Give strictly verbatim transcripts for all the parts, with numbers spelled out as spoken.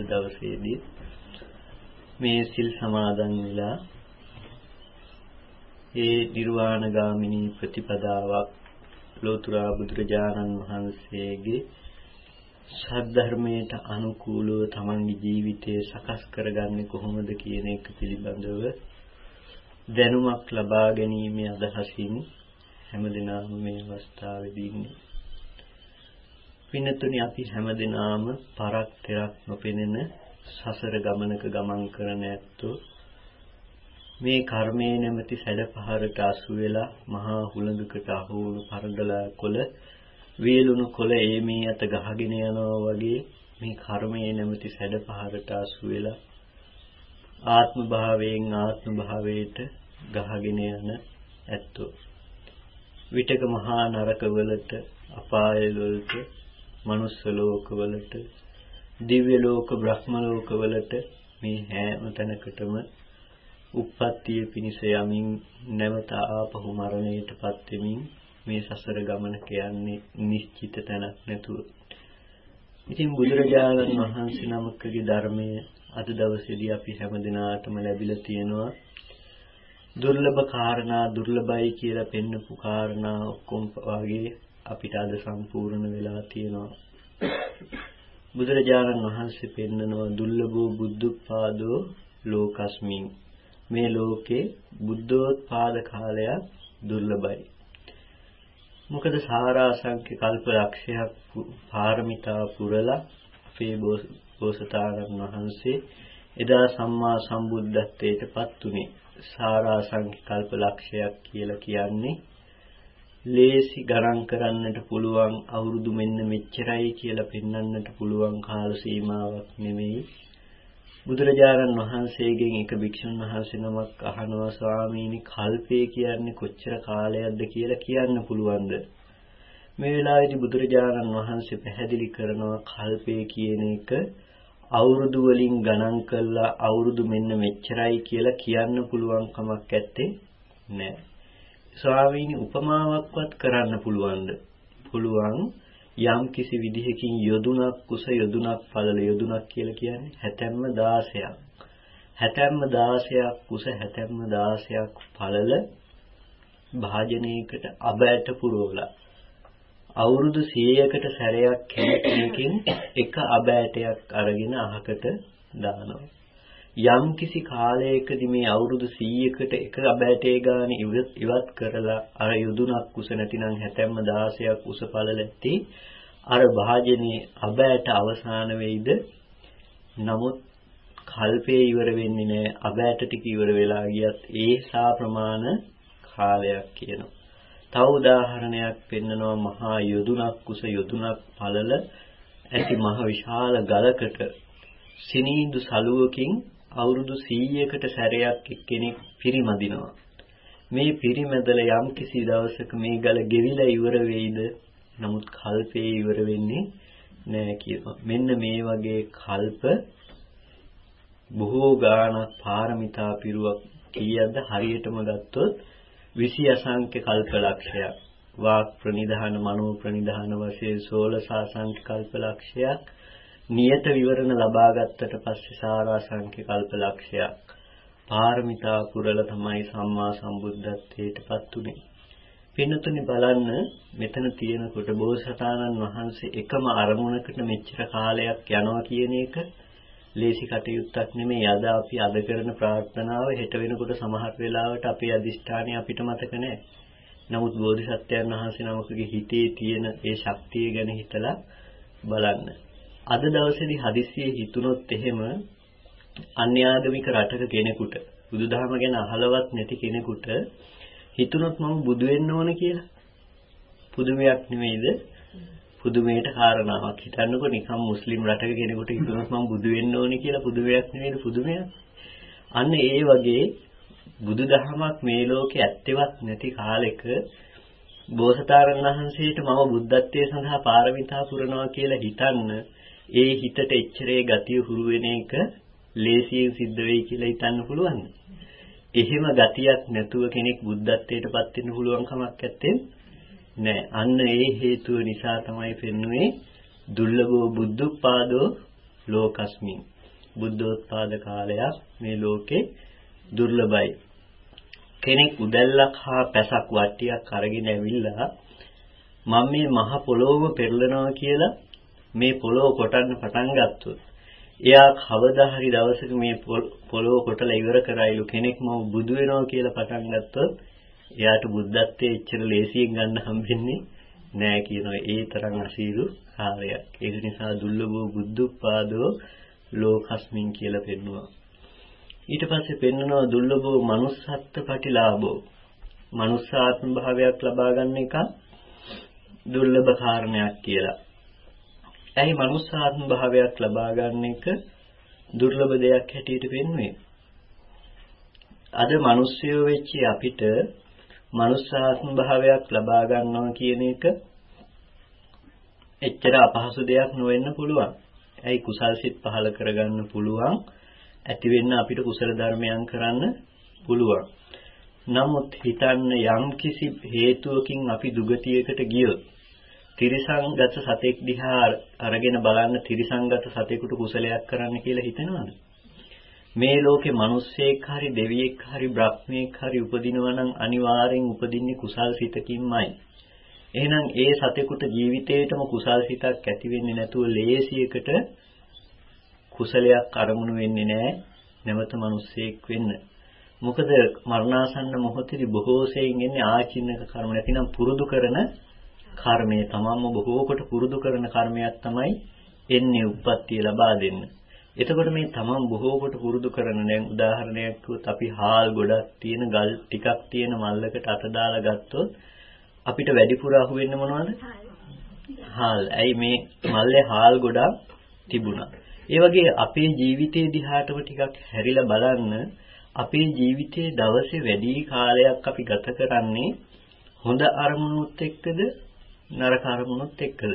දවසේදී මේ සිල් සමාදන් වෙලා ඒ නිර්වාණ ගාමිනී ප්‍රතිපදාවක් ලෝතර බුදුරජාණන් වහන්සේගේ සද්ධර්මයට අනුකූලව තමන්ගේ ජීවිතය සකස් කරගන්නේ කොහොමද කියන එක පිළිබඳව දැනුමක් ලබා ගැනීමේ අදහසින් හැමදෙනාම මේ අවස්ථාවේදී ඉන්නේ. පින්නතුනි අපි හැමදෙනාම පරක් තෙරක් නොපෙනෙන සසර ගමනක ගමන් කරන ඇත්තෝ මේ කර්මයේ නැමැති සැඩපහරට අසු වෙලා මහා හුළඟකට අහු වුණු පරදලා කොළ වේලුණු කොළ ඒ මේ අත ගහගෙන යනවා වගේ මේ කර්මයේ නැමැති සැඩපහරට අසු වෙලා ආත්ම භාවයෙන් ආත්ම භාවයට ගහගෙන යන ඇත්තෝ විතක මහා නරකවලට අපාය වලට මනුස්ස ලෝකවලට දිව්‍ය ලෝක බ්‍රහ්ම ලෝකවලට මේ හැම තැනකටම උප්පත්තිය පිණිස යමින් නැවත ආපහු මරණයටපත් වෙමින් මේ සසර ගමන කියන්නේ නිශ්චිත තැනක් නැතුව. ඉතින් බුදුරජාණන් වහන්සේ නමකගේ ධර්මයේ අද දවසේදී අපි හැමදිනාටම ලැබිලා තියෙනවා. දුර්ලභ කාරණා දුර්ලභයි කියලා පෙන්නපු කාරණා ඔක්කොම වගේ අපිට අද සම්පූර්ණ වෙලා තියෙනවා. බුදුරජාණන් වහන්සේ පෙන්නනවා දුර්ලභෝ බුද්ධෝත්පාදෝ ලෝකස්මින්. මේ ලෝකේ බුද්ධෝත්පාද කාලයක් දුර්ලභයි. මොකද සාරාංශක කල්ප ලක්ෂයක් පාරමිතා පුරලා අපේ බෝසතාණන් වහන්සේ එදා සම්මා සම්බුද්ධත්වයට පත් උනේ. සාරාංශක කල්ප ලක්ෂයක් කියලා කියන්නේ ලේසි ගණන් කරන්නට පුළුවන් අවුරුදු මෙන්න මෙච්චරයි කියලා පෙන්වන්නට පුළුවන් කාල සීමාවක් නෙමෙයි. බුදුරජාණන් වහන්සේගෙන් එක භික්ෂුන් වහන්සේ නමක් අහනවා ස්වාමීනි කල්පය කියන්නේ කොච්චර කාලයක්ද කියලා කියන්න පුළුවන්ද? මේ වෙලාවේදී බුදුරජාණන් වහන්සේ පැහැදිලි කරනවා කල්පය කියන එක අවුරුදු වලින් ගණන් කළා අවුරුදු මෙන්න මෙච්චරයි කියලා කියන්න පුළුවන් කමක් නැත්තේ නෑ. ස්වාමීනි උපමාවක්වත් කරන්න පුළුවන්ද? පුළුවන්. යම් කිසි විදිහකින් යොදුනක් කුස යොදුනක් පළල යොදුනක් කියලා කියන්නේ හැතැම්ම දාසයක්. හැතැම්ම දාසයක් කුස හැතැම්ම දාසයක් පළල භාජනයකට අබෑට පුරවලා අවුරුදු සීයකට සැරයක් කෙනෙක්ගෙන් එක අබෑටයක් අරගෙන අහකට දානවා. යම් කිසි කාලයකදී මේ අවුරුදු සීයකට එක අබෑටේ ගාන ඉවත් කරලා අර යොදුනක් කුස නැතිනම් හැතැම්ම දාසයක් කුස පළල ඇති අර භාජනයේ අබෑට අවසාන වෙයිද? නමුත් කල්පේ ඉවර වෙන්නේ නැහැ. අබෑට ටික ඉවර වෙලා ගියත් ඒ සා ප්‍රමාණ කාලයක් කියනවා. තව උදාහරණයක් පෙන්නනවා මහා යොදුනක් කුස යොදුනක් පළල ඇති මහ විශාල ගලකට සිනීඳු සලුවකින් අවුරුදු සීයකට සැරයක් එක්කෙනෙක් පිරිමදිනවා. මේ පිරිමැදල යම් කිසි දවසක මේ ගල ගෙවිලා ඉවර වෙයිද? නමුත් කල්පේ ඉවර වෙන්නේ නැහැ කියනවා. මෙන්න මේ වගේ කල්ප බොහෝ ගාණක් පාරමිතා පිරුවක් කීයක්ද හරියටම ගත්තොත් විසි අසංඛ්‍ය කල්ප ලක්ෂයක්. වාක් ප්‍රනිධාන මනෝ ප්‍රනිධාන වශයෙන් සෝලස අසංඛ්‍ය කල්ප ලක්ෂයක්. නියත විවරණ ලබා ගත්තට පස්සේ සාරාංශක කල්ප ලක්ෂයක් පාරමිතා පුරලා තමයි සම්මා සම්බුද්ධත්වයට පත් උනේ. පින්නතුනි බලන්න මෙතන තියෙනකොට බෝසතාණන් වහන්සේ එකම අරමුණකට මෙච්චර කාලයක් යනවා කියන එක ලේසි කටයුත්තක් නෙමෙයි. අද අපි අද කරන ප්‍රාර්ථනාව හෙට වෙනකොට සමහර වෙලාවට අපේ අදිෂ්ඨානය අපිට මතක නැහැ. නමුත් බෝධිසත්වයන් වහන්සේ නමකගේ හිතේ තියෙන ඒ ශක්තිය ගැන හිතලා බලන්න. අද දවසේදී හදිස්සියේ හිතුනොත් එහෙම අන්‍යාගමික රටක කෙනෙකුට බුදුදහම ගැන අහලවත් නැති කෙනෙකුට හිතුනොත් මම බුදු වෙන්න ඕන කියලා පුදුමයක් නෙමෙයිද? පුදුමයට කාරණාවක්. හිතන්නකො නිකම් මුස්ලිම් රටක කෙනෙකුට හිතුනොත් මම බුදු වෙන්න ඕන කියලා පුදුමයක් නෙමෙයිද? පුදුමයක්. අන්න ඒ වගේ බුදුදහමක් මේ ලෝකේ ඇත්තෙවත් නැති කාලෙක බෝසතාණන් වහන්සේට මම බුද්ධත්වයේ සඳහා පාරමිතා පුරනවා කියලා හිතන්න ඒ හිතට එච්චරේ ගතිය හුරු වෙන එක ලේසියෙන් සිද්ධ වෙයි කියලා හිතන්න පුළුවන්ද? එහෙම ගතියක් නැතුව කෙනෙක් බුද්ධත්වයට පත් වෙන්න පුළුවන් කමක් නැත්තේ නෑ. අන්න ඒ හේතුව නිසා තමයි පෙන්වන්නේ දුර්ලභෝ බුද්ධෝත්පාදෝ ලෝකස්මින්. බුද්ධෝත්පාද කාලයක් මේ ලෝකේ දුර්ලභයි. කෙනෙක් උදැල්ලක් හා පැසක් වට්ටියක් අරගෙන ඇවිල්ලා මම මේ මහ පොළොවම පෙරලනවා කියලා මේ පොළොව කොටන්න පටන් ගත්තොත් එයා කවදා හරි දවසක මේ පොළොව කොටලා ඉවර කරයිලු. කෙනෙක් මම බුදු වෙනවා කියලා පටන් ගත්තොත් එයාට බුද්ධත්වයේ එච්චර ලේසියෙන් ගන්න හම්බෙන්නේ නෑ කියනවා. ඒ තරම් අසීරු කාර්යයක්. ඒ නිසා දුර්ලභෝ බුද්ධෝත්පාදෝ ලෝකස්මින් කියලා පෙන්වනවා. ඊට පස්සේ පෙන්වනවා දුර්ලභෝ manussත්ත්ව ප්‍රතිලාභෝ. මනුස්සාත්ම භාවයක් ලබා ගන්න එක දුර්ලභ කාරණයක් කියලා. ඇයි මනුස්සාත්ම භාවයක් ලබා ගන්න එක දුර්ලභ දෙයක් හැටියට පෙන්වන්නේ? අද මිනිස්සුયો වෙච්ච අපිට මනුස්සාත්ම භාවයක් ලබා ගන්නවා කියන එක එච්චර අපහසු දෙයක් නොවෙන්න පුළුවන්. ඇයි කුසල් සිත් පහල කරගන්න පුළුවන්. ඇති වෙන්න අපිට කුසල ධර්මයන් කරන්න පුළුවන්. නමුත් හිතන්න යම් කිසි හේතුවකින් අපි දුගතියකට ගියොත් තිරිසංගත සතෙක් දිහා අරගෙන බලන්න තිරිසංගත සතෙකුට කුසලයක් කරන්න කියලා හිතනවද? මේ ලෝකේ මිනිස්සෙක් හරි දෙවියෙක් හරි බ්‍රහ්මයෙක් හරි උපදිනවා නම් අනිවාර්යෙන් උපදින්නේ කුසල් සිතකින්මයි. එහෙනම් ඒ සතෙකුට ජීවිතේටම කුසල් සිතක් ඇති වෙන්නේ නැතුව ලේසියකට කුසලයක් අරමුණු වෙන්නේ නැහැ නැවත මිනිස්සෙක් වෙන්න. මොකද මරණාසන්න මොහොතේදී බොහෝ සෙයින් එන්නේ ආචින්නක කර්ම නැතිනම් පුරුදු කරන කර්මය තමන්ම බොහෝ කොට පුරුදු කරන කර්මයක් තමයි එන්නේ උප්පත්තිය ලබා දෙන්න. එතකොට මේ තමන් බොහෝ කොට පුරුදු කරන දැන් උදාහරණයක් කිව්වොත් අපි හාල් ගොඩක් තියෙන ගල් ටිකක් තියෙන මල්ලකට අත දාලා ගත්තොත් අපිට වැඩිපුර අහු වෙන්නේ මොනවද? හාල්. ඇයි මේ මල්ලේ හාල් ගොඩක් තිබුණා. ඒ වගේ අපේ ජීවිතේ දිහාටම ටිකක් හැරිලා බලන්න අපේ ජීවිතේ දවසේ වැඩි කාලයක් අපි ගත කරන්නේ හොඳ අරමුණුත් එක්කද නරක අරමුණුත් එක්කද?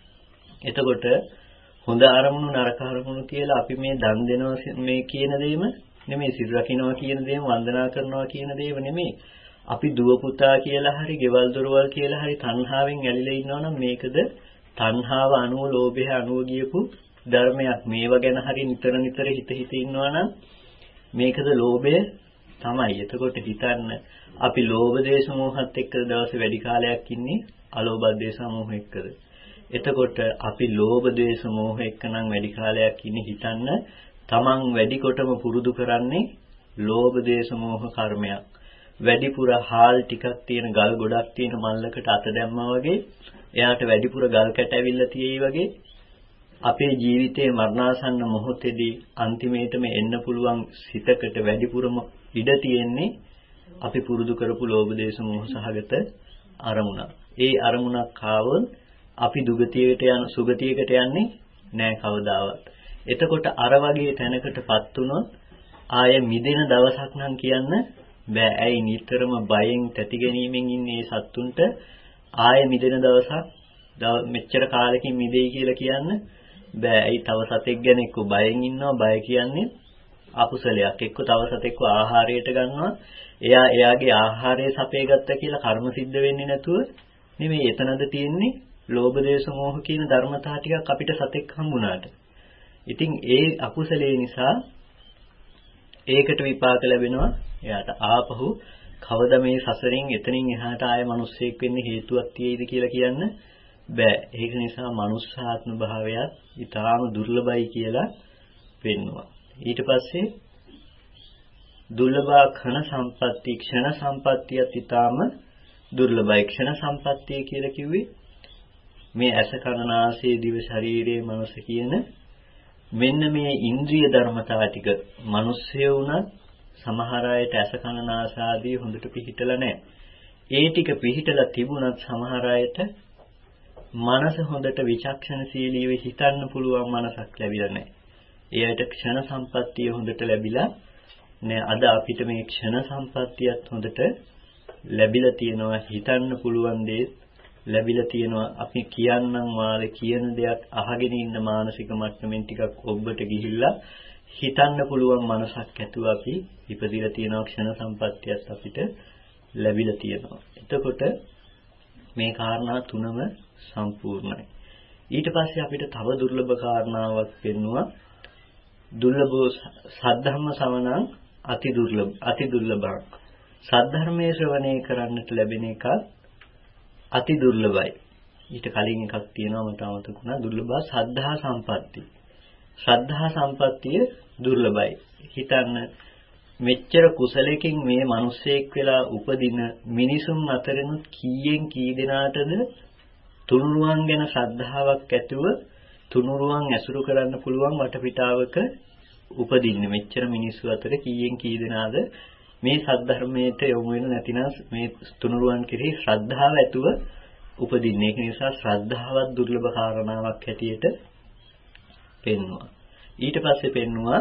එතකොට හොඳ අරමුණු නරක අරමුණු කියලා අපි මේ දන් දෙනවා මේ කියන දේම නෙමෙයි, සිල් රකින්නවා කියන දේම, වන්දනා කරනවා කියන දේම නෙමෙයි. අපි දුව පුතා කියලා හරි ගෙවල් දොරවල් කියලා හරි තණ්හාවෙන් ඇලිලා ඉන්නවා නම් මේකද තණ්හාව අනුව ලෝභය අනුව ගියපු ධර්මයක්. මේව ගැන හරි නිතර නිතර හිත හිත ඉන්නවා නම් මේකද ලෝභය තමයි. එතකොට හිතන්න අපි ලෝභ දේශ මොහත් එක්ක දවසේ වැඩි කාලයක් ඉන්නේ අලෝභ දේශ මොහ එක්කද? එතකොට අපි ලෝභ දේශ මොහ එක්ක නම් වැඩි කාලයක් ඉන්නේ. හිතන්න තමන් වැඩි කොටම පුරුදු කරන්නේ ලෝභ දේශ මොහ කර්මයක්. වැඩිපුර හාල් ටිකක් තියෙන ගල් ගොඩක් තියෙන මල්ලකට අත දැම්මා වගේ එයාට වැඩිපුර ගල් කැට ඇවිල්ලා තියෙයි වගේ අපේ ජීවිතයේ මරණාසන්න මොහොතේදී අන්තිමේටම එන්න පුළුවන් සිතකට වැඩිපුරම ඉඩ තියෙන්නේ අපි පුරුදු කරපු ලෝභ දේශ මොහ සහගත අරමුණක්. ඒ අරමුණක් ආවොත් අපි දුගතියකට යන සුගතියකට යන්නේ නෑ කවදාවත්. එතකොට අර වගේ තැනකටපත් වුණොත් ආය මිදෙන දවසක් නම් කියන්න බෑ. ඇයි නිතරම බයෙන් තැති ගැනීමෙන් ඉන්නේ සත්තුන්ට ආය මිදෙන දවසක් මෙච්චර කාලෙකින් මිදෙයි කියලා කියන්න බෑ. ඇයි තව සතෙක් ගැන එක්ක බයෙන් ඉන්නවා. බය කියන්නේ අකුසලයක්. එක්ක තව සතෙක්ව ආහාරයට ගන්නවා. එයා එයාගේ ආහාරය සපේ ගත්තා කියලා කර්ම සිද්ධ වෙන්නේ නැතුව නෙමෙයි. එතනද තියෙන්නේ ලෝභ දේශ මොහ කියන ධර්මතා ටිකක් අපිට සතෙක් හම්බුණාට. ඉතින් ඒ අකුසලයේ නිසා ඒකට විපාක ලැබෙනවා. එයාට ආපහු කවද මේ සසරෙන් එතනින් එහාට ආය මිනිස්සෙක් වෙන්න හේතුවක් තියෙයිද කියලා කියන්න බෑ. ඒක නිසා මනුස්සාත්ම භාවයත් ඊටාම දුර්ලභයි කියලා පෙන්වනවා. ඊට පස්සේ දුර්ලභ ක්ෂණ සම්පatti ක්ෂණ සම්පත්තියත් ඊටාම දුර්ලභයි. ක්ෂණ සම්පත්තිය කියලා කිව්වේ මේ ඇස කන නාසය දිව ශරීරයේ මනස කියන මෙන්න මේ ඉන්ද්‍රිය ධර්මතා ටික මිනිස්සය වුණත් සමහර අයට ඇස කන නාස ආදී හොඳට පිහිටලා නැහැ. ඒ ටික පිහිටලා තිබුණත් සමහර අයට මනස හොඳට විචක්ෂණශීලීව හිතන්න පුළුවන් මනසක් ලැබිලා නැහැ. ඒ අයට ක්ෂණ සම්පත්තිය හොඳට ලැබිලා නෑ. අද අපිට මේ ක්ෂණ සම්පත්තියත් හොඳට ලැබිලා තියෙනවා. හිතන්න පුළුවන් දේ ලැබිලා තියෙනවා. අපි කියන්නම් වාලේ කියන දෙයක් අහගෙන ඉන්න මානසික මට්ටමින් ටිකක් ඔබට ගිහිල්ලා හිතන්න පුළුවන් මනසක් ඇතුව අපි ඉපදිලා තියෙනවා. ක්ෂණ සම්පත්තියත් අපිට ලැබිලා තියෙනවා. එතකොට මේ කාරණා තුනම සම්පූර්ණයි. ඊට පස්සේ අපිට තව දුර්ලභ කාරණාවක් වෙනවා. දුර්ලභෝ සද්ධම්ම සවණං අති දුර්ලභ අති දුර්ලභං. සද්ධර්මයේ ශ්‍රවණය කරන්නට ලැබෙන එක අති දුර්ලභයි. ඊට කලින් එකක් තියෙනවා මට අමතක වුණා. දුර්ලභ සද්ධා සම්පatti. ශ්‍රද්ධා සම්පත්තිය දුර්ලභයි. හිතන්න මෙච්චර කුසලයෙන් මේ මිනිස්සෙක් වෙලා උපදින මිනිසුන් අතරිනුත් කීයෙන් කී දෙනාටද තුනුරුවන් ගැන ශ්‍රද්ධාවක් ඇතුව තුනුරුවන් ඇසුරු කරන්න පුළුවන් වටපිටාවක උපදින්නේ. මෙච්චර මිනිස්සු අතර කීයෙන් කී දෙනාද මේ සද්ධර්මයට යොමු වෙන නැතිනම් මේ තුනුරුවන් කෙරෙහි ශ්‍රද්ධාව ඇතුව උපදින්නේ. ඒක නිසා ශ්‍රද්ධාවත් දුර්ලභ කාරණාවක් හැටියට පෙන්වුවා. ඊට පස්සේ පෙන්වුවා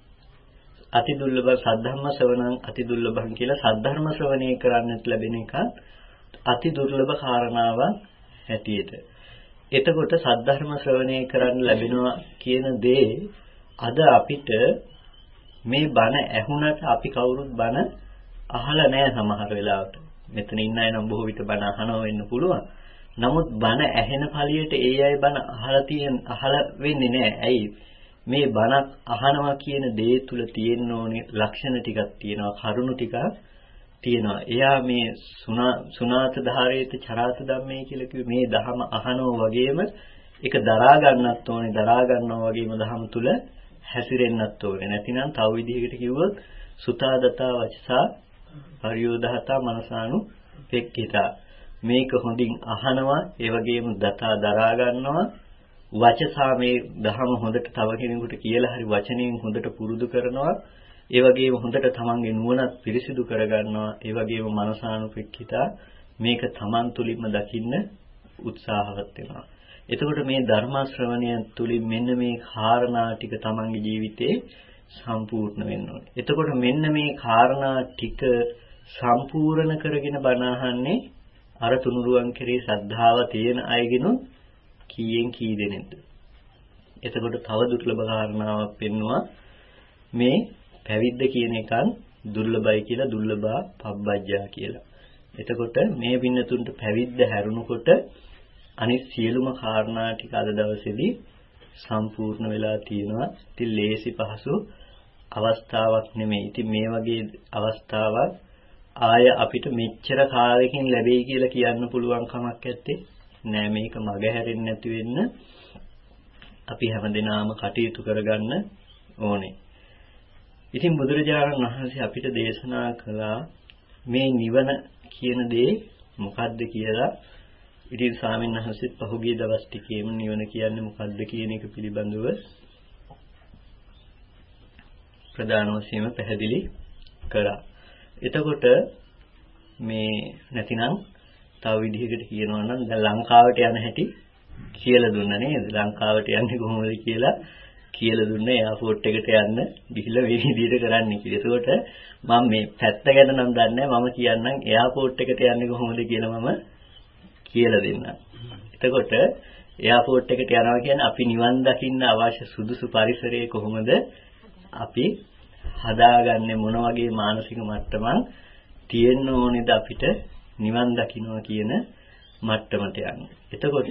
අති දුර්ලභ සද්ධම්ම ශ්‍රවණං අති දුර්ලභං කියලා සද්ධර්ම ශ්‍රවණය කරන්නට ලැබෙන එක අති දුර්ලභ කාරණාවක් හැටියට. එතකොට සද්ධර්ම ශ්‍රවණය කරන්න ලැබෙනවා කියන දේ අද අපිට මේ බණ ඇහුණට අපි කවුරුත් බණ අහලා නැහැ සමහර වෙලාවට. මෙතන ඉන්න අය නම් බොහෝ විට බණ අහනවා වෙන්න පුළුවන්. නමුත් බණ ඇහෙන ඵලියට ඒ අය බණ අහලා තියෙන අහලා වෙන්නේ නැහැ. ඇයි? මේ බණක් අහනවා කියන දේ තුල තියෙන්න ඕනේ ලක්ෂණ ටිකක් තියෙනවා, කරුණු ටිකක් තියෙනවා. එයා මේ සුනාත ධාරේත චරාත ධම්මේ කියලා කිව්වේ මේ දහම අහනවා වගේම ඒක දරා ගන්නත් ඕනේ, දරා ගන්නවා වගේම දහම තුල හැසිරෙන්නත් ඕනේ. නැතිනම් තව විදිහකට කිව්වොත් සුතාදතා වචසා පරියෝදහතා මනසානු පෙක්කිතා. මේක හොඳින් අහනවා, ඒ වගේම දතා දරා ගන්නවා. වචසා මේ දහම හොඳට තව කෙනෙකුට කියලා හරි වචනයෙන් හොඳට පුරුදු කරනවා. ඒ වගේම හොඳට තමන්ගේ නුවණත් පිරිසිදු කරගන්නවා. ඒ වගේම මනසානුපෙක්කිතා මේක තමන් තුලින්ම දකින්න උත්සාහවත් වෙනවා. එතකොට මේ ධර්ම ශ්‍රවණය තුලින් මෙන්න මේ කාරණා ටික තමන්ගේ ජීවිතේ සම්පූර්ණ වෙන්න ඕනේ. එතකොට මෙන්න මේ කාරණා ටික සම්පූර්ණ කරගෙන බණ අහන්නේ අර තුනුරුවන් කෙරේ ශ්‍රද්ධාව තියෙන අයගෙනුත් කීයෙන් කී දෙනෙක්ද? එතකොට තව දුර්ලභ කාරණාවක් පෙන්වුවා මේ පැවිද්ද කියන එකන් දුර්ලභයි කියලා, දුර්ලභා පබ්බජ්ජා කියලා. එතකොට මේ පින්නතුන්ට පැවිද්ද හැරුණකොට අනිත් සියලුම කාරණා ටික අද දවසේදී සම්පූර්ණ වෙලා තියෙනවා. ඉතින් ලේසි පහසු අවස්ථාවක් නෙමෙයි. ඉතින් මේ වගේ අවස්ථාවක් ආය අපිට මෙච්චර කාලෙකින් ලැබෙයි කියලා කියන්න පුළුවන් කමක් නැත්තේ. නෑ, මේක මග හැරෙන්නේ නැති වෙන්න අපි හැමදෙනාම කටයුතු කරගන්න ඕනේ. ඉතින් බුදුරජාණන් වහන්සේ අපිට දේශනා කළා මේ නිවන කියන දේ මොකද්ද කියලා. ඉතින් ස්වාමීන් වහන්සේත් පහුගිය දවස් ටිකේම නිවන කියන්නේ මොකද්ද කියන එක පිළිබඳව ප්‍රධාන වශයෙන්ම පැහැදිලි කරා. එතකොට මේ නැතිනම් තව විදිහකට කියනවා නම් දැන් ලංකාවට යන හැටි කියලා දුන්නා නේද? ලංකාවට යන්නේ කොහොමද කියලා කියලා දුන්නේ එයාපෝට් එකට යන්න ගිහිල්ලා මේ විදිහට කරන්න කියලා. ඒකට මම මේ පැත්ත ගැන නම් දන්නේ නැහැ. මම කියන්නම් එයාපෝට් එකට යන්නේ කොහොමද කියලා මම කියලා දෙන්නම්. එතකොට එයාපෝට් එකට යනවා කියන්නේ අපි නිවන් දකින්න අවශ්‍ය සුදුසු පරිසරය කොහොමද අපි හදාගන්නේ, මොන වගේ මානසික මට්ටමක් තියෙන්න ඕනේද අපිට නිවන් දකින්නවා කියන මට්ටමට යන්න. එතකොට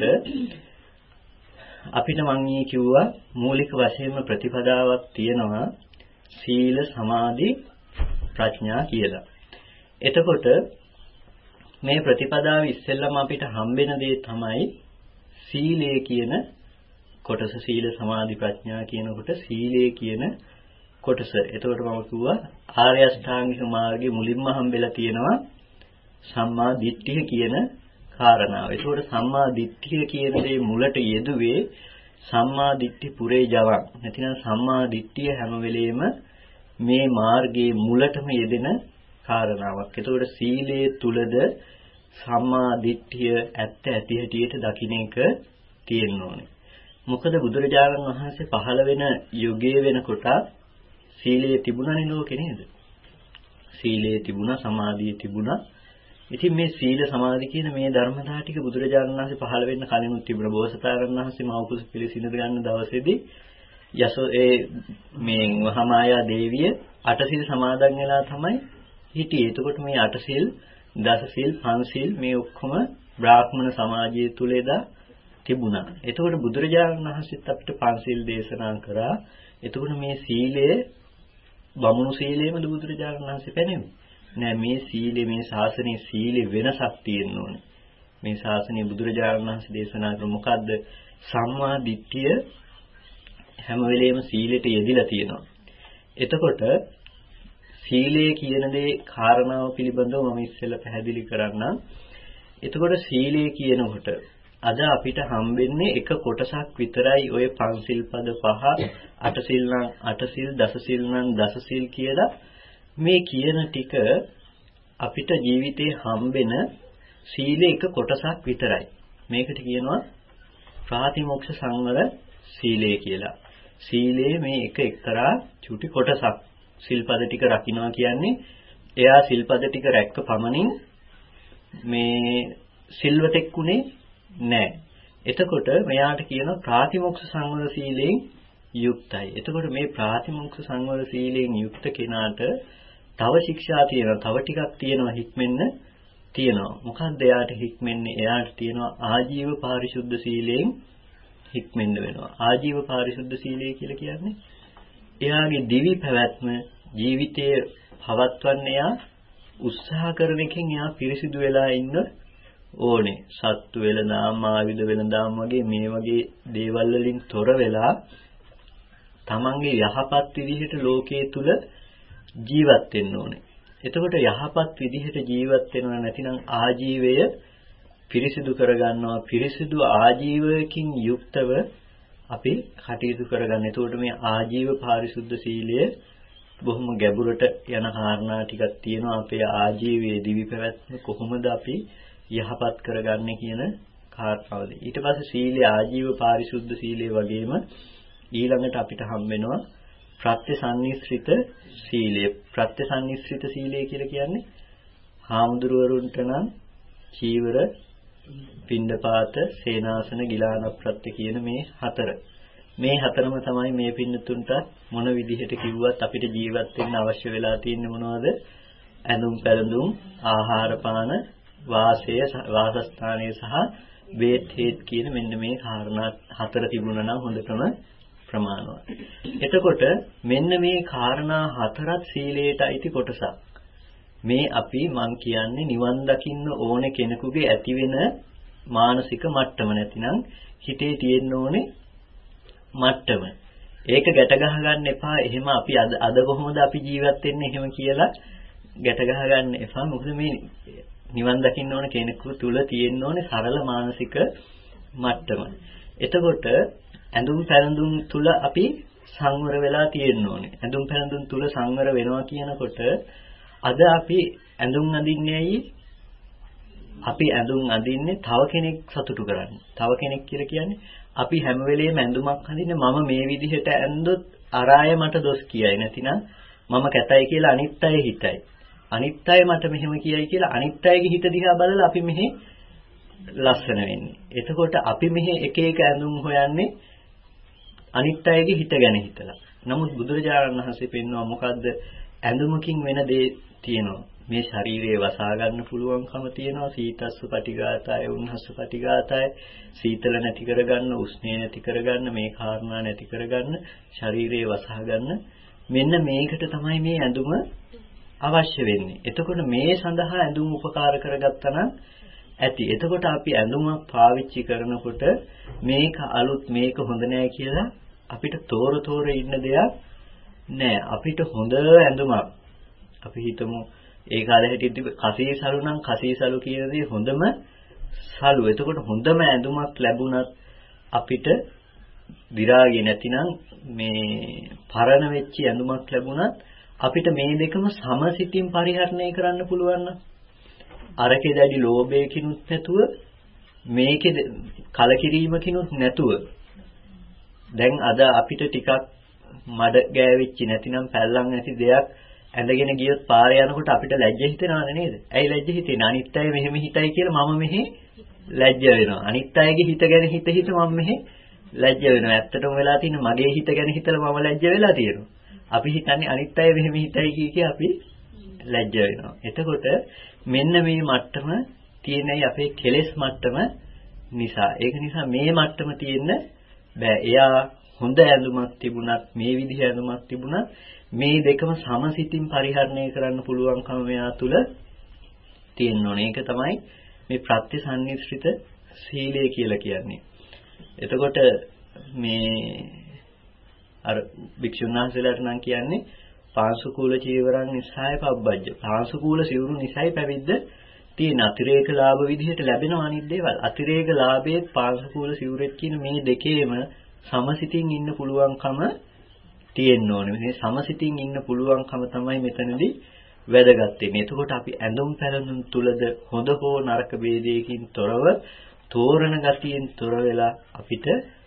අපිට මම ඊ කිව්වා මූලික වශයෙන්ම ප්‍රතිපදාවක් තියෙනවා සීල සමාධි ප්‍රඥා කියලා. එතකොට මේ ප්‍රතිපදාව ඉස්සෙල්ලම අපිට හම්බෙන දේ තමයි සීලය කියන කොටස. සීල සමාධි ප්‍රඥා කියනකොට සීලය කියන කොටස. එතකොට මම කිව්වා ආර්ය අෂ්ටාංගික මාර්ගයේ මුලින්ම හම්බෙලා තියෙනවා සම්මා දිට්ඨිය කියන කාරණාව. ඒකෝට සම්මා දිට්ඨිය කියන දේ මුලට යෙදුවේ සම්මා දිට්ඨි පුරේ ජවන්. නැතිනම් සම්මා දිට්ඨිය හැම වෙලෙම මේ මාර්ගයේ මුලටම යෙදෙන කාරණාවක්. ඒකෝට සීලයේ තුලද සම්මා දිට්ඨිය ඇත්ත ඇති හැටියට දකින්න එක තියෙන්න ඕනේ. මොකද බුදුරජාණන් වහන්සේ පහළ වෙන යුගයේ වෙනකොට සීලයේ තිබුණනේ ලෝකේ නේද? සීලයේ තිබුණා, සමාධියේ තිබුණා. ඉතින් මේ සීල සමාධි කියන මේ ධර්මතා ටික බුදුරජාණන් වහන්සේ පහළ වෙන්න කලිනුත් තිබුණා. බෝසතාණන් වහන්සේ මව්කුස පිළිසිඳ ගන්න දවසේදී යසෝ ඒ මේ මහාමායා දේවිය අටසිල් සමාදන් වෙලා තමයි හිටියේ. එතකොට මේ අටසිල්, දසසිල්, පන්සිල් මේ ඔක්කොම බ්‍රාහ්මණ සමාජයේ තුල එදා තිබුණා. එතකොට බුදුරජාණන් වහන්සේත් අපිට පන්සිල් දේශනා කරා. එතකොට මේ සීලය බමුණු සීලයේමද බුදුරජාණන් වහන්සේ පැනෙන්නේ? නෑ, මේ සීලේ මේ ශාසනයේ සීලේ වෙනසක් තියෙන්න ඕනේ. මේ ශාසනයේ බුදුරජාණන් වහන්සේ දේශනා කරන මොකද්ද? සම්මා දිට්ඨිය හැම වෙලෙම සීලෙට යෙදිලා තියෙනවා. එතකොට සීලය කියන දේ කාරණාව පිළිබඳව මම ඉස්සෙල්ලා පැහැදිලි කරන්නම්. එතකොට සීලය කියනකොට අද අපිට හම්බෙන්නේ එක කොටසක් විතරයි ඔය පංචිල් පද පහ, අටසිල් නම් අටසිල්, දසසිල් නම් දසසිල් කියලා මේ කියන ටික අපිට ජීවිතේ හම්බෙන සීලේ එක කොටසක් විතරයි. මේකට කියනවා ප්‍රාතිමොක්ෂ සංවර සීලය කියලා. සීලේ මේ එක එක්තරා චුටි කොටසක්. සිල්පද ටික රකින්නවා කියන්නේ එයා සිල්පද ටික රැක්ක පමණින් මේ සිල්වතෙක්ුනේ නෑ. එතකොට මෙයාට කියන ප්‍රාතිමොක්ෂ සංවර සීලයෙන් යුක්තයි. එතකොට මේ ප්‍රාතිමොක්ෂ සංවර සීලයෙන් යුක්ත කෙනාට තව ශික්ෂා තියෙනවා. තව ටිකක් තියෙනවා හික්මෙන්න තියෙනවා. මොකක්ද එයාට හික්මෙන්නේ? එයාට තියෙනවා ආජීව පාරිශුද්ධ සීලයෙන් හික්මෙන්න වෙනවා. ආජීව පාරිශුද්ධ සීලය කියලා කියන්නේ එයාගේ දිවි පැවැත්ම ජීවිතයේ පවත්වන්න එයා උත්සාහ කරන එකෙන් එයා පිරිසිදු වෙලා ඉන්න ඕනේ. සත්තු වෙලඳාම්, ආයුධ වෙලඳාම් වගේ මේ වගේ දේවල් වලින් තොර වෙලා තමන්ගේ යහපත් විදිහට ලෝකයේ තුල ජීවත් වෙන්න ඕනේ. එතකොට යහපත් විදිහට ජීවත් වෙනවා නැතිනම් ආජීවය පිරිසිදු කරගන්නවා. පිරිසිදු ආජීවයකින් යුක්තව අපි කටයුතු කරගන්න. එතකොට මේ ආජීව පාරිශුද්ධ සීලය බොහොම ගැඹුරට යන කාරණා ටිකක් තියෙනවා. අපේ ආජීවයේ දිවි පැවැත්ම කොහොමද අපි යහපත් කරගන්නේ කියන කාරණාවද. ඊට පස්සේ සීලය ආජීව පාරිශුද්ධ සීලය වගේම ඊළඟට අපිට හම් වෙනවා ප්‍රත්‍යසන්නිස්ෘත සීලය. ප්‍රත්‍යසන්නිස්ෘත සීලය කියලා කියන්නේ හාමුදුරුවරුන්ට නම් චීවර, පිණ්ඩපාත, සේනාසන, ගිලාන ප්‍රත්‍ය කියන මේ හතර. මේ හතරම තමයි මේ පින්නතුන්ට මොන විදිහට කිව්වත් අපිට ජීවත් වෙන්න අවශ්‍ය වෙලා තියෙන්නේ මොනවද? ඇඳුම් පැළඳුම්, ආහාර පාන, වාසය, වාසස්ථානය සහ බේත් හේත් කියන මෙන්න මේ කාරණා හතර තිබුණා නම් හොඳටම ප්‍රමාණවත්. එතකොට මෙන්න මේ කාරණා හතරත් සීලයට අයිති කොටසක්. මේ අපි මං කියන්නේ නිවන් දකින්න ඕන කෙනෙකුගේ ඇති වෙන මානසික මට්ටම නැතිනම් හිතේ තියෙන්න ඕනේ මට්ටම. ඒක ගැට ගහ ගන්න එපා. එහෙම අපි අද අද කොහොමද අපි ජීවත් වෙන්නේ එහෙම කියලා ගැට ගහ ගන්න එපා. මොකද මේ නිවන් දකින්න ඕන කෙනෙකු තුල තියෙන්න ඕනේ සරල මානසික මට්ටම. එතකොට ඇඳුම් පැළඳුම් තුල අපි සංවර වෙලා තියෙන්න ඕනේ. ඇඳුම් පැළඳුම් තුල සංවර වෙනවා කියනකොට අද අපි ඇඳුම් අඳින්නේ ඇයි? අපි ඇඳුම් අඳින්නේ තව කෙනෙක් සතුටු කරන්න. තව කෙනෙක් කියලා කියන්නේ අපි හැම වෙලේම ඇඳුමක් අඳින්නේ මම මේ විදිහට ඇඳොත් අරාය මට දොස් කියයි. නැතිනම් මම කැතයි කියලා අනිත් අය හිතයි. අනිත් අය මට මෙහෙම කියයි කියලා අනිත් අයගේ හිත දිහා බලලා අපි මෙහි ලස්සන වෙන්නේ. එතකොට අපි මෙහි එක එක ඇඳුම් හොයන්නේ අනිත් අයගේ හිත ගැන හිතලා. නමුත් බුදුරජාණන් වහන්සේ පෙන්වනවා මොකද්ද? ඇඳුමකින් වෙන දේ තියෙනවා. මේ ශරීරයේ වසා ගන්න පුළුවන්කම තියෙනවා. සීතස්ස පටිඝාතය, උන්නස්ස පටිඝාතය, සීතල නැති කරගන්න, උෂ්ණය නැති කරගන්න, මේ කාරණා නැති කරගන්න, ශරීරයේ වසා ගන්න. මෙන්න මේකට තමයි මේ ඇඳුම අවශ්‍ය වෙන්නේ. එතකොට මේ සඳහා ඇඳුම් උපකාර කරගත්තා නම් ඇති. එතකොට අපි ඇඳුමක් පාවිච්චි කරනකොට මේක අලුත් මේක හොඳ නෑ කියලා අපිට තෝර තෝර ඉන්න දෙයක් නෑ. අපිට හොඳ ඇඳුමක් අපි හිතමු ඒ කාලේ හිටියදී කසී සලු නම් කසී සලු කියන දේ හොඳම සලු. එතකොට හොඳම ඇඳුමක් ලැබුණත් අපිට විරාගය නැතිනම් මේ පරණ වෙච්ච ඇඳුමක් ලැබුණත් අපිට මේ දෙකම සමසිතින් පරිහරණය කරන්න පුළුවන් නම් අරකේ දැඩි ලෝභයකිනුත් නැතුව මේකේ කලකිරීමකිනුත් නැතුව දැන් අද අපිට ටිකක් මඩ ගෑවිච්ච නැතිනම් පැල්ලම් නැති දෙයක් ඇඳගෙන ගියොත් පාරේ යනකොට අපිට ලැජ්ජ හිතෙනවද නේද? ඇයි ලැජ්ජ හිතෙන්නේ? අනිත් අය මෙහෙම හිතයි කියලා මම මෙහි ලැජ්ජ වෙනවා. අනිත් අයගේ හිත ගැන හිත හිත මම මෙහි ලැජ්ජ වෙනවා. ඇත්තටම වෙලා තියෙන්නේ මගේ හිත ගැන හිතලා මම ලැජ්ජ වෙලා තියෙනවා. අපි හිතන්නේ අනිත් අය මෙහෙම හිතයි කිය කිය අපි ලැජ්ජ වෙනවා. එතකොට මෙන්න මේ මට්ටම තියෙනයි අපේ කෙලෙස් මට්ටම නිසා. ඒක නිසා මේ මට්ටම තියෙන්න බෑ. එයා හොඳ ඇඳුමක් තිබුණත් මේ විදිහ ඇඳුමක් තිබුණත් මේ දෙකම සමසිතින් පරිහරණය කරන්න පුළුවන්කම මෙයා තුල තියෙන්න ඕනේ. ඒක තමයි මේ ප්‍රත්‍යසන්නිශ්චිත සීලය කියලා කියන්නේ. එතකොට මේ අර භික්ෂුන් වහන්සේලාට නම් කියන්නේ පාංශුකූල චීවරන් නිසාය පබ්බජ්ජ. පාංශුකූල සිවුරු නිසායි පැවිද්ද තියෙන. අතිරේක ලාභ විදිහට ලැබෙන අනිත් දේවල්. අතිරේක ලාභයේ පාංශුකූල සිවුරෙත් කියන මේ දෙකේම සමසිතින් ඉන්න පුළුවන්කම තියෙන්න ඕනේ. මේ සමසිතින් ඉන්න පුළුවන්කම තමයි මෙතනදී වැදගත් වෙන්නේ. එතකොට අපි ඇඳුම් පැළඳුම් තුලද හොඳ හෝ නරක ભેදයකින් තොරව තෝරන ගතියෙන් තොර වෙලා අපිට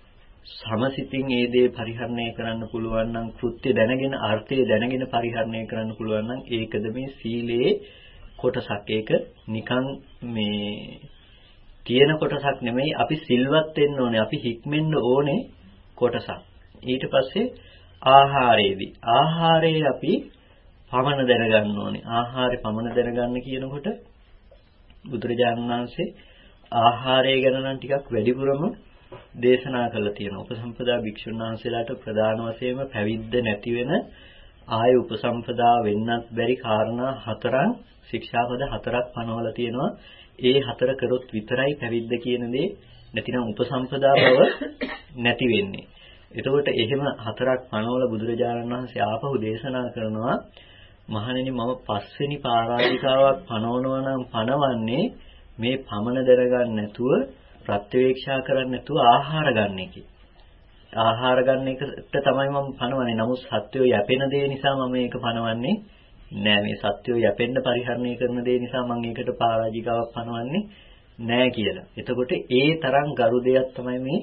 සමසිතින් ඒ දේ පරිහරණය කරන්න පුළුවන් නම් කෘත්‍ය දැනගෙන අර්ථය දැනගෙන පරිහරණය කරන්න පුළුවන් නම් ඒකද මේ සීලයේ කොටසක්. ඒක නිකන් මේ තියෙන කොටසක් නෙමෙයි. අපි සිල්වත් වෙන්න ඕනේ. අපි හික්මෙන්න ඕනේ කොටසක්. ඊට පස්සේ ආහාරයේදී ආහාරයේ අපි පමණ දැනගන්න ඕනේ. ආහාරය පමණ දැනගන්න කියනකොට බුදුරජාණන් වහන්සේ ආහාරය ගැන නම් ටිකක් වැඩිපුරම දේශනා කළා තියෙනවා. උපසම්පදා භික්ෂුන් වහන්සේලාට ප්‍රධාන වශයෙන්ම පැවිද්ද නැති වෙන ආය උපසම්පදා වෙන්නත් බැරි කාරණා හතරක් ශික්ෂාපද හතරක් පනවලා තියෙනවා. ඒ හතර කරොත් විතරයි පැවිද්ද කියන දේ නැතිනම් උපසම්පදා බව නැති වෙන්නේ. එතකොට එහෙම හතරක් පනවලා බුදුරජාණන් වහන්සේ ආපහු දේශනා කරනවා මහණෙනි මම පස්වෙනි පරාජිකාවක් පනවනවා නම් පනවන්නේ මේ පමණ දරගන්න නැතුව ප්‍රත්‍යවේක්ෂා කරන්නේ නැතුව ආහාර ගන්න එකයි. ආහාර ගන්න එකට තමයි මම පනවන්නේ. නමුත් සත්‍යය යැපෙන දේ නිසා මම මේක පනවන්නේ නෑ. මේ සත්‍යය යැපෙන්න පරිහරණය කරන දේ නිසා මම ඒකට පරාජිකාවක් පනවන්නේ නෑ කියලා. එතකොට ඒ තරම් ගරු දෙයක් තමයි මේ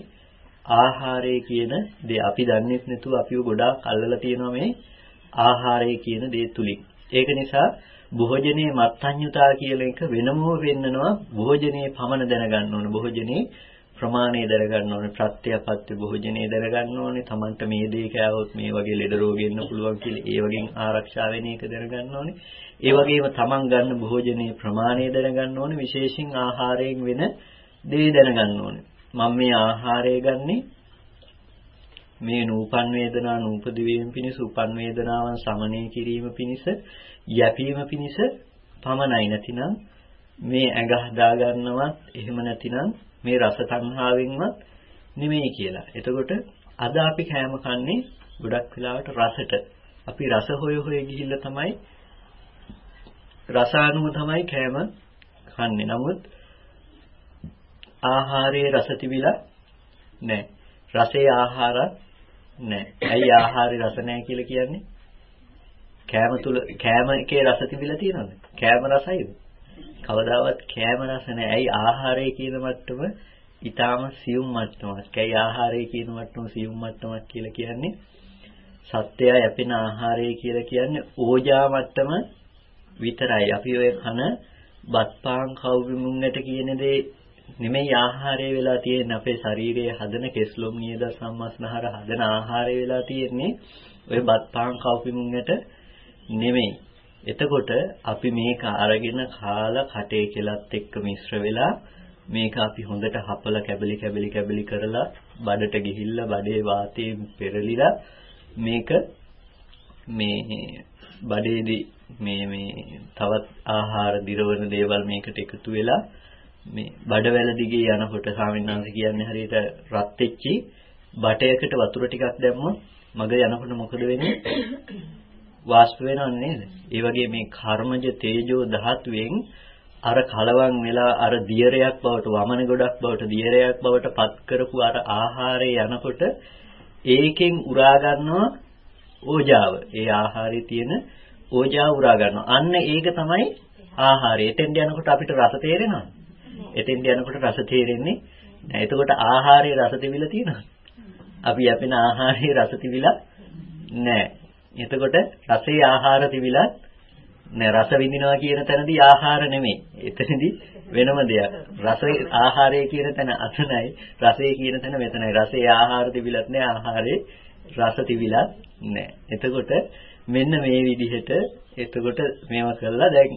ආහාරය කියන දේ. අපි දන්නේ නැතුව අපිව ගොඩාක් අල්ලලා තියෙනවා මේ ආහාරය කියන දේ තුලින්. ඒක නිසා භෝජනයේ මත්ඤ්‍යතා කියලා එක වෙනම වෙන්නනවා. භෝජනයේ පමණ දැනගන්න ඕනේ. භෝජනයේ ප්‍රමාණය දැනගන්න ඕනේ. ප්‍රත්‍යපත්‍ය භෝජනයේ දැනගන්න ඕනේ. Tamanට මේ දේ කෑවොත් මේ වගේ ලෙඩ රෝග එන්න පුළුවන් කියලා ඒ වගේ ආරක්ෂා වෙන එක දැනගන්න ඕනේ. ඒ වගේම Taman ගන්න භෝජනයේ ප්‍රමාණය දැනගන්න ඕනේ. විශේෂයෙන් ආහාරයෙන් වෙන දේ දැනගන්න ඕනේ. මම මේ ආහාරය ගන්නේ මේ නූපන් වේදනා නූපදි වීම පිණිස උපන් වේදනාවන් සමනය කිරීම පිණිස යැපීම පිණිස පමණයි. නැතිනම් මේ ඇඟ හදා ගන්නවත් එහෙම නැතිනම් මේ රස තණ්හාවෙන්වත් නෙමෙයි කියලා. එතකොට අද අපි කෑම කන්නේ ගොඩක් වෙලාවට රසට. අපි රස හොය හොය ගිහිල්ලා තමයි රසානුව තමයි කෑම කන්නේ. නමුත් ආහාරයේ රස තිබිලා නැහැ. රසේ ආහාරත් නැහැ. ඇයි ආහාරේ රස නැහැ කියලා කියන්නේ? කෑම තුල කෑම එකේ රස තිබිලා තියෙනවද? කෑම රසයිද? කවදාවත් කෑම රස නැහැ. ඇයි ආහාරය කියන මට්ටම ඊටාම සියුම් මට්ටමක්. ඇයි ආහාරය කියන මට්ටම සියුම් මට්ටමක් කියලා කියන්නේ? සත්‍යය යැපෙන ආහාරය කියලා කියන්නේ ඕජා මට්ටම විතරයි. අපි ඔය කන බත් පාන් කවුරුමුන්නට කියන දේ නෙමෙයි ආහාරය වෙලා තියෙන්නේ. අපේ ශරීරයේ හදන කෙස්ලොම් නියද සම්මස්නහර හදන ආහාරය වෙලා තියෙන්නේ ඔය බත් පාන් කවුරුමුන්නට නෙමෙයි. එතකොට අපි මේක අරගෙන කාලා කටේ කෙලත් එක්ක මිශ්‍ර වෙලා මේක අපි හොඳට හපලා කැබලි කැබලි කැබලි කරලා බඩට ගිහිල්ලා බඩේ වාතයෙන් පෙරලිලා මේක මේ බඩේදී මේ මේ තවත් ආහාර දිරවන දේවල් මේකට එකතු වෙලා මේ බඩවැල දිගේ යනකොට ස්වාමීන් වහන්සේ කියන්නේ හරියට රත් වෙච්චි බටයකට වතුර ටිකක් දැම්මොත් මග යනකොට මොකද වෙන්නේ? වාෂ්ප වෙනව නේද? ඒ වගේ මේ කර්මජ තේජෝ ධාතුවෙන් අර කලවම් වෙලා අර දියරයක් බවට වමන ගොඩක් බවට දියරයක් බවට පත් කරපු අර ආහාරය යනකොට ඒකෙන් උරා ගන්නවා ඕජාව. ඒ ආහාරයේ තියෙන ඕජාව උරා ගන්නවා. අන්න ඒක තමයි ආහාරය. එතෙන්ට යනකොට අපිට රස තේරෙනවද? එතෙන්ට යනකොට රස තේරෙන්නේ නැහැ. එතකොට ආහාරයේ රස තිබිලා තියෙනවද? අපි යපෙන ආහාරයේ රස තිබිලා නැහැ. එතකොට රසේ ආහාර තිබිලා නෑ. රස විඳිනවා කියන තැනදී ආහාර නෙමෙයි. එතනදී වෙනම දෙයක්. රසේ ආහාරය කියන තැන අතනයි, රසේ කියන තැන මෙතනයි. රසේ ආහාර තිබිලත් නෑ, ආහාරේ රස තිබිලත් නෑ. එතකොට මෙන්න මේ විදිහට එතකොට මේවා කළා දැන්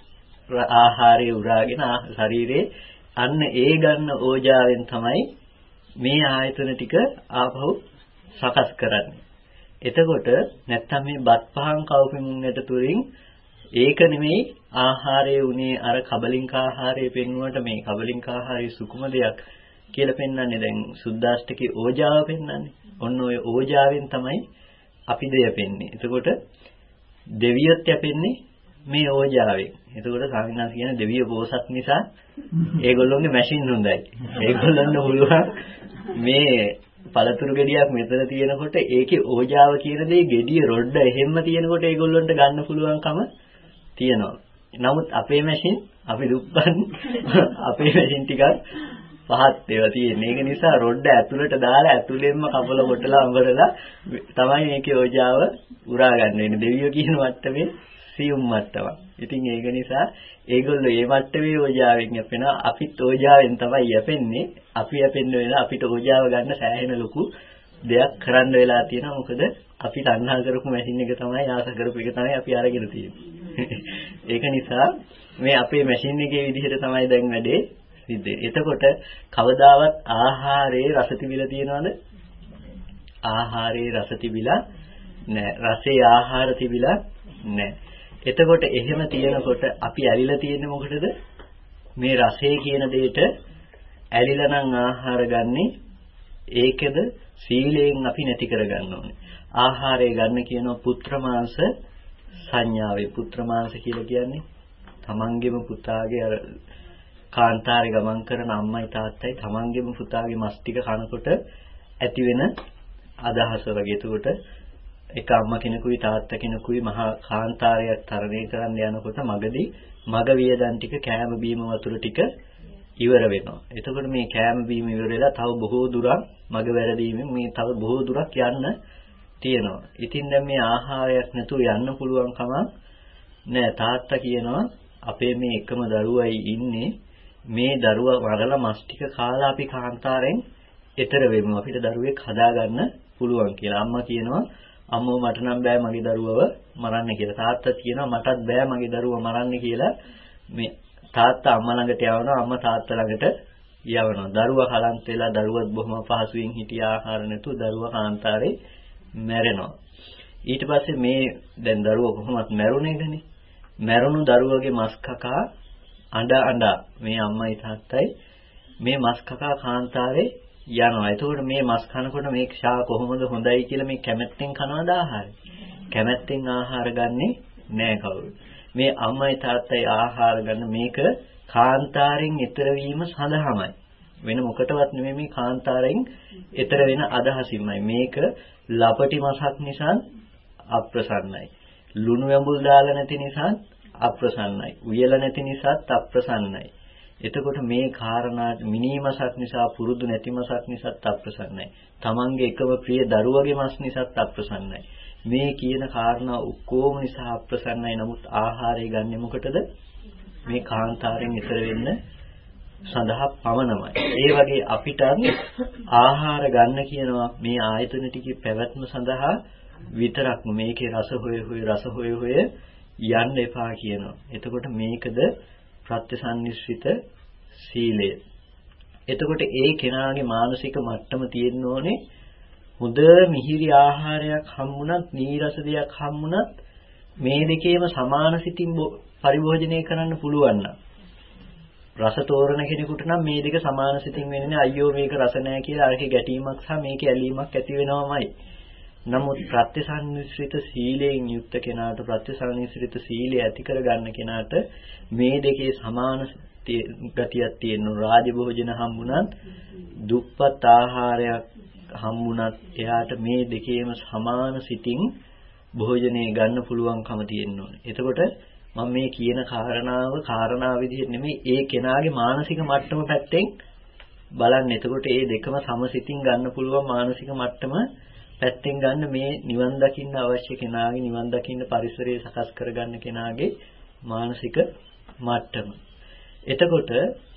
ආහාරය උරාගෙන ශරීරේ අන්න ඒ ගන්න ඕජාවෙන් තමයි මේ ආයතන ටික ආපහු සකස් කරන්නේ. එතකොට නැත්තම් මේ බත් පහන් කවුපිමුන්නට තුරින් ඒක නෙමෙයි ආහාරයේ උනේ අර කබලින්ක ආහාරයේ පෙන්නුවට මේ කබලින්ක ආහාරයේ සුකුම දෙයක් කියලා පෙන්වන්නේ. දැන් සුද්දාෂ්ටකේ ඕජාව පෙන්වන්නේ. ඔන්න ඔය ඕජාවෙන් තමයි අපි දෙය පෙන්නේ. එතකොට දෙවියොත් යැපෙන්නේ මේ ඕජාවෙන්. එතකොට සාමිනාස් කියන දෙවිය බෝසත් නිසා ඒගොල්ලොන්ගේ මැෂින් හොඳයි. ඒගොල්ලොන්ට පුළුවන් මේ පළතුරු ගෙඩියක් මෙතන තියෙනකොට ඒකේ ඕජාව කියන දේ ගෙඩිය රොඩ්ඩ එහෙම්ම තියෙනකොට ඒගොල්ලොන්ට ගන්න පුළුවන්කම තියෙනවා. නමුත් අපේ මැෂින් අපි දුප්පන් අපේ මැෂින් ටිකක් පහත් ඒවා තියෙන්නේ. ඒක නිසා රොඩ්ඩ ඇතුළට දාලා ඇතුළෙන්ම කපල කොටලා අඹරලා තමයි මේකේ ඕජාව උරා ගන්න වෙන්නේ. දෙවියෝ කියන මට්ටමේ සියුම් මට්ටමක්. ඉතින් ඒක නිසා ඒගොල්ලෝ මේ මට්ටමේ ඕජාවෙන් යැපෙනවා. අපිත් ඕජාවෙන් තමයි යැපෙන්නේ. අපි යැපෙන්න වෙන අපිට ඕජාව ගන්න සෑහෙන ලොකු දෙයක් කරන්න වෙලා තියෙනවා. මොකද අපි තණ්හා කරපු මැෂින් එක තමයි ආස කරපු එක තමයි අපි අරගෙන තියෙන්නේ. ඒක නිසා මේ අපේ මැෂින් එකේ විදිහට තමයි දැන් වැඩේ සිද්ධ වෙන්නේ. එතකොට කවදාවත් ආහාරයේ රස තිබිලා තියෙනවද? ආහාරයේ රස තිබිලා නැහැ. රසේ ආහාර තිබිලා නැහැ. එතකොට එහෙම තියෙනකොට අපි ඇලිලා තියෙන්නේ මොකටද? මේ රසය කියන දෙයට ඇලිලා නම් ආහාර ගන්නෙ ඒකද සීලයෙන් අපි නැති කරගන්න ඕනේ. ආහාරය ගන්න කියනවා පුත්‍ර මාංශ සංඥාවේ. පුත්‍ර මාංශ කියලා කියන්නේ තමන්ගේම පුතාගේ අර කාන්තාරේ ගමන් කරන අම්මයි තාත්තයි තමන්ගේම පුතාගේ මස් ටික කනකොට ඇති වෙන අදහස වගේ. එතකොට එක අම්මා කෙනෙකුයි තාත්තා කෙනෙකුයි මහා කාන්තාරයක් තරණය කරන්න යනකොට මගදී මග වියදම් ටික කෑම බීම වතුර ටික ඉවර වෙනවා. එතකොට මේ කෑම බීම ඉවර වෙලා තව බොහෝ දුරක් මග වැරදීමෙන් මේ තව බොහෝ දුරක් යන්න තියෙනවා. ඉතින් දැන් මේ ආහාරයක් නැතුව යන්න පුළුවන් කමක් නෑ. තාත්තා කියනවා අපේ මේ එකම දරුවයි ඉන්නේ. මේ දරුවා වරලා මස් ටික කාලා අපි කාන්තාරෙන් එතර වෙමු. අපිට දරුවෙක් හදාගන්න පුළුවන් කියලා. අම්මා කියනවා අම්මෝ මට නම් බෑ මගේ දරුවව මරන්න කියලා. තාත්තා කියනවා මටත් බෑ මගේ දරුවව මරන්න කියලා. මේ තාත්තා අම්මා ළඟට යවනවා, අම්මා තාත්තා ළඟට යවනවා. දරුවා කලන්ත වෙලා දරුවත් බොහොම පහසුවෙන් හිටිය ආහාර නැතුව දරුවා කාන්තාරේ මැරෙනවා. ඊට පස්සේ මේ දැන් දරුවා කොහොමත් මැරුණේදනේ. මැරුණු දරුවගේ මස් කකා අඬ අඬ මේ අම්මයි තාත්තයි මේ මස් කකා කාන්තාරේ යනවා. එතකොට මේ මස් කනකොට මේ ක්ෂා කොහොමද හොඳයි කියලා මේ කැමැත්තෙන් කනවද ආහාරය? කැමැත්තෙන් ආහාර ගන්නෙ නෑ කවුරු. මේ අම්මයි තාත්තයි ආහාර ගන්න මේක කාන්තාරෙන් ඈතර වීම සඳහාමයි. වෙන මොකටවත් නෙමෙයි මේ කාන්තාරයෙන් ඈතර වෙන අදහසින්මයි. මේක ලපටි මසක් නිසා අප්‍රසන්නයි. ලුණු ඇඹුල් දාලා නැති නිසා අප්‍රසන්නයි. උයල නැති නිසාත් අප්‍රසන්නයි. එතකොට මේ කාරණා මිනීමසක් නිසා පුරුදු නැති මසක් නිසාත් අප්‍රසන්නයි. තමන්ගේ එකම ප්‍රිය දරුවගේ මස් නිසාත් අප්‍රසන්නයි. මේ කියන කාරණා ඔක්කොම නිසා අප්‍රසන්නයි. නමුත් ආහාරය ගන්නෙ මොකටද? මේ කාන්තාරයෙන් ඈතර වෙන්න සඳහා පමණමයි. ඒ වගේ අපිට ආහාර ගන්න කියනවා මේ ආයතන ටිකේ පැවැත්ම සඳහා විතරක්ම. මේකේ රස හොය හොය රස හොය හොය යන්න එපා කියනවා. එතකොට මේකද ප්‍රත්‍යසන්නිශ්චිත සීලය. එතකොට ඒ කෙනාගේ මානසික මට්ටම තියෙන්න ඕනේ හොඳ මිහිරි ආහාරයක් හම්බුණත් නීරස දෙයක් හම්බුණත් මේ දෙකේම සමාන සිතින් පරිභෝජනය කරන්න පුළුවන් නම් රස තෝරන කෙනෙකුට නම් මේ දෙක සමාන සිතින් වෙන්නේ අයියෝ මේක රස නැහැ කියලා අරකේ ගැටීමක් සහ මේකේ ඇලීමක් ඇති වෙනවමයි. නමුත් ප්‍රත්‍යසන්නිශ්චිත සීලයෙන් යුක්ත කෙනාට ප්‍රත්‍යසන්නිශ්චිත සීලය ඇති කරගන්න කෙනාට මේ දෙකේ සමාන ගතියක් තියෙන රාජභෝජන හම්බුණත් දුප්පත් ආහාරයක් හම්බුණත් එයාට මේ දෙකේම සමාන සිතින් භෝජනය ගන්න පුළුවන්කම තියෙන්න ඕනේ. එතකොට මම මේ කියන කාරණාව කාරණා විදිහට නෙමෙයි ඒ කෙනාගේ මානසික මට්ටම පැත්තෙන් බලන්න. එතකොට මේ දෙකම සමසිතින් ගන්න පුළුවන් මානසික මට්ටම පැත්තෙන් ගන්න මේ නිවන් දකින්න අවශ්‍ය කෙනාගේ නිවන් දකින්න පරිසරය සකස් කරගන්න කෙනාගේ මානසික මට්ටම. එතකොට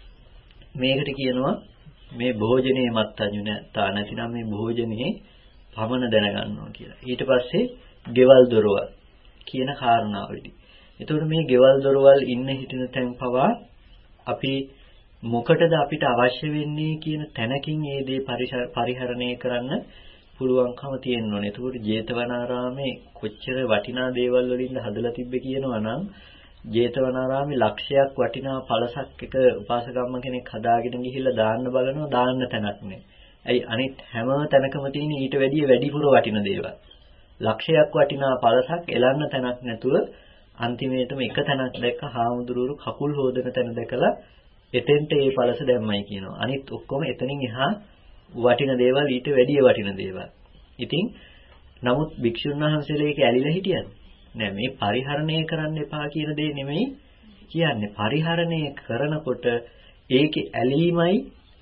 මේකට කියනවා මේ භෝජනයේ මත්ඤ්ඤු නැත්තා නැතිනම් මේ භෝජනයේ පමණ දැනගන්නවා කියලා. ඊට පස්සේ ගෙවල් දොරවල් කියන කාරණාවලදී. එතකොට මේ ගෙවල් දොරවල් ඉන්න හිටින තැන් පවා අපි මොකටද අපිට අවශ්‍ය වෙන්නේ කියන තැනකින් මේ දේ පරිහරණය කරන්න පුළුවන්කම තියෙන්න ඕනේ. ඒකෝට ජේතවනාරාමේ කොච්චර වටිනා දේවල් වලින්ද හදලා තිබ්බේ කියනවා නම් ජේතවනාරාමේ ලක්ෂයක් වටිනා පළසක් එක උපාසකම්ම කෙනෙක් හදාගෙන ගිහිල්ලා දාන්න බලනවා දාන්න තැනක් නෑ. ඇයි අනිත් හැම තැනකම තියෙන ඊට වැඩිය වැඩිපුර වටින දේවල්. ලක්ෂයක් වටිනා පළසක් එලන්න තැනක් නැතුව අන්තිමේටම එක තැනක් දැක්ක හාමුදුරුවෝ කකුල් හොදන තැන දැකලා එතෙන්ට ඒ පළස දැම්මයි කියනවා. අනිත් ඔක්කොම එතනින් එහා වටින දේවල් ඊට වැඩිය වටින දේවල්. ඉතින් නමුත් භික්ෂුන් වහන්සේලා ඒක ඇලිලා හිටියද? නෑ මේ පරිහරණය කරන්න එපා කියන දේ නෙමෙයි කියන්නේ. පරිහරණය කරනකොට ඒකේ ඇලීමයි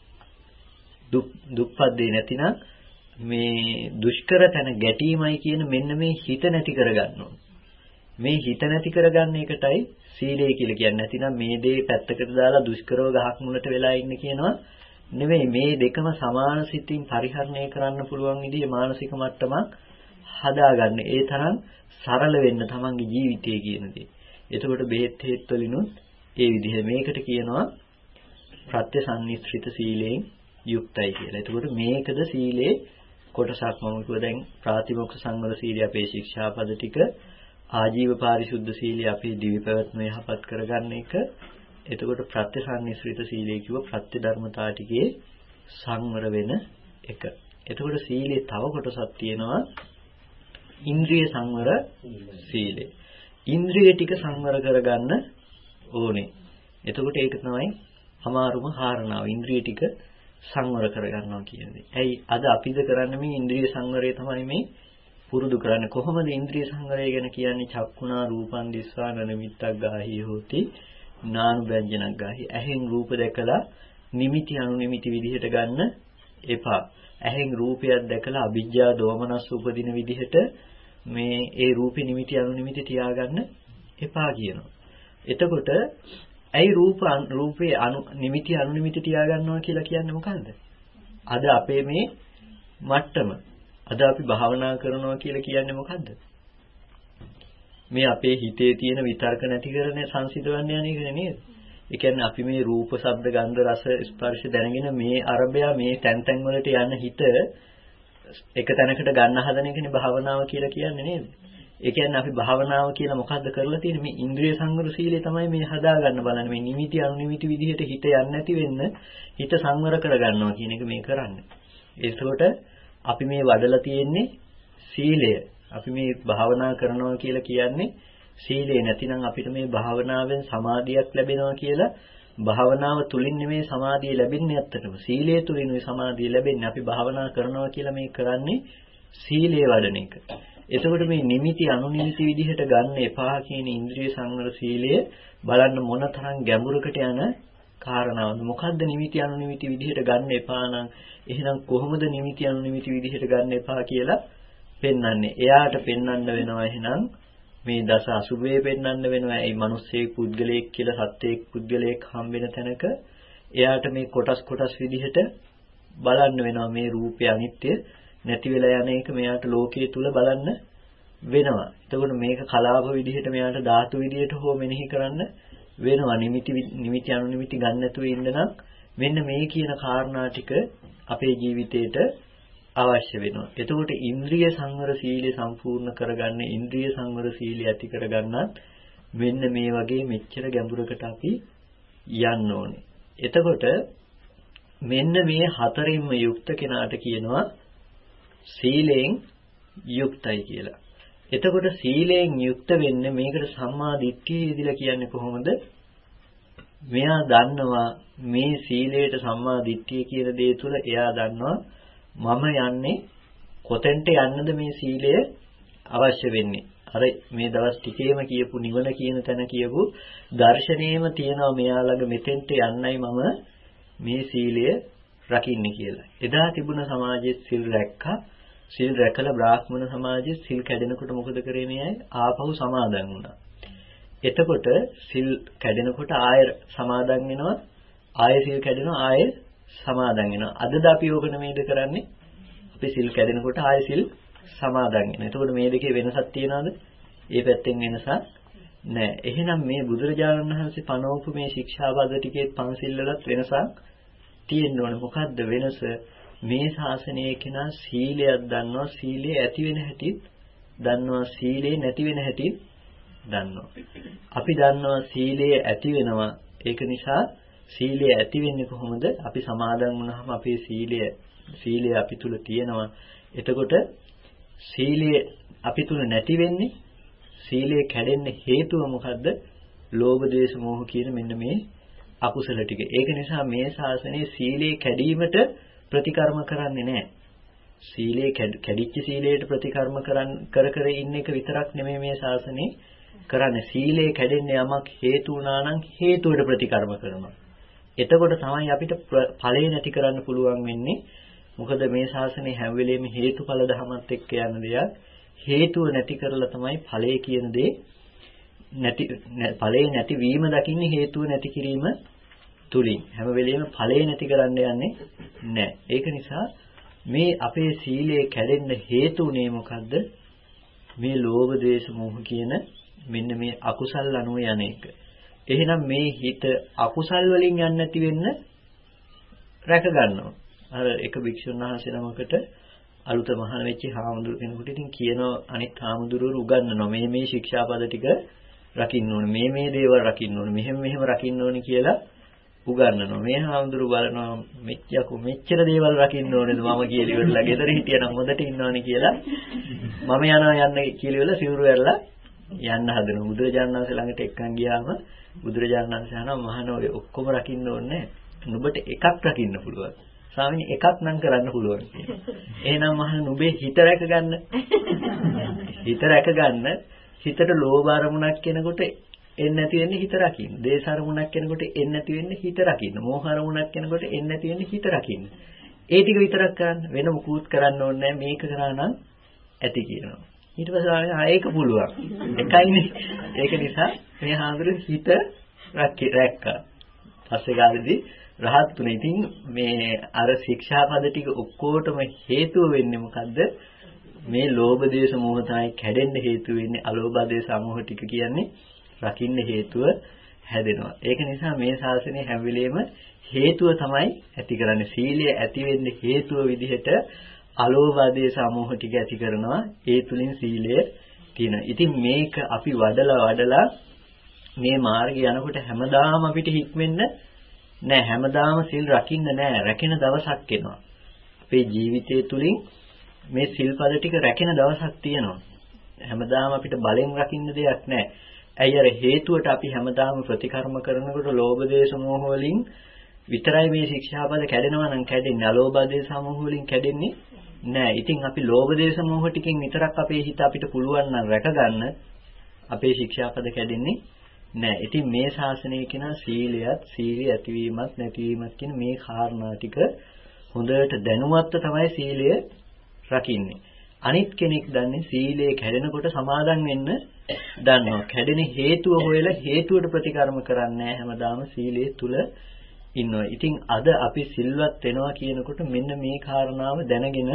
දුක් දුක්පත් දෙ නැතිනම් මේ දුෂ්කර තැන ගැටීමයි කියන මෙන්න මේ හිත නැති කරගන්න ඕනේ. මේ හිත නැති කරගන්න එකටයි සීලය කියලා කියන්නේ. නැතිනම් මේ දේ පැත්තකට දාලා දුෂ්කරව ගහක් මුලට වෙලා ඉන්න කියනවා නෙවෙයි. මේ දෙකම සමාන සිතින් පරිහරණය කරන්න පුළුවන් විදිහේ මානසික මට්ටමක් හදාගන්න. ඒ තරම් සරල වෙන්න තමන්ගේ ජීවිතය කියන දේ. එතකොට බෙහෙත් හේත් වලිනුත් ඒ විදිහ මේකට කියනවා ප්‍රත්‍යසන්නිස්ත්‍රිත සීලයෙන් යුක්තයි කියලා. එතකොට මේකද සීලේ කොටසක්. මම කිව්වා දැන් ප්‍රාතිමොක්ඛ සංවර සීලය අපේ ශික්ෂාපද ටික, ආජීව පාරිශුද්ධ සීලය අපේ දිවි පැවැත්ම යහපත් කරගන්න එක. එතකොට ප්‍රත්‍යසන්නිස්ත්‍රිත සීලය කිව්ව ප්‍රත්‍ය ධර්මතා ටිකේ සංවර වෙන එක. එතකොට සීලේ තව කොටසක් තියෙනවා ඉන්ද්‍රිය සංවර සීලය. ඉන්ද්‍රිය ටික සංවර කරගන්න ඕනේ. එතකොට ඒක තමයි අමාරුම කාරණාව. ඉන්ද්‍රිය ටික සංවර කරගන්නවා කියන්නේ. ඇයි අද අපිද කරන්නේ මේ ඉන්ද්‍රිය සංවරය තමයි මේ පුරුදු කරන්නේ. කොහොමද ඉන්ද්‍රිය සංවරය ගැන කියන්නේ? චක්කුණා රූපං දිස්වා නනිමිත්තක් ගාහී හෝති නානුබ්බජනක් ගාහී. ඇහෙන් රූප දැකලා නිමිති අනුනිමිති විදිහට ගන්න එපා. ඇහෙන් රූපයක් දැකලා අවිජ්ජා දෝමනස් උපදින විදිහට මේ ඒ රූපේ නිමිති අනුනිමිති තියාගන්න එපා කියනවා. එතකොට ඇයි රූප රූපේ අනු නිමිති අනුනිමිති තියාගන්නවා කියලා කියන්නේ මොකද්ද? අද අපේ මේ මට්ටම අද අපි භාවනා කරනවා කියලා කියන්නේ මොකද්ද? මේ අපේ හිතේ තියෙන විතර්ක නැති කරන සංසිඳවන්න යන එක නේද? ඒ කියන්නේ අපි මේ රූප, ශබ්ද, ගන්ධ, රස, ස්පර්ශ දැනගෙන මේ අරබය මේ තැන් තැන් වලට යන හිත එක තැනකට ගන්න හදන එකනේ භාවනාව කියලා කියන්නේ නේද? ඒ කියන්නේ අපි භාවනාව කියලා මොකද්ද කරලා තියෙන්නේ? මේ ඉන්ද්‍රිය සංවර සීලය තමයි මේ හදාගන්න බලන්නේ. මේ නිමිති අනුනිමිති විදිහට හිත යන්නේ නැති වෙන්න හිත සංවර කරගන්නවා කියන එක මේ කරන්නේ. ඒකෝට අපි මේ වඩලා තියෙන්නේ සීලය. අපි මේ භාවනා කරනවා කියලා කියන්නේ සීලය. නැතිනම් අපිට මේ භාවනාවෙන් සමාධියක් ලැබෙනවා කියලා භාවනාව තුලින් නෙමෙයි සමාධිය ලැබෙන්නේ ඇත්තටම. සීලය තුලින් මේ සමාධිය ලැබෙන්නේ. අපි භාවනා කරනවා කියලා මේ කරන්නේ සීලය වඩන එක. එතකොට මේ නිමිති අනුනිමිති විදිහට ගන්න එපා කියන ඉන්ද්‍රිය සංවර සීලය බලන්න මොන තරම් ගැඹුරකට යන කාරණාවද? මොකද්ද නිමිති අනුනිමිති විදිහට ගන්න එපා නම් එහෙනම් කොහොමද නිමිති අනුනිමිති විදිහට ගන්න එපා කියලා පෙන්වන්නේ? එයාට පෙන්වන්න වෙනවා එහෙනම් මේ දස අසුභයේ පෙන්වන්න වෙනවා. ඒ මිනිස්සෙක් පුද්ගලයෙක් කියලා සත්‍යයක් පුද්ගලයෙක් හම්බෙන තැනක එයාට මේ කොටස් කොටස් විදිහට බලන්න වෙනවා. මේ රූපය අනිත්‍ය නැති වෙලා යන එක මෙයාට ලෝකයේ තුල බලන්න වෙනවා. එතකොට මේක කලාප විදිහට මෙයාට ධාතු විදිහට හෝ මෙනෙහි කරන්න වෙනවා. නිමිති නිමිති අනුනිමිති ගන්න නැතුව ඉන්න නම් මෙන්න මේ කියන කාරණා ටික අපේ ජීවිතේට අවශ්‍ය වෙනවා. එතකොට ඉන්ද්‍රිය සංවර සීලය සම්පූර්ණ කරගන්න, ඉන්ද්‍රිය සංවර සීලය ඇති කරගන්නත් මෙන්න මේ වගේ මෙච්චර ගැඹුරකට අපි යන්න ඕනේ. එතකොට මෙන්න මේ හතරින්ම යුක්ත කෙනාට කියනවා සීලයෙන් යුක්තයි කියලා. එතකොට සීලයෙන් යුක්ත වෙන්නේ මේකට සම්මා දිට්ඨිය ඉදිලා කියන්නේ කොහොමද? මෙයා දන්නවා මේ සීලයට සම්මා දිට්ඨිය කියන දේ තුළ එයා දන්නවා මම යන්නේ කොතෙන්ට යන්නද මේ සීලය අවශ්‍ය වෙන්නේ. අර මේ දවස් ටිකේම කියපු නිවන කියන තැන කියපු දර්ශනීයම තියනවා මෙයා ළඟ මෙතෙන්ට යන්නයි මම මේ සීලය රකින්නේ කියලා. එදා තිබුණ සමාජයේ සිල් රැක්කා. සිල් රැකලා බ්‍රාහ්මණ සමාජයේ සිල් කැඩෙනකොට මොකද කරේ මේ අය? ආපහු සමාදන් වුණා. එතකොට සිල් කැඩෙනකොට ආය සමාදන් වෙනවා. ආය සිල් කැඩෙනවා ආය සමාදන් වෙනවා. අදද අපි ඕක නෙමෙයිද කරන්නේ? අපි සිල් කැඩෙනකොට ආය සිල් සමාදන් වෙනවා. එතකොට මේ දෙකේ වෙනසක් තියනවද? ඒ පැත්තෙන් වෙනසක් නැහැ. එහෙනම් මේ බුදුරජාණන් වහන්සේ පනවපු මේ ශික්ෂාපද ටිකේ පන්සිල් වලත් වෙනසක් තියෙන්න ඕනේ. මොකද්ද වෙනස? මේ ශාසනයේ කෙනා සීලයක් දන්නවා, සීලය ඇති වෙන හැටිත් දන්නවා, සීලේ නැති වෙන හැටිත් දන්නවා. අපි දන්නවා සීලය ඇති වෙනවා. ඒක නිසා සීලය ඇති වෙන්නේ කොහොමද? අපි සමාදන් වුණාම අපේ සීලය සීලය අපි තුල තියෙනවා. එතකොට සීලය අපි තුල නැති වෙන්නේ, සීලය කැඩෙන්න හේතුව මොකද්ද? ලෝභ, ද්වේෂ, මෝහ කියන මෙන්න මේ අකුසල ටික. ඒක නිසා මේ ශාසනයේ සීලේ කැඩීමට ප්‍රතිකර්ම කරන්නේ නැහැ. සීලේ කැඩිච්ච සීලයට ප්‍රතිකර්ම කරන් කර කර ඉන්න එක විතරක් නෙමෙයි මේ ශාසනයේ කරන්නේ. සීලේ කැඩෙන්න යමක් හේතු වුණා නම් හේතුවට ප්‍රතිකර්ම කරනවා. එතකොට තමයි අපිට ඵලය නැති කරන්න පුළුවන් වෙන්නේ. මොකද මේ ශාසනයේ හැම වෙලෙම හේතුඵල ධමයක් එක්ක යන දෙයක්. හේතුව නැති කරලා තමයි ඵලය කියන දේ නැති ඵලේ නැති වීම දකින්නේ හේතුව නැති කිරීම තුලින්. හැම වෙලෙම ඵලේ නැති කරන්න යන්නේ නැහැ. ඒක නිසා මේ අපේ සීලය කැඩෙන්න හේතුුනේ මොකද්ද? මේ ලෝභ, ද්වේෂ, මෝහ කියන මෙන්න මේ අකුසල් අනුව යන එක. එහෙනම් මේ හිත අකුසල් වලින් යන්නේ නැති වෙන්න රැක ගන්නවා. අර එක භික්ෂුන් වහන්සේ නමකට අලුත මහාන වෙච්ච හාමුදුරු කෙනෙකුට ඉතින් කියනවා අනිත් හාමුදුරුවෝ උගන්වනවා මේ මේ ශික්ෂාපද ටික රකින්න ඕනේ, මේ මේ දේවල් රකින්න ඕනේ, මෙහෙම මෙහෙම රකින්න ඕනේ කියලා උගන්වනවා. මේ හාමුදුරු බලනවා මෙච්චකු මෙච්චර දේවල් රකින්න ඕනේද මම කියලා ඉවරලා ගෙදර හිටියනම් හොඳට ඉන්නවනේ කියලා මම යනවා යන්න කියලා ඉවරලා සිවුරු ඇරලා යන්න හදනවා. බුදුරජාණන් වහන්සේ ළඟට එක්කන් ගියාම බුදුරජාණන් වහන්සේ අහනවා මහාන ඔය ඔක්කොම රකින්න ඕනේ නැහැ. නුඹට එකක් රකින්න පුළුවන්. ස්වාමීනි එකක් නම් කරන්න පුළුවන් කියලා. එහෙනම් මහාන නුඹේ හිත රැක ගන්න. හිත රැක ගන්න. හිතට ලෝභ අරමුණක් කෙනකොට එන්නේ නැති වෙන්නේ හිත රකින්න. දේශ අරමුණක් කෙනකොට එන්නේ නැති වෙන්නේ හිත රකින්න. මෝහ අරමුණක් කෙනකොට එන්නේ නැති වෙන්නේ හිත රකින්න. ඒ ටික විතරක් කරන්න. වෙන මුකුත් කරන්න ඕනේ නැහැ. මේක කරා නම් ඇති කියනවා. ඊට පස්සේ ආ ඒක පුළුවන්. එකයිනේ. ඒක නිසා මේ හාමුදුරු හිත රැක්කා. පස්සේ කාලෙදී රහත් තුනේ. ඉතින් මේ අර ශික්ෂාපද ටික ඔක්කොටම හේතුව වෙන්නේ මොකද්ද? මේ ලෝභ, ද්වේෂ, මෝහ තමයි කැඩෙන්න හේතු වෙන්නේ. අලෝභ, ද්වේෂ, මෝහ ටික කියන්නේ රකින්න හේතුව හැදෙනවා. ඒක නිසා මේ ශාසනය හැම වෙලෙම හේතුව තමයි ඇති කරන්නේ. සීලය ඇති වෙන්නේ හේතුව විදිහට අලෝභ, ද්වේෂ, මෝහ ටික ඇති කරනවා. ඒ තුලින් සීලය තියෙනවා. ඉතින් මේක අපි වඩලා වඩලා මේ මාර්ගය යනකොට හැමදාම අපිට හික්මෙන්න නෑ. හැමදාම සිල් රකින්න නෑ. රැකෙන දවසක් එනවා. අපේ ජීවිතය තුලින් මේ සිල්පද ටික රැකෙන දවසක් තියෙනවා. හැමදාම අපිට බලෙන් රකින්න දෙයක් නෑ. ඇයි අර හේතුවට අපි හැමදාම ප්‍රතිකර්ම කරනකොට ලෝභ, ද්වේෂ, මෝහ වලින් විතරයි මේ ශික්ෂාපද කැඩෙනවා නම් කැඩෙන්නේ. අලෝභ, ද්වේෂ, මෝහ වලින් කැඩෙන්නේ නෑ. ඉතින් අපි ලෝභ, ද්වේෂ, මෝහ ටිකෙන් විතරක් අපේ හිත අපිට පුළුවන් නම් රැක ගන්න අපේ ශික්ෂාපද කැඩෙන්නේ නෑ. ඉතින් මේ ශාසනයේ කියන සීලයත්, සීලය ඇතිවීමත් නැතිවීමත් කියන මේ කාරණා ටික හොඳට දැනුවත්ව තමයි සීලය රකින්නේ. අනිත් කෙනෙක් දන්නේ සීලය කැඩෙනකොට සමාදන් වෙන්න දන්නවා. කැඩෙන හේතුව හොයලා හේතුවට ප්‍රතිකර්ම කරන්නේ හැමදාම සීලයේ තුල ඉන්නවා. ඉතින් අද අපි සිල්වත් වෙනවා කියනකොට මෙන්න මේ කාරණාව දැනගෙන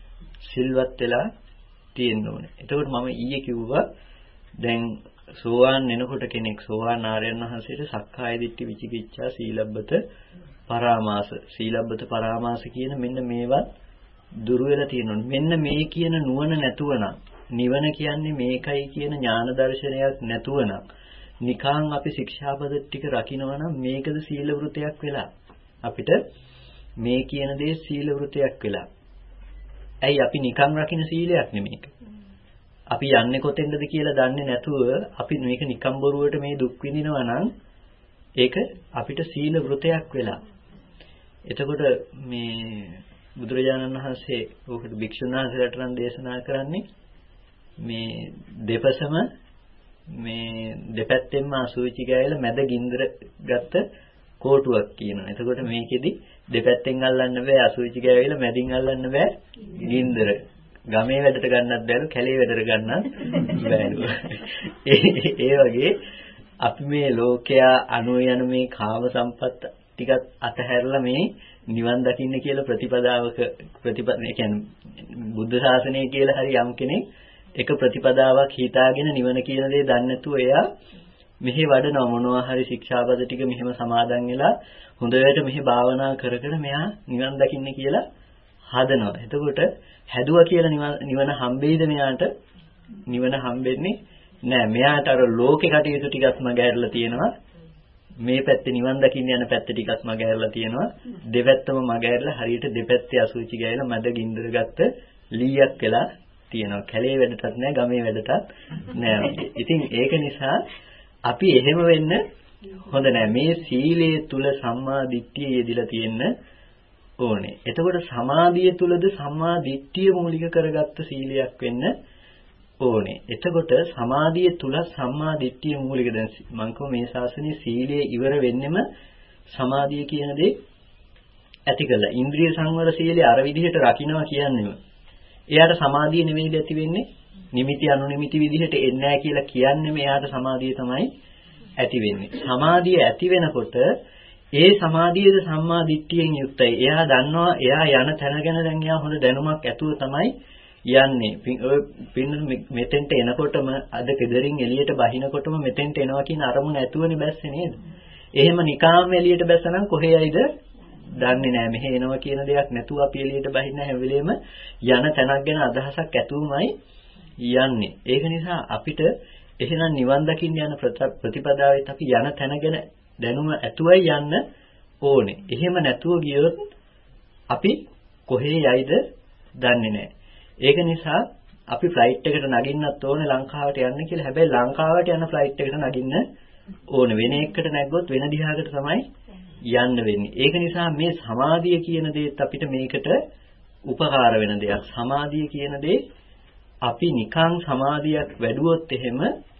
සිල්වත් වෙලා තියෙන්න ඕනේ. එතකොට මම ඊයේ කිව්වා දැන් සෝවාන් වෙනකොට කෙනෙක් සෝවාන් ආර්යයන් වහන්සේට සක්කාය දිට්ඨි, විචිකිච්ඡා, සීලබ්බත, පරාමාස, සීලබ්බත, පරාමාස කියන මෙන්න මේවත් දුර වෙලා තියෙනවා. මෙන්න මේ කියන නුවණ නැතුව නම්, නිවන කියන්නේ මේකයි කියන ඥාන දර්ශනයක් නැතුව නම්, නිකං අපි ශික්ෂාපද ටික රකින්නවා නම් මේකද සීල වෘතයක් වෙලා. අපිට මේ කියන දේ සීල වෘතයක් වෙලා. ඇයි අපි නිකං රකින්න සීලයක් නෙමේක. අපි යන්නේ කොතෙන්ද කියලා දන්නේ නැතුව අපි මේක නිකම් බොරුවට මේ දුක් විඳිනවා නම් ඒක අපිට සීල වෘතයක් වෙලා. එතකොට මේ බුදුරජාණන් වහන්සේ ඔකට භික්ෂුන් වහන්සේලාට නම් දේශනා කරන්නේ මේ දෙපසම මේ දෙපැත්තෙන්ම අසුචි ගෑවිලා මැද ගින්දර ගත්ත කෝටුවක් කියනවා. එතකොට මේකෙදි දෙපැත්තෙන් අල්ලන්න බෑ අසුචි ගෑවිලා මැදින් අල්ලන්න බෑ ගින්දර. ගමේ වැඩට ගන්නත් බැලු කැලේ වැඩට ගන්නත් බැලු. ඒ වගේ අපි මේ ලෝකයා අනු යන මේ කාම සම්පත් ටිකත් අතහැරලා මේ නිවන් දකින්න කියලා ප්‍රතිපදාවක ප්‍රතිපද ඒ කියන්නේ බුද්ධ ශාසනය කියලා හරි යම් කෙනෙක් එක ප්‍රතිපදාවක් හිතාගෙන නිවන කියන දේ දන්නේ නැතුව එයා මෙහි වඩනවා මොනවා හරි ශික්ෂාපද ටික මෙහෙම සමාදන් වෙලා හොඳට මෙහි භාවනා කර කර මෙයා නිවන් දකින්න කියලා හදනවා. එතකොට හැදුවා කියලා නිවන හම්බෙයිද මෙයාට? නිවන හම්බෙන්නේ නෑ. මෙයාට අර ලෝකේ කටයුතු ටිකක් මගහැරලා තියෙනවා. මේ පැත්තේ නිවන් දකින්න යන පැත්ත ටිකක් මගහැරලා තියෙනවා. දෙපැත්තම මගහැරලා හරියට දෙපැත්තේ අසුචි ගෑලා මැද ගින්දර ගත්ත ලීයක් වෙලා තියෙනවා. කැලේ වැඩටත් නෑ, ගමේ වැඩටත් නෑ. ඉතින් ඒක නිසා අපි එහෙම වෙන්න හොඳ නෑ. මේ සීලයේ තුල සම්මා දිට්ඨිය යෙදිලා තියෙන්න ඕනේ. එතකොට සමාධිය තුලද සම්මා දිට්ඨිය මූලික කරගත්ත සීලයක් වෙන්න ඕනේ. එතකොට සමාධිය තුල සම්මා දිට්ඨිය මූලික. දැන් මම කිව්ව මේ ශාසනයේ සීලයේ ඉවර වෙන්නෙම සමාධිය කියන දේ ඇති කළා. ඉන්ද්‍රිය සංවර සීලය අර විදිහට රකින්නවා කියන්නේම. එයාට සමාධිය නෙවෙයි ඇති වෙන්නේ. නිමිති අනුනිමිති විදිහට එන්නේ නැහැ කියලා කියන්නේම එයාට සමාධිය තමයි ඇති වෙන්නේ. සමාධිය ඇති වෙනකොට ඒ සමාධියද සම්මා දිට්ඨියෙන් යුක්තයි. එයා දන්නවා එයා යන තැන ගැන දැන් එයා හොඳ දැනුමක් ඇතුව තමයි යන්නේ. පින්න මෙතෙන්ට එනකොටම අද කෙදරින් එළියට බහිනකොටම මෙතෙන්ට එනවා කියන අරමුණ ඇතුවනේ බැස්සේ නේද? එහෙම නිකාම එළියට බැසනම් කොහේ යයිද? දන්නේ නැහැ. මෙහෙ එනවා කියන දෙයක් නැතුව අපි එළියට බහින්න හැම වෙලෙම යන තැනක් ගැන අදහසක් ඇතුවමයි යන්නේ. ඒක නිසා අපිට එහෙනම් නිවන් දකින්න යන ප්‍රතිපදාවෙත් අපි යන තැන ගැන දැනුම ඇතුවයි යන්න ඕනේ. එහෙම නැතුව ගියොත් අපි කොහේ යයිද දන්නේ නැහැ. ඒක නිසා අපි ෆ්ලයිට් එකට නගින්නත් ඕනේ ලංකාවට යන්න කියලා. හැබැයි ලංකාවට යන ෆ්ලයිට් එකට නගින්න ඕනේ. වෙන එකකට නැග්ගොත් වෙන දිහාකට තමයි යන්න වෙන්නේ. ඒක නිසා මේ සමාධිය කියන දේත් අපිට මේකට උපකාර වෙන දෙයක්. සමාධිය කියන දේ අපි නිකං සමාධියක් වැඩුවොත් එහෙම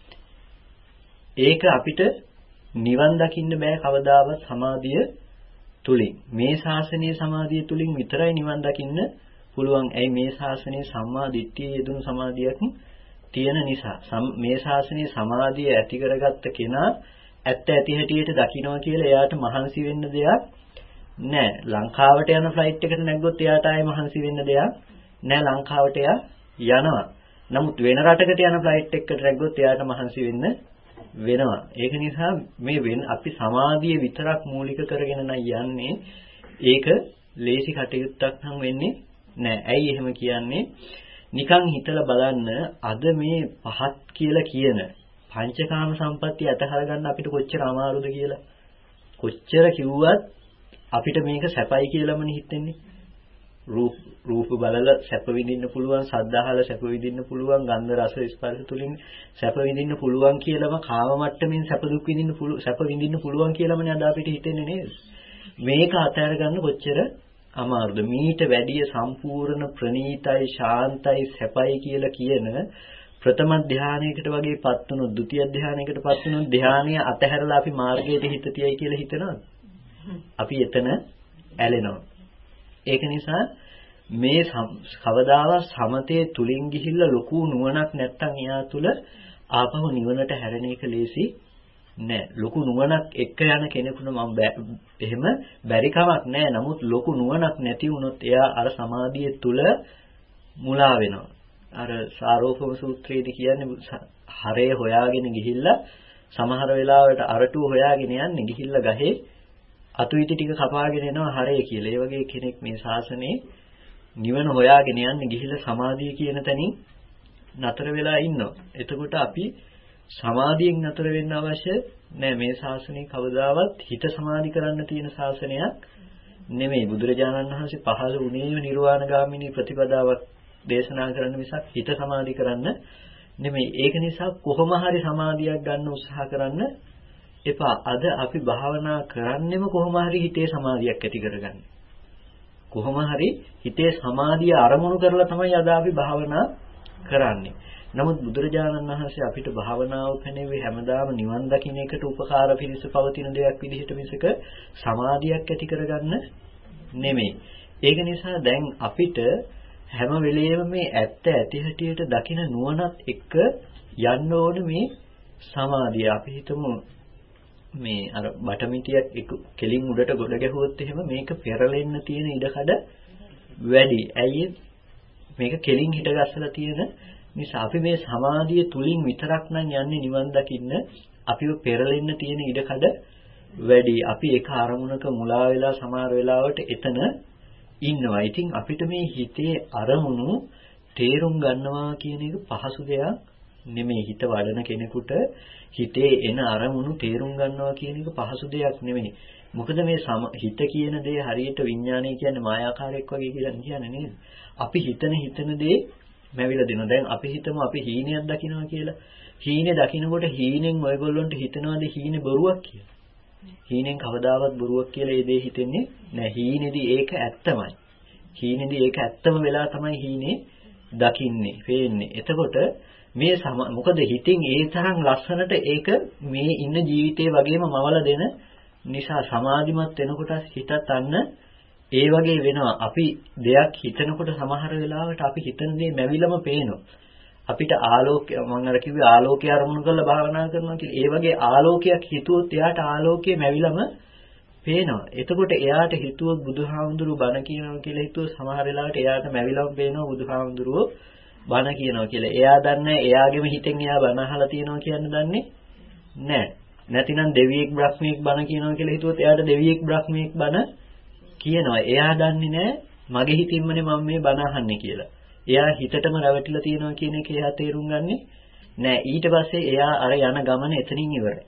ඒක අපිට නිවන් දකින්න බෑ කවදාවත් සමාධිය තුලින්. මේ ශාසනීය සමාධිය තුලින් විතරයි නිවන් දකින්න පුළුවන්. ඇයි මේ ශාසනයේ සම්මා දිට්ඨිය යෙදුණු සමාධියක් තියෙන නිසා. මේ ශාසනයේ සමාධිය ඇති කරගත්ත කෙනා ඇත්ත ඇති හැටියට දකින්නවා කියලා එයාට මහන්සි වෙන්න දෙයක් නෑ. ලංකාවට යන ෆ්ලයිට් එකට නැග්ගොත් එයාට ආයේ මහන්සි වෙන්න දෙයක් නෑ. ලංකාවට එයා යනවා. නමුත් වෙන රටකට යන ෆ්ලයිට් එකකට නැග්ගොත් එයාට මහන්සි වෙන්න වෙනවා. ඒක නිසා මේ වෙන අපි සමාධිය විතරක් මූලික කරගෙන නම් යන්නේ. ඒක ලේසි කටයුත්තක් නම් වෙන්නේ නෑ. ඇයි එහෙම කියන්නේ? නිකන් හිතලා බලන්න අද මේ පහත් කියලා කියන පංචකාම සම්පත්තිය අතහර ගන්න අපිට කොච්චර අමාරුද කියලා. කොච්චර කිව්වත් අපිට මේක සැපයි කියලාමනේ හිතෙන්නේ. රූප රූප බලලා සැප විඳින්න පුළුවන්, ශබ්ද අහලා සැප විඳින්න පුළුවන්, ගන්ධ රස ස්පර්ශ තුලින් සැප විඳින්න පුළුවන් කියලාම කාම මට්ටමින් සැප දුක් විඳින්න පුළුවන්, සැප විඳින්න පුළුවන් කියලාමනේ අද අපිට හිතෙන්නේ නේද? මේක අතහැර ගන්න කොච්චර අමාරුද? මීට වැඩිය සම්පූර්ණ ප්‍රණීතයි, ශාන්තයි, සැපයි කියලා කියන ප්‍රථම ධානයකට වගේපත් වුණු, ဒုတိ ය ධානයකටපත් වුණු ධානය අතහැරලා අපි මාර්ගයට හිත තියයි කියලා හිතනවද? අපි එතන ඇලෙනවා. ඒක නිසා මේ කවදාවත් සමතේ තුලින් ගිහිල්ලා ලොකු නුවණක් නැත්තම් එයා තුල ආපහු නිවනට හැරෙන එක ලේසි නෑ. ලොකු නුවණක් එක්ක යන කෙනෙකුට මම එහෙම බැරි කමක් නෑ. නමුත් ලොකු නුවණක් නැති වුණොත් එයා අර සමාධිය තුල මුලා වෙනවා. අර සාරෝපම සූත්‍රයේදී කියන්නේ හරය හොයාගෙන ගිහිල්ලා සමහර වෙලාවට අරටුව හොයාගෙන යන්නේ ගිහිල්ලා ගහේ අතු ඉති ටික කපාගෙන එනවා හරය කියලා. ඒ වගේ කෙනෙක් මේ ශාසනයේ නිවන හොයාගෙන යන්නේ ගිහිල්ලා සමාධිය කියන තැනින් නතර වෙලා ඉන්නවා. එතකොට අපි සමාධියෙන් නතර වෙන්න අවශ්‍ය නෑ. මේ ශාසනය කවදාවත් හිත සමාධි කරන්න තියෙන ශාසනයක් නෙමෙයි. බුදුරජාණන් වහන්සේ පහළ වුණේම නිර්වාණගාමිනී ප්‍රතිපදාවක් දේශනා කරන්න මිසක් හිත සමාධි කරන්න නෙමෙයි. ඒක නිසා කොහොම හරි සමාධියක් ගන්න උත්සාහ කරන්න එපා. අද අපි භාවනා කරන්නෙම කොහොම හරි හිතේ සමාධියක් ඇති කරගන්න. කොහොම හරි හිතේ සමාධිය අරමුණු කරලා තමයි අද අපි භාවනා කරන්නේ. නමුත් බුදුරජාණන් වහන්සේ අපිට භාවනාව පැනෙන්නේ හැමදාම නිවන් දකින්න එකට උපකාර පිණිස පවතින දෙයක් විදිහට මිසක සමාධියක් ඇති කරගන්න නෙමෙයි. ඒක නිසා දැන් අපිට හැම වෙලෙම මේ ඇත්ත ඇති හැටියට දකින නුවණත් එක්ක යන්න ඕනේ මේ සමාධිය. අපි හිතමු මේ අර බටමිටියක් එක කෙලින් උඩට ගොඩ ගැහුවොත් එහෙම මේක පෙරලෙන්න තියෙන ඉඩකඩ වැඩි. ඇයි මේක කෙලින් හිටගස්සලා තියෙන නිසා අපි මේ සමාධිය තුලින් විතරක් නම් යන්නේ නිවන් දකින්න. අපිව පෙරලෙන්න තියෙන ඉඩකඩ වැඩි. අපි එක අරමුණක මුලා වෙලා සමහර වෙලාවට එතන ඉන්නවා. ඉතින් අපිට මේ හිතේ අරමුණු තේරුම් ගන්නවා කියන එක පහසු දෙයක් නෙමෙයි. හිත වඩන කෙනෙකුට හිතේ එන අරමුණු තේරුම් ගන්නවා කියන එක පහසු දෙයක් නෙමෙයි. මොකද මේ හිත කියන දේ හරියට විඥානය කියන්නේ මායාකාරයක් වගේ කියලා කියන්නේ නේද? අපි හිතන හිතන දේ මැවිලා දෙනවා. දැන් අපි හිතමු අපි හීනයක් දකිනවා කියලා. හීනේ දකින්නකොට හීනෙන් ඔයගොල්ලන්ට හිතනවාද හීනේ බොරුවක් කියලා? හීනෙන් කවදාවත් බොරුවක් කියලා ඒ දේ හිතෙන්නේ නැහැ. හීනේදී ඒක ඇත්තමයි. හීනේදී ඒක ඇත්තම වෙලා තමයි හීනේ දකින්නේ, පේන්නේ. එතකොට මේ මොකද හිතින් ඒ තරම් ලස්සනට ඒක මේ ඉන්න ජීවිතේ වගේම මවලා දෙන නිසා සමාධිමත් වෙනකොට හිතත් අන්න ඒ වගේ වෙනවා. අපි දෙයක් හිතනකොට සමහර වෙලාවට අපි හිතන දේ මැවිලම පේනවා. අපිට ආලෝකය මම අර කිව්වේ ආලෝකය අරමුණු කරලා භාවනා කරනවා කියලා. ඒ වගේ ආලෝකයක් හිතුවොත් එයාට ආලෝකයේ මැවිලම පේනවා. එතකොට එයාට හිතුවොත් බුදුහාමුදුරුවෝ බණ කියනවා කියලා හිතුවොත් සමහර වෙලාවට එයාට මැවිලම පේනවා බුදුහාමුදුරුවෝ බණ කියනවා කියලා. එයා දන්නේ එයාගේම හිතෙන් එයා බණ අහලා තියෙනවා කියන්න දන්නේ නැහැ. නැතිනම් දෙවියෙක් බ්‍රහ්මියෙක් බණ කියනවා කියලා හිතුවොත් එයාට දෙවියෙක් බ්‍රහ්මියෙක් බණ කියනවා. එයා දන්නේ නැහැ මගේ හිතින්මනේ මම මේ බණ අහන්නේ කියලා. එයා හිතටම රැවටිලා තියෙනවා කියන එක එයා තේරුම් ගන්නේ නැහැ. ඊට පස්සේ එයා අර යන ගමන එතනින් ඉවරයි.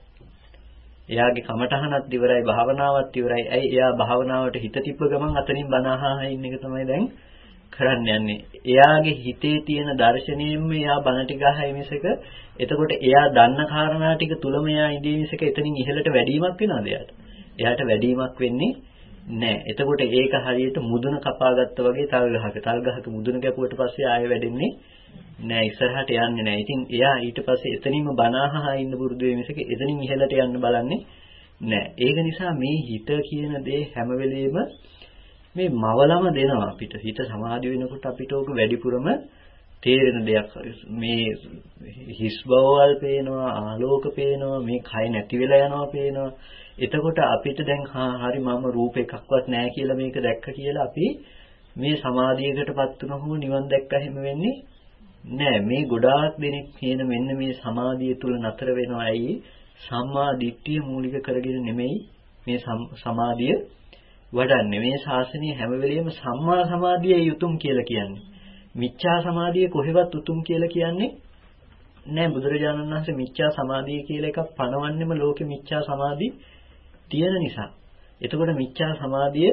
එයාගේ කමටහනත් ඉවරයි, භාවනාවත් ඉවරයි. ඇයි එයා භාවනාවට හිත තිබ්බ ගමන් අතනින් බණ අහා ඉන්න එක තමයි දැන් කරන්න යන්නේ. එයාගේ හිතේ තියෙන දර්ශනයෙන්ම එයා බණ ටික අහයි මිසක එතකොට එයා දන්න කාරණා ටික තුලම එයා ඉඳී මිසක එතනින් ඉහළට වැඩිවීමක් වෙනවද එයාට? එයාට වැඩිවීමක් වෙන්නේ නැහැ. එතකොට ඒක හරියට මුදුන කපාගත්ත වගේ තල් ගහක. තල් ගහක මුදුන කැපුවට පස්සේ ආයෙ වැඩෙන්නේ නැහැ. ඉස්සරහට යන්නේ නැහැ. ඉතින් එයා ඊට පස්සේ එතනින්ම බණ අහහා ඉන්න පුරුදු වෙයි මිසක එතනින් ඉහළට යන්න බලන්නේ නැහැ. ඒක නිසා මේ හිත කියන දේ හැම වෙලෙම මේ මවලම දෙනවා අපිට. හිත සමාධි වෙනකොට අපිට ඕක වැඩිපුරම තේරෙන දෙයක්. මේ හිස් බවවල් පේනවා, ආලෝක පේනවා, මේ කය නැති වෙලා යනවා පේනවා. එතකොට අපිට දැන් හරි මම රූප එකක්වත් නැහැ කියලා මේක දැක්ක කියලා අපි මේ සමාධියකටපත් වුණොත් නිවන් දැක්ක හැම වෙන්නේ නැහැ. මේ ගොඩාක් දෙනෙක් කියන මෙන්න මේ සමාධිය තුල නතර වෙනවා. ඇයි? සම්මා දිට්ඨිය මූලික කරගෙන නෙමෙයි මේ සමාධිය වඩන්නේ. මේ ශාසනය හැම වෙලෙම සම්මා සමාධියයි උතුම් කියලා කියන්නේ. මිච්ඡා සමාධිය කොහෙවත් උතුම් කියලා කියන්නේ නැහැ. බුදුරජාණන් වහන්සේ මිච්ඡා සමාධිය කියලා එකක් පනවන්නෙම ලෝකෙ මිච්ඡා සමාධි තියෙන නිසා. එතකොට මිච්ඡා සමාධිය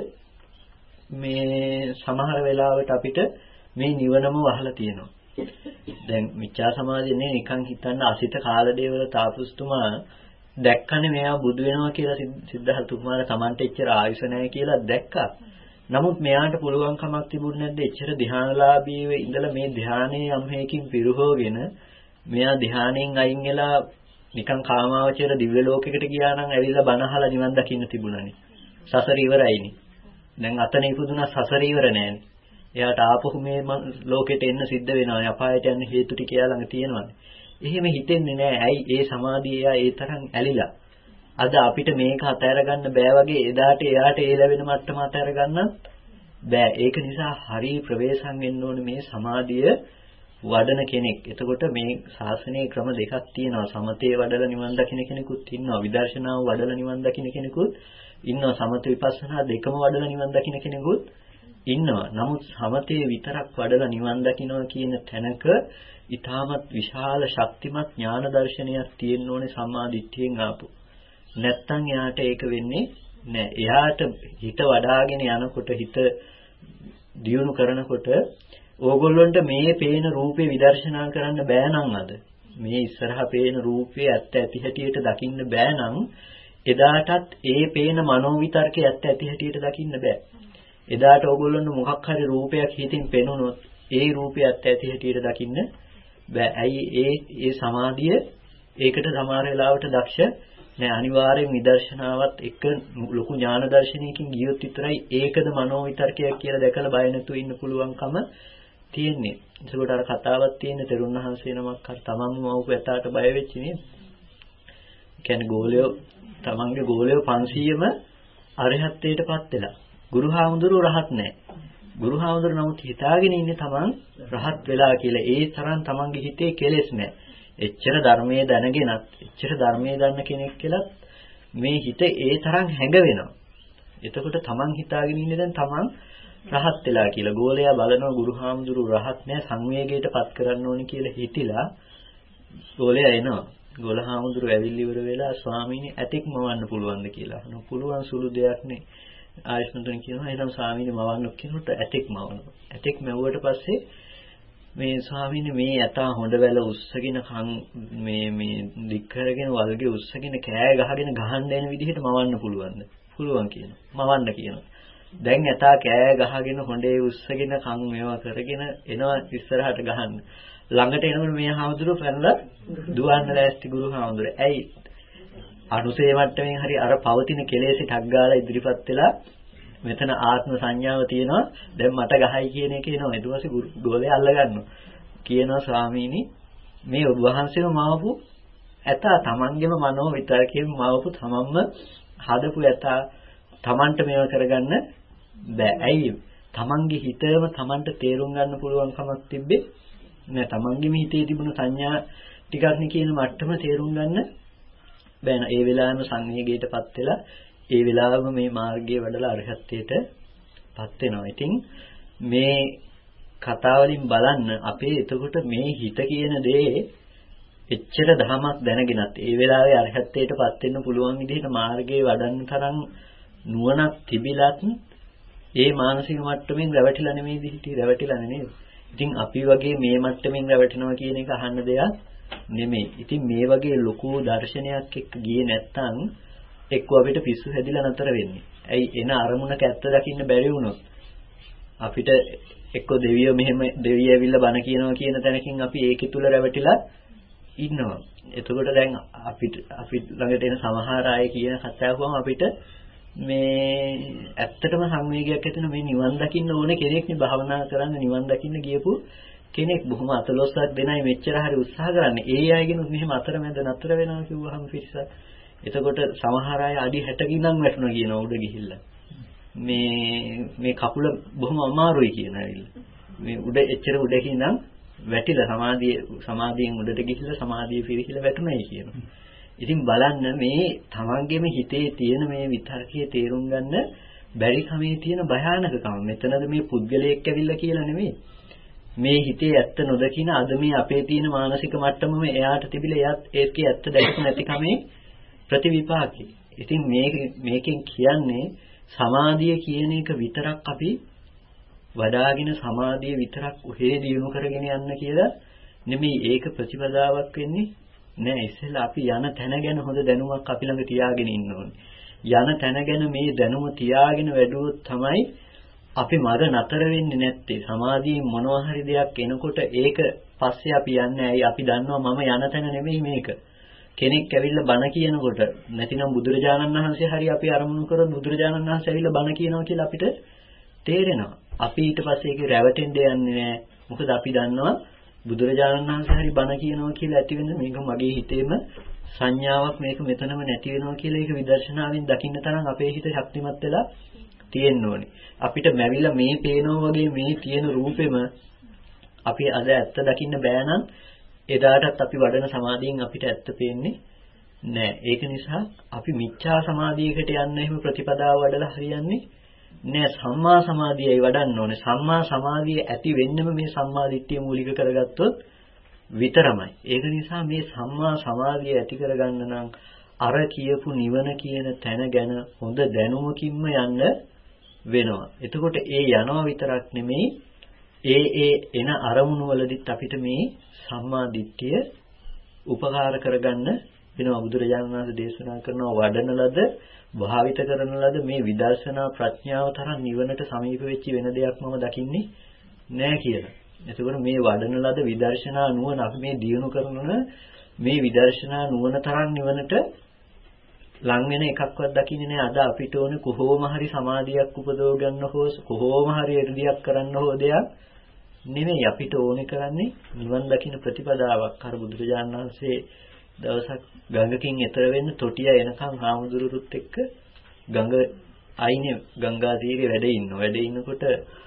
මේ සමහර වෙලාවට අපිට මේ නිවනම වහලා තියෙනවා. දැන් මිච්ඡා සමාධිය නේ නිකන් හිතන්න අසිත කාලදේවල තාපස්තුමා දැක්කනේ මෙයා බුදු වෙනවා කියලා සිද්ධාර්ථ කුමාර තමන්ට එච්චර ආයුෂ නැහැ කියලා දැක්කා. නමුත් මෙයාට පුළුවන් කමක් තිබුණේ නැද්ද එච්චර ධ්‍යානලාභීව ඉඳලා මේ ධ්‍යානයේ යම් හේකින් පිරුහෝගෙන මෙයා ධ්‍යානෙන් අයින් වෙලා නිකන් කාමාවචර දිව්‍ය ලෝකයකට ගියා නම් ඇවිල්ලා බණ අහලා නිවන් දකින්න තිබුණානේ. සසර ඉවරයිනේ. දැන් අතන ඉපදුනා සසර ඉවර නෑනේ. එයාට ආපහු මේ ලෝකෙට එන්න සිද්ධ වෙනවා. අපායට යන්න හේතු ටික එයා ළඟ තියෙනවානේ. එහෙම හිතෙන්නේ නෑ. ඇයි ඒ සමාධිය එයා ඒ තරම් ඇලිලා. අද අපිට මේක අතහැර ගන්න බෑ වගේ එදාට එයාට ඒ ලැබෙන මට්ටම අතහැර ගන්නත් බෑ. ඒක නිසා හරි ප්‍රවේශම් වෙන්න ඕනේ මේ සමාධිය වඩන කෙනෙක්. එතකොට මේ ශාසනයේ ක්‍රම දෙකක් තියෙනවා. සමතේ වඩලා නිවන් දකින්න කෙනෙකුත් ඉන්නවා. විදර්ශනාව වඩලා නිවන් දකින්න කෙනෙකුත් ඉන්නවා. සමත විපස්සනා දෙකම වඩලා නිවන් දකින්න කෙනෙකුත් ඉන්නවා. නමුත් සමතේ විතරක් වඩලා නිවන් දකින්නවා කියන තැනක ඊටමත් විශාල ශක්තිමත් ඥාන දර්ශනයක් තියෙන්න ඕනේ සම්මා දිට්ඨියෙන් ආපු. නැත්තම් එයාට ඒක වෙන්නේ නැහැ. එයාට හිත වඩාගෙන යනකොට හිත දියුණු කරනකොට ඕගොල්ලොන්ට මේ පේන රූපේ විදර්ශනා කරන්න බෑ නම් අද මේ ඉස්සරහා පේන රූපේ ඇත්ත ඇති හැටියට දකින්න බෑ නම් එදාටත් ඒ පේන මනෝ විතර්කේ ඇත්ත ඇති හැටියට දකින්න බෑ. එදාට ඕගොල්ලොන්ට මොකක් හරි රූපයක් හිතින් පෙනුනොත් ඒ රූපේ ඇත්ත ඇති හැටියට දකින්න බෑ. ඇයි ඒ ඒ සමාධිය ඒකට සමහර වෙලාවට දක්ෂ නෑ. අනිවාර්යෙන් විදර්ශනාවත් එක්ක ලොකු ඥාන දර්ශනයකින් ගියොත් විතරයි ඒකද මනෝ විතර්කයක් කියලා දැකලා බය නැතුව ඉන්න පුළුවන්කම තියෙන්නේ. ඒකට අර කතාවක් තියෙන තෙරුන් වහන්සේ නමක් අර තමන්ම වුපු ඇතාට බය වෙච්ච නේද? කියන්නේ ගෝලයෝ තමන්ගේ ගෝලයෝ පන්සීයම අරහත්ත්වයටපත් වෙලා. ගුරුහාමුදුරුවෝ රහත් නැහැ. ගුරුහාමුදුරුවෝ නමුත් හිතාගෙන ඉන්නේ තමන් රහත් වෙලා කියලා. ඒ තරම් තමන්ගේ හිතේ කෙලෙස් නැහැ. එච්චර ධර්මයේ දැනගෙනත් එච්චර ධර්මයේ දන්න කෙනෙක් කියලා මේ හිත ඒ තරම් හැඟ වෙනවා. එතකොට තමන් හිතාගෙන ඉන්නේ දැන් තමන් රහත් වෙලා කියලා. ගෝලයා බලනවා ගුරුහාමුදුරු රහත් නෑ සංවේගයට පත් කරන්න ඕනි කියලා හිතිලා ගෝලයා එනවා. ගෝලහාමුදුරු ඇවිල්ලි ඉවර වෙලා ස්වාමීනි ඇතෙක් මවන්න පුළුවන්ද කියලා අහනවා. පුළුවන් සුළු දෙයක් නේ. ආයස්මතුන් කියනවා එහෙනම් ස්වාමීනි මවන්න කියනකොට ඇතෙක් මවනවා. ඇතෙක් මැවුවට පස්සේ මේ ස්වාමීනි මේ යතා හොඬ වැල උස්සගෙන කන් මේ මේ දික් කරගෙන වල්ගේ උස්සගෙන කෑ ගහගෙන ගහන්න යන විදිහට මවන්න පුළුවන්ද? පුළුවන් කියනවා. මවන්න කියනවා. දැන් යතා කෑ ගහගෙන හොඬේ උස්සගෙන කන් මේවා කරගෙන එනවා ඉස්සරහට ගහන්න. ළඟට එනකොට මේ හාමුදුරුවෝ පැනලා දුවන්න ලෑස්ති ගුරු හාමුදුරුවෝ. ඇයි? අනුසේ මට්ටමින් හරි අර පවතින කෙලෙසි ටක් ගාලා ඉදිරිපත් වෙලා මෙතන ආත්ම සංඥාව තියෙනවා. දැන් මට ගහයි කියන එක එනවා. ඊට පස්සේ ගෝලේ අල්ල ගන්නවා. කියනවා ස්වාමීනි මේ ඔබ වහන්සේම මවපු ඇතා තමන්ගේම මනෝ විතරකයෙන් මවපු තමන්ම හදපු ඇතා තමන්ට මේව කරගන්න බෑ. ඇයි? තමන්ගේ හිතම තමන්ට තේරුම් ගන්න පුළුවන් කමක් තිබ්බේ නෑ. තමන්ගේම හිතේ තිබුණු සංඥා ටිකක් නේ කියන මට්ටම තේරුම් ගන්න බෑ. ඒ වෙලාවෙම සංවේගයටපත් වෙලා ඒ වෙලාවම මේ මාර්ගයේ වඩලා අරහත්ත්වයටපත් වෙනවා. ඉතින් මේ කතාවලින් බලන්න අපේ එතකොට මේ හිත කියන දේ එච්චර ධමයක් දැනගෙනත් ඒ වෙලාවේ අරහත්ත්වයටපත් වෙන්න පුළුවන් විදිහට මාර්ගයේ වඩන්න තරම් නුවණක් තිබිලත් ඒ මානසික මට්ටමින් රැවටිලා නෙමෙයි හිටියේ රැවටිලා නෙමෙයි. ඉතින් අපි වගේ මේ මට්ටමින් රැවටෙනවා කියන එක අහන්න දෙයක් නෙමෙයි. ඉතින් මේ වගේ ලොකු දර්ශනයක් එක්ක ගියේ නැත්තම් එක්ක අපිට පිස්සු හැදිලා නතර වෙන්නේ. ඇයි එන අරමුණක ඇත්ත දකින්න බැරි වුණොත් අපිට එක්ක දෙවියෝ මෙහෙම දෙවියෝ ඇවිල්ලා බණ කියනවා කියන තැනකින් අපි ඒකේ තුල රැවටිලා ඉන්නවා. එතකොට දැන් අපිට අපි ළඟට එන සමහර අය කියන කතාවකම අපිට මේ ඇත්තටම සංවේගයක් ඇති වෙන මේ නිවන් දකින්න ඕනේ කෙනෙක් නේ භාවනා කරන්න නිවන් දකින්න ගියපු කෙනෙක් බොහොම අතලොස්සක් දෙනයි මෙච්චර හරි උත්සාහ කරන්නේ. ඒ අයගෙනුත් මෙහෙම අතරමැද නතර වෙනවා කිව්වහම පිස්සක්. එතකොට සමහර අය අඩි හැටකින් නම් වැටුණා කියනවා උඩ ගිහිල්ලා. මේ මේ කකුල බොහොම අමාරුයි කියන ඇවිල්ලා. මේ උඩ එච්චර උඩකින් නම් වැටිලා සමාධිය සමාධියෙන් උඩට ගිහිල්ලා සමාධිය පිරිහිලා වැටුණයි කියනවා. ඉතින් බලන්න මේ තමන්ගේම හිතේ තියෙන මේ විතර්කයේ තේරුම් ගන්න බැරි කමේ තියෙන භයානකකම. මෙතනද මේ පුද්ගලයෙක් ඇවිල්ලා කියලා නෙමෙයි. මේ හිතේ ඇත්ත නොදකින අද මේ අපේ තියෙන මානසික මට්ටමම එයාට තිබිලා එයාත් ඒකේ ඇත්ත දැකපු නැති කමේ ප්‍රතිවිපාකේ. ඉතින් මේක මේකෙන් කියන්නේ සමාධිය කියන එක විතරක් අපි වඩාගෙන සමාධිය විතරක් උහේ දියුණු කරගෙන යන්න කියලා නෙමෙයි ඒක ප්‍රතිපදාවක් වෙන්නේ නෑ. ඉස්සෙල්ලා අපි යන තැන ගැන හොඳ දැනුමක් අපි ළඟ තියාගෙන ඉන්න ඕනේ. යන තැන ගැන මේ දැනුම තියාගෙන වැඩුවොත් තමයි අපි මර නතර වෙන්නේ නැත්තේ. සමාධියෙන් මොනවා හරි දෙයක් එනකොට ඒක පස්සේ අපි යන්නේ ඇයි අපි දන්නවා මම යන තැන නෙමෙයි මේක. කෙනෙක් ඇවිල්ලා බණ කියනකොට නැතිනම් බුදුරජාණන් වහන්සේ හරි අපි අරමුණු කරොත් බුදුරජාණන් වහන්සේ ඇවිල්ලා බණ කියනවා කියලා අපිට තේරෙනවා. අපි ඊට පස්සේ ඒක රැවටෙන්න යන්නේ නැහැ. මොකද අපි දන්නවා බුදුරජාණන් වහන්සේ හරි බණ කියනවා කියලා ඇති වෙන මේක මගේ හිතේම සංඥාවක් මේක මෙතනම නැති වෙනවා කියලා ඒක විදර්ශනාවෙන් දකින්න තරම් අපේ හිත ශක්තිමත් වෙලා තියෙන්න ඕනේ. අපිට මැවිලා මේ පේනවා වගේ මේ තියෙන රූපෙම අපි අද ඇත්ත දකින්න බෑ නම් එදාටත් අපි වඩන සමාධියෙන් අපිට ඇත්ත පේන්නේ නෑ. ඒක නිසා අපි මිච්ඡා සමාධියකට යන්න එහෙම ප්‍රතිපදාව වඩලා හරියන්නේ නෑ. සම්මා සමාධියයි වඩන්න ඕනේ. සම්මා සමාධිය ඇති වෙන්නම මේ සම්මා දිට්ඨිය මූලික කරගත්තොත් විතරමයි. ඒක නිසා මේ සම්මා සමාධිය ඇති කරගන්න නම් අර කියපු නිවන කියන තැන ගැන හොඳ දැනුමකින්ම යන්න වෙනවා. එතකොට ඒ යනවා විතරක් නෙමෙයි ඒ ඒ එන අරමුණු වලදීත් අපිට මේ සම්මා දිට්ඨිය උපකාර කරගන්න වෙනවා. බුදුරජාණන් වහන්සේ දේශනා කරනවා වඩන ලද භාවිත කරන ලද මේ විදර්ශනා ප්‍රඥාව තරම් නිවනට සමීප වෙච්ච වෙන දෙයක් මම දකින්නේ නැහැ කියලා. එතකොට මේ වඩන ලද විදර්ශනා නුවණ අපි මේ දියුණු කරන මේ විදර්ශනා නුවණ තරම් නිවනට ලං වෙන එකක්වත් දකින්නේ නැහැ. අද අපිට ඕනේ කොහොම හරි සමාධියක් උපදව ගන්න හෝ කොහොම හරි එර්ධියක් කරන්න හෝ දෙයක් නෙමෙයි. අපිට ඕනේ කරන්නේ නිවන් දකින්න ප්‍රතිපදාවක්. අර බුදුරජාණන් වහන්සේ දවසක් ගඟකින් එතර වෙන්න තොටිය එනකන් හාමුදුරුවොත් එක්ක ගඟ අයිනේ ගංගා තීරේ වැඩ ඉන්නවා. වැඩ ඉන්නකොට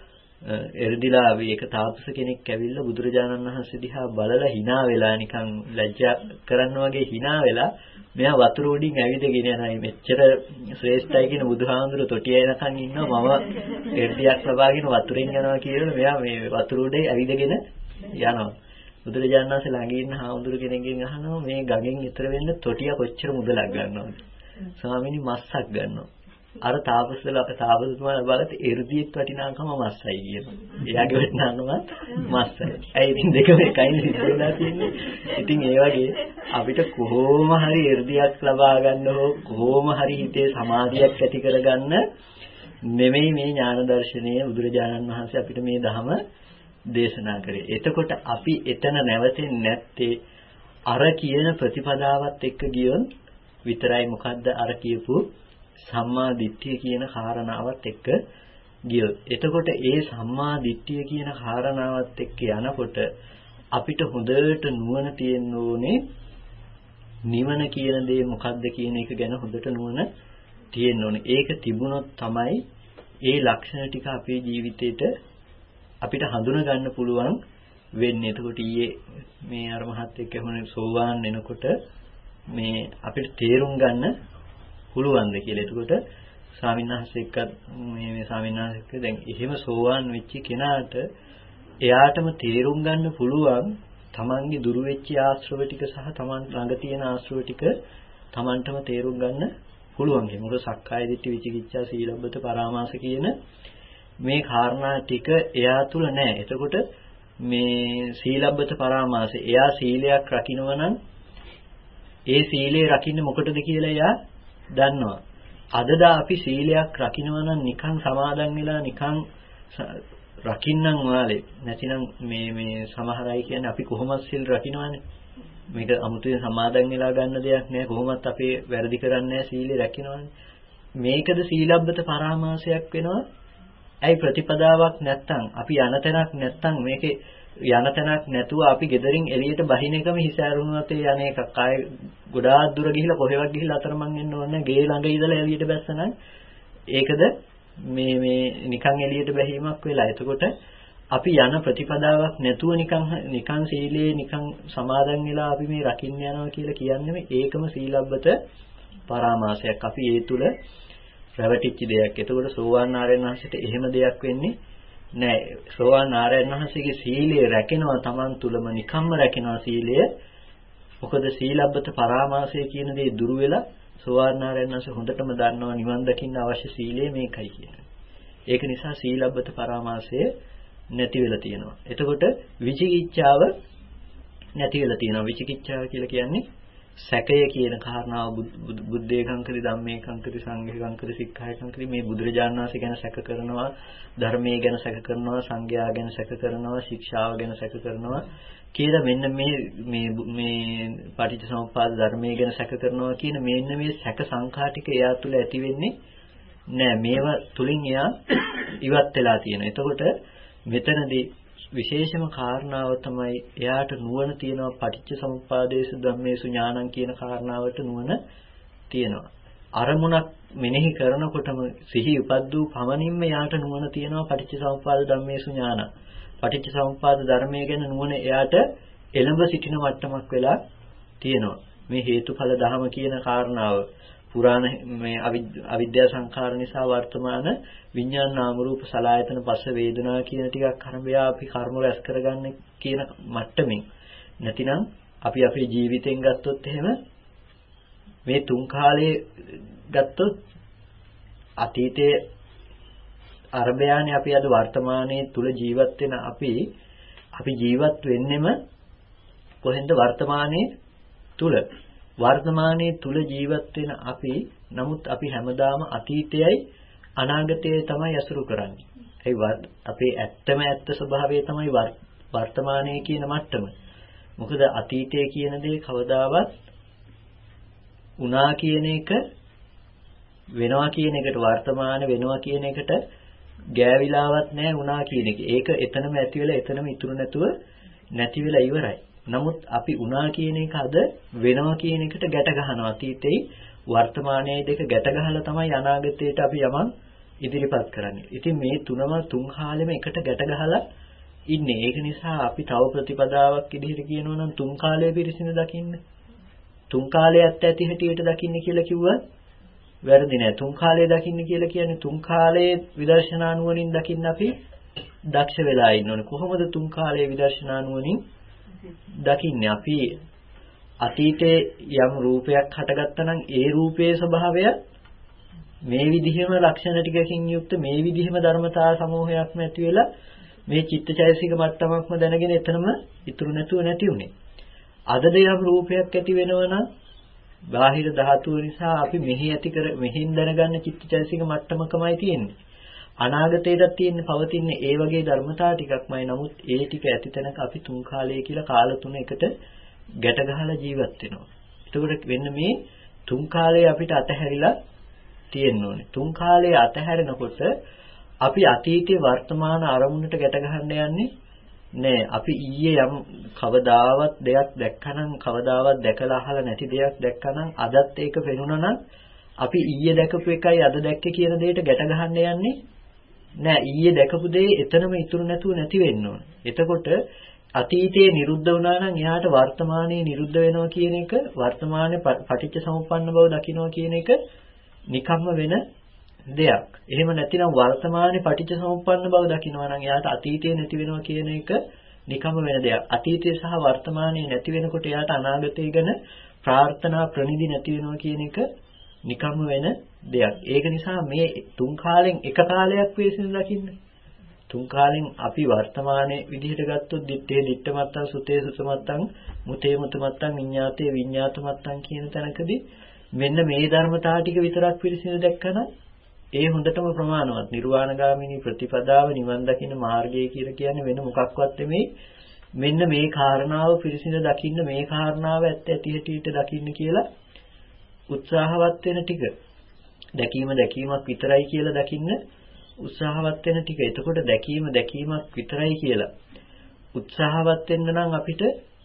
එ르දිලා අපි එක තාපස කෙනෙක් ඇවිල්ලා බුදුරජාණන් වහන්සේ දිහා බලලා hina වෙලා නිකන් ලැජ්ජා කරන්න වගේ hina වෙලා මෙයා වතුර උඩින් ඇවිදගෙන යනවා. මෙච්චර ශ්‍රේෂ්ඨයි කියන බුදුහාමුදුරු තොටිය එනකන් ඉන්නවා මම එර්දියක් ලබාගෙන වතුරෙන් යනවා කියලා මෙයා මේ වතුර උඩේ ඇවිදගෙන යනවා. බුදුරජාණන් වහන්සේ ළඟ ඉන්න හාමුදුරු කෙනෙක්ගෙන් අහනවා මේ ගඟෙන් ඈතර වෙන්න තොටිය කොච්චර මුදලක් ගන්නවද? ස්වාමීනි මස්සක් ගන්නවා. අර තාපසලා තාපසතුමාලා බලත් එර්දියෙත් වටිනාකම මස්සයි කියනවා. එයාගේ වටිනාකම මස්සයි. ඇයි ඉතින් දෙකම එකයි සිද්ධ වෙලා තියෙන්නේ. ඉතින් ඒ වගේ අපිට කොහොම හරි එර්දියක් ලබා ගන්න හෝ කොහොම හරි හිතේ සමාධියක් ඇති කරගන්න නෙමෙයි මේ ඥාන දර්ශනය බුදුරජාණන් වහන්සේ අපිට මේ ධම දේශනා කරේ. එතකොට අපි එතන නැවතෙන්නේ නැත්තේ අර කියන ප්‍රතිපදාවත් එක්ක ගියොත් විතරයි. මොකද්ද අර කියපු සම්මා දිට්ඨිය කියන කාරණාවත් එක්ක ගියොත්. එතකොට ඒ සම්මා දිට්ඨිය කියන කාරණාවත් එක්ක යනකොට අපිට හොඳට නුවණ තියෙන්න ඕනේ නිවන කියන දේ මොකද්ද කියන එක ගැන හොඳට නුවණ තියෙන්න ඕනේ. ඒක තිබුණොත් තමයි ඒ ලක්ෂණ ටික අපේ ජීවිතේට අපිට හඳුනා ගන්න පුළුවන් වෙන්නේ. එතකොට ඊයේ මේ අර මහත් එක්ක වුණ සෝවාන් වෙනකොට මේ අපිට තේරුම් ගන්න පුළුවන්ද කියලා. එතකොට ස්වාමීන් වහන්සේ එක්ක මේ මේ ස්වාමීන් වහන්සේ දැන් එහෙම සෝවාන් වෙච්ච කෙනාට එයාටම තේරුම් ගන්න පුළුවන් තමන්ගේ දුරු වෙච්ච ආශ්‍රව ටික සහ තමන් ළඟ තියෙන ආශ්‍රව ටික තමන්ටම තේරුම් ගන්න පුළුවන්. මොකද සක්කාය දිට්ඨි විචිකිච්ඡා සීලබ්බත පරාමාස කියන මේ කාරණා ටික එයා තුල නැහැ. එතකොට මේ සීලබ්බත පරාමාස එයා සීලයක් රකින්නවා නම් ඒ සීලය රකින්න මොකටද කියලා එයා දන්නවා. අදද අපි සීලයක් රකින්නවා නම් නිකන් සමාදන් වෙලා නිකන් රකින්නම් වාලේ නැතිනම් මේ මේ සමහර අය කියන්නේ අපි කොහොමද සිල් රකින්නවනේ. මේක අමුතුවෙන් සමාදන් වෙලා ගන්න දෙයක් නෑ. කොහොමත් අපි වැරදි කරන්නේ නෑ සීලය රකින්නවනේ. මේකද සීලබ්බත පරාමාසයක් වෙනවා. ඇයි ප්‍රතිපදාවක් නැත්තම් අපි යන තැනක් නැත්තම් මේකේ යන තැනක් නැතුව අපි ගෙදරින් එළියට බහින එකම හිස ඇරුණුවත් ඒ යන එකක් ආයේ ගොඩාක් දුර ගිහිල්ලා කොහෙවත් ගිහිල්ලා අතරමං වෙන්න ඕනේ ගේ ළඟ ඉඳලා එළියට බැස්සනම් ඒකද මේ මේ නිකන් එළියට බැහිමක් වෙලා. එතකොට අපි යන ප්‍රතිපදාවක් නැතුව නිකන් නිකන් සීලේ නිකන් සමාදන් වෙලා අපි මේ රකින්න යනවා කියලා කියන්නේ ඒකම සීලබ්බත පරාමාසයක්. අපි ඒ තුල රැවටිච්ච දෙයක්. එතකොට සෝවාන් ආර්යයන් වහන්සේට එහෙම දෙයක් වෙන්නේ නෑ. සෝවාන් ආර්යයන් වහන්සේගේ සීලය රැකෙනවා Taman තුලම නිකම්ම රැකෙනවා සීලය. මොකද සීලබ්බත පරාමාසය කියන දේ දුරු වෙලා සෝවාන් ආර්යයන් වහන්සේ හොඳටම දන්නවා නිවන් දකින්න අවශ්‍ය සීලය මේකයි කියන්නේ. ඒක නිසා සීලබ්බත පරාමාසය නැති වෙලා තියෙනවා. එතකොට විචිකිච්ඡාව නැති වෙලා තියෙනවා. විචිකිච්ඡාව කියලා කියන්නේ සැකය කියන කාරණාව බුද්ධේකංකරි ධම්මේකංකරි සංඝේකංකරි සික්ඛායකංකරි මේ බුදුරජාණන් වහන්සේ ගැන සැක කරනවා, ධර්මයේ ගැන සැක කරනවා, සංඝයා ගැන සැක කරනවා, ශික්ෂාව ගැන සැක කරනවා කියලා මෙන්න මේ මේ මේ පටිච්චසමුප්පාද ධර්මයේ ගැන සැක කරනවා කියන මෙන්න මේ සැක සංඛා ටික එයා තුල ඇති වෙන්නේ නෑ. මේවා තුලින් එයා ඉවත් වෙලා තියෙනවා. එතකොට මෙතනදී විශේෂම කාරණාව තමයි එයාට නුවණ තියෙනවා පටිච්ච සමුප්පාදේසු ධම්මේසු ඥානං කියන කාරණාවට නුවණ තියෙනවා. අරමුණක් මෙනෙහි කරනකොටම සිහි උපද්දූ පමණින්ම එයාට නුවණ තියෙනවා පටිච්ච සමුප්පාද ධම්මේසු ඥානං. පටිච්ච සමුප්පාද ධර්මයේ ගැන නුවණ එයාට එළඹ සිටින මට්ටමක් වෙලා තියෙනවා. මේ හේතුඵල ධම කියන කාරණාව පුරාණ මේ අවිද්‍යා සංඛාර නිසා වර්තමාන විඥාන නාම රූප සලආයතන පස්ස වේදනා කියන ටිකක් කරඹයා අපි කර්ම රැස් කරගන්න කියන මට්ටමින් නැතිනම් අපි අපේ ජීවිතෙන් ගත්තොත් එහෙම මේ තුන් කාලයේ ගත්තොත් අතීතයේ අරබයානේ අපි අද වර්තමානයේ තුල ජීවත් වෙන අපි අපි ජීවත් වෙන්නෙම කොහෙන්ද වර්තමානයේ තුල වර්තමානයේ තුල ජීවත් වෙන අපි නමුත් අපි හැමදාම අතීතයයි අනාගතයයි තමයි අසුරු කරන්නේ. ඒ අපේ ඇත්තම ඇත්ත ස්වභාවය තමයි වර්තමානයේ කියන මට්ටම. මොකද අතීතයේ කියන දේ කවදාවත් උනා කියන එක වෙනවා කියන එකට වර්තමාන වෙනවා කියන එකට ගෑවිලාවක් නැහැ උනා කියන එක. ඒක එතනම ඇති වෙලා එතනම ඉතුරු නැතුව නැති වෙලා ඉවරයි. නමුත් අපි උනා කියන එක අද වෙනවා කියන එකට ගැට ගන්නවා. අතීතේ වර්තමානයේ දෙක ගැට ගහලා තමයි අනාගතයට අපි යමක් ඉදිරිපත් කරන්නේ. ඉතින් මේ තුනම තුන් කාලෙම එකට ගැට ගහලා ඉන්නේ. ඒක නිසා අපි තව ප්‍රතිපදාවක් ඉදිරියට කියනවා නම් තුන් කාලයේ පිරිසිඳ දකින්න. තුන් කාලයේ ඇත්ත ඇති හැටියට දකින්න කියලා කිව්වා වැරදි නෑ. තුන් කාලයේ දකින්න කියලා කියන්නේ තුන් කාලයේ විදර්ශනා නුවණින් දකින්න අපි දක්ෂ වෙලා ඉන්න ඕනේ. කොහොමද තුන් කාලයේ විදර්ශනා නුවණින් දකින්නේ? අපි අතීතයේ යම් රූපයක් හටගත්තා නම් ඒ රූපයේ ස්වභාවය මේ විදිහම ලක්ෂණ ටිකකින් යුක්ත මේ විදිහම ධර්මතා සමූහයක්ම ඇති වෙලා මේ චිත්තචෛසික මට්ටමක්ම දැනගෙන එතනම ඉතුරු නැතුව නැති උනේ. අද දෙයම් රූපයක් ඇති වෙනවනම් බාහිර ධාතුව නිසා අපි මෙහි ඇති කර මෙහින් දැනගන්න චිත්තචෛසික මට්ටමකමයි තියෙන්නේ. අනාගතයේට තියෙන්නේ පවතින්නේ ඒ වගේ ධර්මතා ටිකක්මයි. නමුත් ඒ ටික ඇති තැනක අපි තුන් කාලය කියලා කාල තුන එකට ගැට ගහලා ජීවත් වෙනවා. එතකොට වෙන්න මේ තුන් කාලය අපිට අතහැරිලා තියෙන්න ඕනේ. තුන් කාලයේ අතහැරෙනකොට අපි අතීතයේ වර්තමාන අරමුණට ගැට ගහන්න යන්නේ නෑ. අපි ඊයේ යම් කවදාවත් දෙයක් දැක්කනම් කවදාවත් දැකලා අහලා නැති දෙයක් දැක්කනම් අදත් ඒක වෙනුණා නම් අපි ඊයේ දැකපු එකයි අද දැක්කේ කියන දෙයට ගැට ගහන්න යන්නේ නෑ. ඊයේ දැකපු දේ එතනම ඉතුරු නැතුව නැති වෙන්න ඕනේ. එතකොට අතීතයේ නිරුද්ධ වුණා නම් එයාට වර්තමානයේ නිරුද්ධ වෙනවා කියන එක වර්තමානයේ පටිච්ච සමුප්පන්න බව දකිනවා කියන එක නිකම්ම වෙන දෙයක්. එහෙම නැතිනම් වර්තමානයේ පටිච්ච සමුප්පන්න බව දකිනවා නම් එයාට අතීතයේ නැති වෙනවා කියන එක නිකම්ම වෙන දෙයක්. අතීතයේ සහ වර්තමානයේ නැති වෙනකොට එයාට අනාගතය ගැන ප්‍රාර්ථනා ප්‍රනිදි නැති වෙනවා කියන එක නිකම්ම වෙන දෙයක්. ඒක නිසා මේ තුන් කාලෙන් එක කාලයක් වේසින් දකින්න. තුන් කාලෙන් අපි වර්තමානයේ විදිහට ගත්තොත් දිත්තේ දිත්ත මත්තං සුතේ සුත මත්තං මුතේ මුත මත්තං විඤ්ඤාතේ විඤ්ඤාත මත්තං කියන තැනකදී මෙන්න මේ ධර්මතාව ටික විතරක් පිළිසිඳ දැක්කම ඒ හොඳටම ප්‍රමාණවත්. නිර්වාණගාමිනී ප්‍රතිපදාව නිවන් දකින්න මාර්ගය කියලා කියන්නේ වෙන මොකක්වත් නෙමෙයි. මෙන්න මේ කාරණාව පිළිසිඳ දකින්න මේ කාරණාව ඇත්ත ඇති හැටියට දකින්න කියලා උත්සාහවත් වෙන ටික. දැකීම දැකීමක් විතරයි කියලා දකින්න උත්සාහවත් වෙන ටික. එතකොට දැකීම දැකීමක් විතරයි කියලා උත්සාහවත් වෙන්න නම් අපිට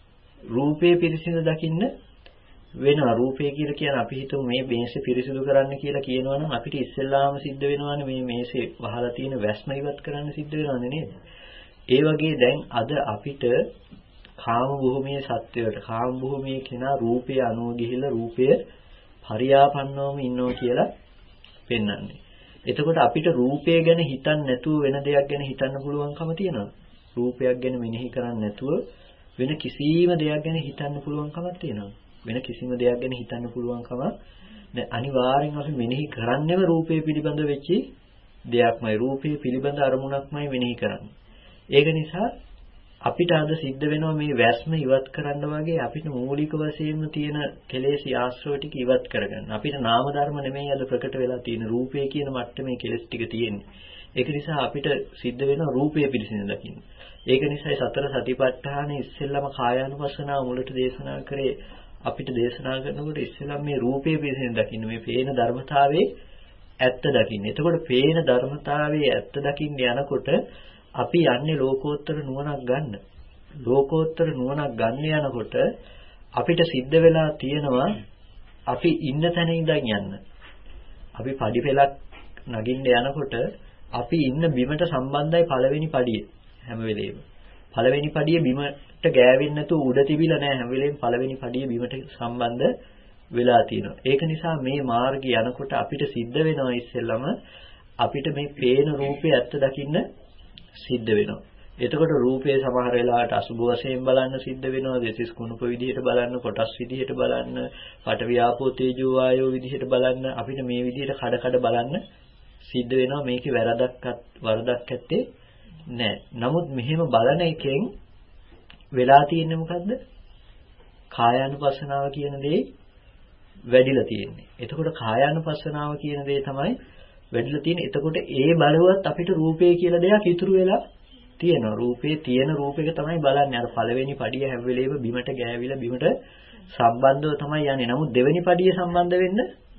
රූපේ පිරිසිදු දකින්න වෙනවා. රූපය කියලා කියන්නේ අපි හිතමු මේ මේසේ පිරිසිදු කරන්න කියලා කියනවනම් අපිට ඉස්සෙල්ලාම සිද්ධ වෙනවානේ මේ මේසේ වහලා තියෙන වැස්ම ඉවත් කරන්න සිද්ධ වෙනවනේ නේද? ඒ වගේ දැන් අද අපිට කාම භූමියේ සත්‍යයට කාම භූමියේ කෙනා රූපය අනුව ගිහිල්ලා රූපය පරියාපන්නවම ඉන්නවා කියලා පෙන්වන්නේ. එතකොට අපිට රූපය ගැන හිතන්න නැතුව වෙන දෙයක් ගැන හිතන්න පුළුවන්කම තියෙනවා. රූපයක් ගැන මෙනෙහි කරන්නේ නැතුව වෙන කිසිම දෙයක් ගැන හිතන්න පුළුවන්කමක් තියෙනවා. වෙන කිසිම දෙයක් ගැන හිතන්න පුළුවන්කම නැහැ. අනිවාර්යෙන් අපි මෙනෙහි කරන්නේම රූපය පිළිබඳ වෙච්ච දෙයක්මයි. රූපය පිළිබඳ අරමුණක්මයි මෙනෙහි කරන්නේ. ඒක නිසා අපිට අද සිද්ධ වෙනවා මේ වැස්ම ඉවත් කරන්න වගේ අපිට මූලික වශයෙන්ම තියෙන කෙලෙස් ආශ්‍රව ටික ඉවත් කරගන්න. අපිට නාම ධර්ම නෙමෙයි අද ප්‍රකට වෙලා තියෙන රූපය කියන මට්ටමේ කෙලෙස් ටික තියෙන්නේ. ඒක නිසා අපිට සිද්ධ වෙනවා රූපය පිළිසිඳ දකින්න. ඒක නිසායි සතර සතිපට්ඨානෙ ඉස්සෙල්ලම කායානුපස්සනාව මුලට දේශනා කරේ. අපිට දේශනා කරනකොට ඉස්සෙල්ලම මේ රූපය පිළිසිඳ දකින්න, මේ පේන ධර්මතාවයේ ඇත්ත දකින්න. එතකොට පේන ධර්මතාවයේ ඇත්ත දකින්න යනකොට අපි යන්නේ ලෝකෝත්තර නුවණක් ගන්න. ලෝකෝත්තර නුවණක් ගන්න යනකොට අපිට සිද්ධ වෙලා තියෙනවා අපි ඉන්න තැන ඉඳන් යන්න. අපි පඩි පෙලක් නගින්න යනකොට අපි ඉන්න බිමට සම්බන්ධයි පළවෙනි පඩිය හැම වෙලේම. පළවෙනි පඩිය බිමට ගෑවෙන්නේ නැතුව උඩ තිබිලා නැහැ. හැම වෙලේම පළවෙනි පඩිය බිමට සම්බන්ධ වෙලා තියෙනවා. ඒක නිසා මේ මාර්ගය යනකොට අපිට සිද්ධ වෙනවා ඉස්සෙල්ලම අපිට මේ පේන රූපේ ඇත්ත දකින්න සිද්ධ වෙනවා. එතකොට රූපේ සමහර වෙලාවට අසුභ වශයෙන් බලන්න සිද්ධ වෙනවා. දෙතිස් කුණුප විදිහට බලන්න, කොටස් විදිහට බලන්න, පඨවි ආපෝ තේජෝ වායෝ විදිහට බලන්න, අපිට මේ විදිහට කඩ කඩ බලන්න සිද්ධ වෙනවා. මේකේ වැරදක් වරදක් ඇත්තේ නැහැ. නමුත් මෙහෙම බලන එකෙන් වෙලා තියෙන්නේ මොකද්ද? කායානුපස්සනාව කියන දේ වැඩිලා තියෙන්නේ. එතකොට කායානුපස්සනාව කියන දේ තමයි වැඩිලා තියෙන්නේ. එතකොට ඒ බලවත් අපිට රූපය කියලා දෙයක් ඉතුරු වෙලා තියෙනවා. රූපේ තියෙන රූපයක තමයි බලන්නේ. අර පළවෙනි පඩිය හැම වෙලේම බිමට ගෑවිලා බිමට සම්බන්ධව තමයි යන්නේ. නමුත් දෙවෙනි පඩිය සම්බන්ධ වෙන්න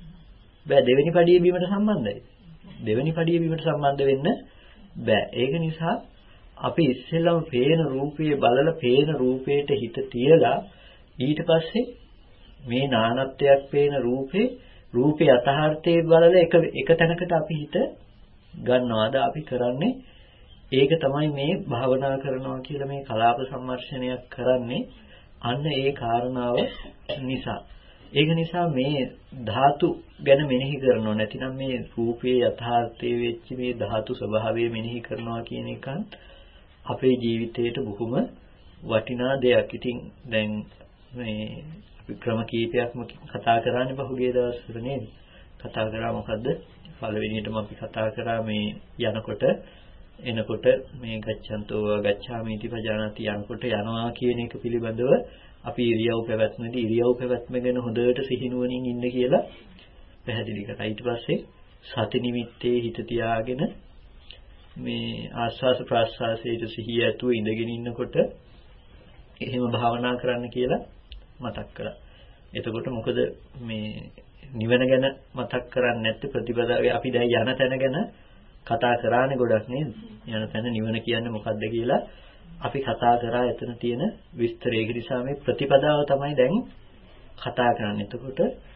බෑ. දෙවෙනි පඩිය බිමට සම්බන්ධයි. දෙවෙනි පඩිය බිමට සම්බන්ධ වෙන්න බෑ. ඒක නිසා අපි ඉස්සෙල්ලම පේන රූපයේ බලලා පේන රූපයට හිත තියලා ඊට පස්සේ මේ නානත්වයක් පේන රූපේ රූපේ යථාර්ථයේ බලලා එක එක තැනකට අපි හිත ගන්නවාද අපි කරන්නේ ඒක තමයි මේ භාවනා කරනවා කියලා මේ කලාප සම්මර්ෂණයක් කරන්නේ අන්න ඒ කාරණාව නිසා. ඒක නිසා මේ ධාතු ගැන මෙනෙහි කරනව නැතිනම් මේ රූපයේ යථාර්ථයේ වෙච්ච මේ ධාතු ස්වභාවය මෙනෙහි කරනවා කියන එක අපේ ජීවිතයට බොහොම වටිනා දෙයක්. ඉතින් දැන් මේ අපි ක්‍රම කීපයක්ම කතා කරන්නේ පහුගිය දවස්වල නේද? කතා කරා මොකද්ද? පළවෙනියටම අපි කතා කරා මේ යනකොට එනකොට මේ ගච්ඡන්තෝ ගච්ඡාමිති පජානාති යනකොට යනවා කියන එක පිළිබඳව අපි ඉරියව් පැවැත්මේදී ඉරියව් පැවැත්ම ගැන හොඳට සිහිනුවණින් ඉන්න කියලා පැහැදිලි කරා. ඊට පස්සේ සති නිමිත්තේ හිත තියාගෙන මේ ආස්වාස ප්‍රාස්වාසයේ සිහිය ඇතුව ඉඳගෙන ඉන්නකොට එහෙම භාවනා කරන්න කියලා මතක් කළා. එතකොට මොකද මේ නිවන ගැන මතක් කරන්නේ නැත්te ප්‍රතිපදාවේ අපි දැන් යන තැන ගැන කතා කරානේ ගොඩක් නේද? යන තැන නිවන කියන්නේ මොකද්ද කියලා අපි කතා කරා. එතන තියෙන විස්තරය. ඒ නිසා මේ ප්‍රතිපදාව තමයි දැන් කතා කරන්නේ. එතකොට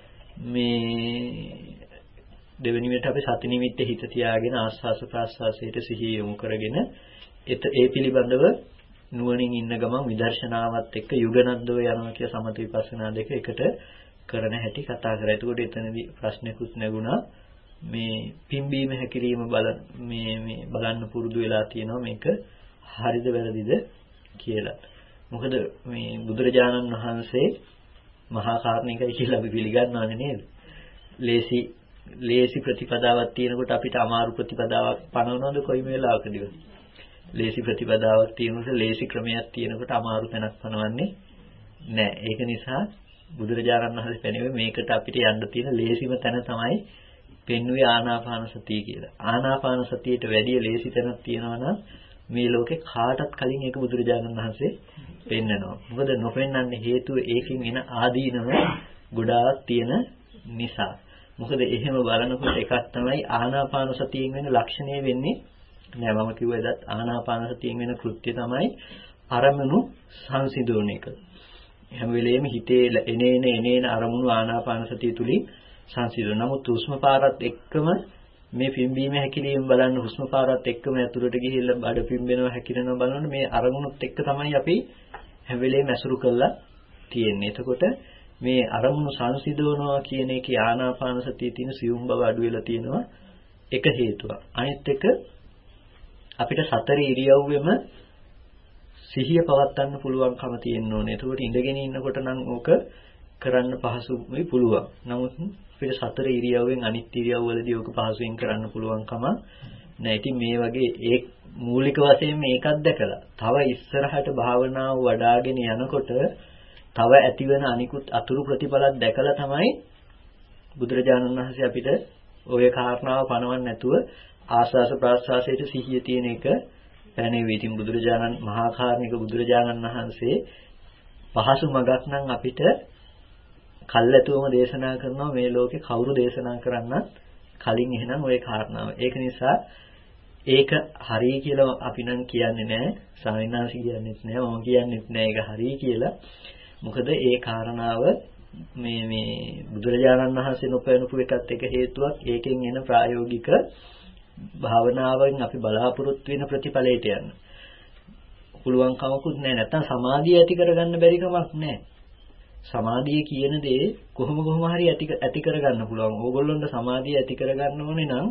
මේ දෙවෙනි විදිහට අපි සති නිමිත්තේ හිත තියාගෙන ආස්වාස ප්‍රාස්වාසයට සිහිය යොමු කරගෙන ඒ පිළිබඳව නුවණින් ඉන්න ගමන් විදර්ශනාවත් එක්ක යුගනද්දව යනවා කිය සමථ විපස්සනා දෙක එකට කරන හැටි කතා කරා. එතකොට එතනදී ප්‍රශ්නකුත් නැගුණා. මේ පිම්බීම හැකිරීම බල මේ මේ බලන්න පුරුදු වෙලා තියෙනවා මේක හරිද වැරදිද කියලා. මොකද මේ බුදුරජාණන් වහන්සේ මහා කාරුණිකයි කියලා අපි පිළිගන්නවානේ නේද? ලේසි ලේසි ප්‍රතිපදාවක් තියෙනකොට අපිට අමාරු ප්‍රතිපදාවක් පනවනවද කොයිම වෙලාවකදීද? ලේසි ප්‍රතිපදාවක් තියෙනකොට ලේසි ක්‍රමයක් තියෙනකොට අමාරු තැනක් පනවන්නේ නැහැ. ඒක නිසා බුදුරජාණන් වහන්සේ පෙන්වුවේ මේකට අපිට යන්න තියෙන ලේසිම තැන තමයි පෙන්වුවේ ආනාපාන සතිය කියලා. ආනාපාන සතියට වැඩිය ලේසි තැනක් තියෙනවා නම් මේ ලෝකේ කාටත් කලින් ඒක බුදුරජාණන් වහන්සේ පෙන්නනවා. මොකද නොපෙන්නන්නේ හේතුව ඒකෙන් එන ආදීනව ගොඩාක් තියෙන නිසා. මොකද එහෙම බලනකොට එකක් තමයි ආනාපාන සතියෙන් වෙන ලක්ෂණය වෙන්නේ නෑ. මම කිව්වා එදත් ආනාපාන සතියෙන් වෙන කෘත්‍ය තමයි අරමුණු සංසිඳෝන එක. හැම වෙලෙම හිතේ එනේන එනේන අරමුණු ආනාපාන සතිය තුලින් සංසිඳන. නමුත් හුස්ම පාරත් එක්කම මේ පිම්බීම හැකිලිම බලන්න හුස්ම පාරත් එක්කම ඇතුළට ගිහිල්ලා බඩ පිම්බෙනවා හැකිලෙනවා බලනකොට මේ අරමුණුත් එක්ක තමයි අපි හැම වෙලේම ඇසුරු කරලා තියෙන්නේ. එතකොට මේ අරමුණු සංසිඳවනවා කියන එකේ ආනාපාන සතියේ තියෙන සියුම් බව අඩු වෙලා තියෙනවා එක හේතුවක්. අනිත් එක අපිට සතර ඉරියව්වෙම සිහිය පවත්වන්න පුළුවන්කම තියෙන්න ඕනේ. එතකොට ඉඳගෙන ඉන්නකොට නම් ඕක කරන්න පහසුයි පුළුවන්. නමුත් අපිට සතර ඉරියව්වෙන් අනිත් ඉරියව්වලදී ඕක පහසුවෙන් කරන්න පුළුවන්කම නැහැ. ඉතින් මේ වගේ ඒ මූලික වශයෙන් මේකක් දැකලා තව ඉස්සරහට භාවනාව වඩ아가ගෙන යනකොට තව ඇතිවෙන අනිකුත් අතුරු ප්‍රතිඵලක් දැකලා තමයි බුදුරජාණන් වහන්සේ අපිට ওই කාරණාව පනවන්න නැතුව ආස්වාස ප්‍රාස්වාසයට සිහිය තියෙන එක පැනෙවි. ඉතින් බුදුරජාණන් මහා කාරුණික බුදුරජාණන් වහන්සේ පහසු මගක් නම් අපිට කල්ැතුවම දේශනා කරනවා මේ ලෝකේ කවුරු දේශනා කරන්නත් කලින් එහෙනම් ওই කාරණාව. ඒක නිසා ඒක හරි කියලා අපි නම් කියන්නේ නැහැ. ස්වාමීන් වහන්සේ කියන්නේත් නැහැ. මම කියන්නේත් නැහැ ඒක හරි කියලා. මොකද ඒ කාරණාව මේ මේ බුදුරජාණන් වහන්සේ නොපැනපු එකත් එක හේතුවක්. ඒකෙන් එන ප්‍රායෝගික භාවනාවෙන් අපි බලාපොරොත්තු වෙන ප්‍රතිඵලයට යන්න පුළුවන් කමකුත් නැහැ. නැත්තම් සමාධිය ඇති කරගන්න බැරි කමක් නැහැ. සමාධිය කියන දේ කොහොම කොහොම හරි ඇති ඇති කරගන්න පුළුවන්. ඕගොල්ලන්ට සමාධිය ඇති කරගන්න ඕනේ නම්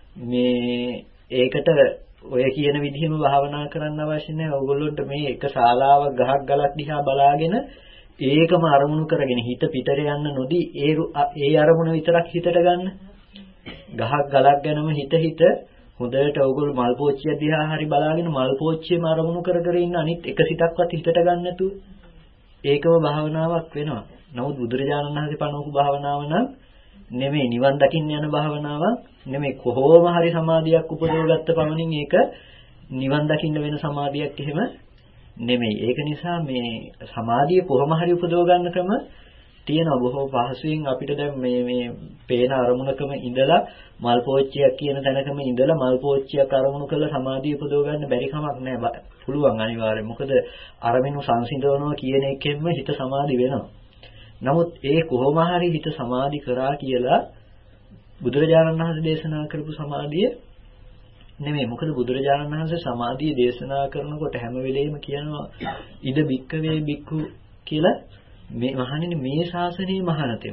මේ ඒකට ඔය කියන විදිහම භාවනා කරන්න අවශ්‍ය නැහැ. ඕගොල්ලන්ට මේ එක ශාලාවක් ගහක් ගලක් දිහා බලාගෙන ඒකම අරමුණු කරගෙන හිත පිටට යන්න නොදී ඒ ඒ අරමුණ විතරක් හිතට ගන්න. ගහක් ගලක් ගැනම හිත හිත හොඳට ඕගොල්ලෝ මල් පෝච්චිය දිහා හරි බලාගෙන මල් පෝච්චියම අරමුණු කර කර ඉන්න අනිත් එක සිතක්වත් හිතට ගන්න නැතුව ඒකම භාවනාවක් වෙනවා. නමුත් බුදුරජාණන් වහන්සේ පනවපු භාවනාව නම් නෙමෙයි, නිවන් දකින්න යන භාවනාවක් නෙමෙයි. කොහොම හරි සමාධියක් උපදවගත්ත පමණින් ඒක නිවන් දකින්න වෙන සමාධියක් එහෙම නෙමෙයි. ඒක නිසා මේ සමාධිය කොහොම හරි උපදව ගන්න ක්‍රම තියෙනවා. බොහෝ පහසුවෙන් අපිට දැන් මේ මේ පේන අරමුණකම ඉඳලා මල් පෝච්චියක් කියන තැනකම ඉඳලා මල් පෝච්චියක් අරමුණු කරලා සමාධිය උපදව ගන්න බැරි කමක් නැහැ. පුළුවන් අනිවාර්යයෙන්. මොකද අරමුණු සංසිඳවනවා කියන එකෙන්ම හිත සමාධි වෙනවා. නමුත් ඒ කොහොම හරි හිත සමාධි කරා කියලා බුදුරජාණන් වහන්සේ දේශනා කරපු සමාධිය නෙමෙයි. මොකද බුදුරජාණන් වහන්සේ සමාධිය දේශනා කරනකොට හැම වෙලෙම කියනවා ඉද බික්කවේ බික්කු කියලා මේ මහණෙනි මේ ශාසනයේ මහානතෙම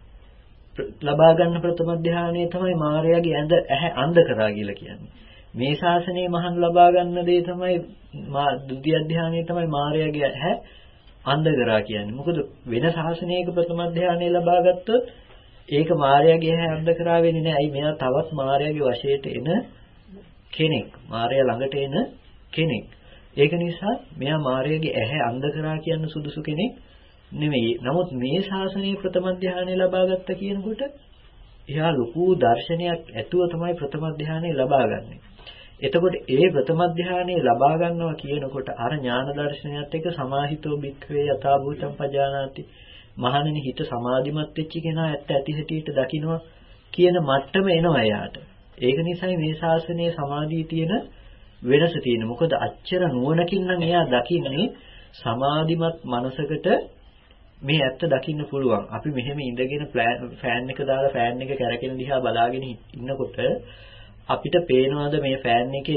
ලබා ගන්න ප්‍රථම ධානයේ තමයි මාර්යාගේ ඇඳ ඇහැ අන්ධ කරා කියලා කියන්නේ. මේ ශාසනයේ මහාන ලබා ගන්න දේ තමයි මා ဒုတိ ධානයේ තමයි මාර්යාගේ ඇහැ අන්ධ කරා කියන්නේ. මොකද වෙන ශාසනයක ප්‍රථම ධානයේ ලබා ගත්තොත් ඒක මාර්යාගේ ඇහැ අන්ධ කරා වෙන්නේ නැහැ. අයි මෙයා තවත් මාර්යාගේ වශයට එන කෙනෙක්. මාර්යා ළඟට එන කෙනෙක්. ඒක නිසා මෙයා මාර්යාගේ ඇහැ අන්ධ කරා කියන සුදුසු කෙනෙක් නෙමෙයි. නමුත් මේ ශාසනයේ ප්‍රථම ධානය ලබා ගත්ත කියනකොට එයා ලොකු දර්ශනයක් ඇතුව තමයි ප්‍රථම ධානය ලබා ගන්නෙ. එතකොට ඒ ප්‍රථම ධානය ලබා ගන්නවා කියනකොට අර ඥාන දර්ශනයත් එක්ක සමාහිතෝ භික්ඛවේ යථා භූතං පජානාති. මහණෙනි හිත සමාධිමත් වෙච්ච කෙනා ඇත්ත ඇති හැටියට දකිනවා කියන මට්ටම එනවා එයාට. ඒක නිසායි මේ ශාසනයේ සමාධිය තියෙන වෙනස තියෙන්නේ. මොකද අච්චර නුවණකින් නම් එයා දකින්නේ සමාධිමත් මනසකට මේ ඇත්ත දකින්න පුළුවන්. අපි මෙහෙම ඉඳගෙන ෆෑන් එක දාලා ෆෑන් එක කැරකෙන දිහා බලාගෙන ඉන්නකොට අපිට පේනවාද මේ ෆෑන් එකේ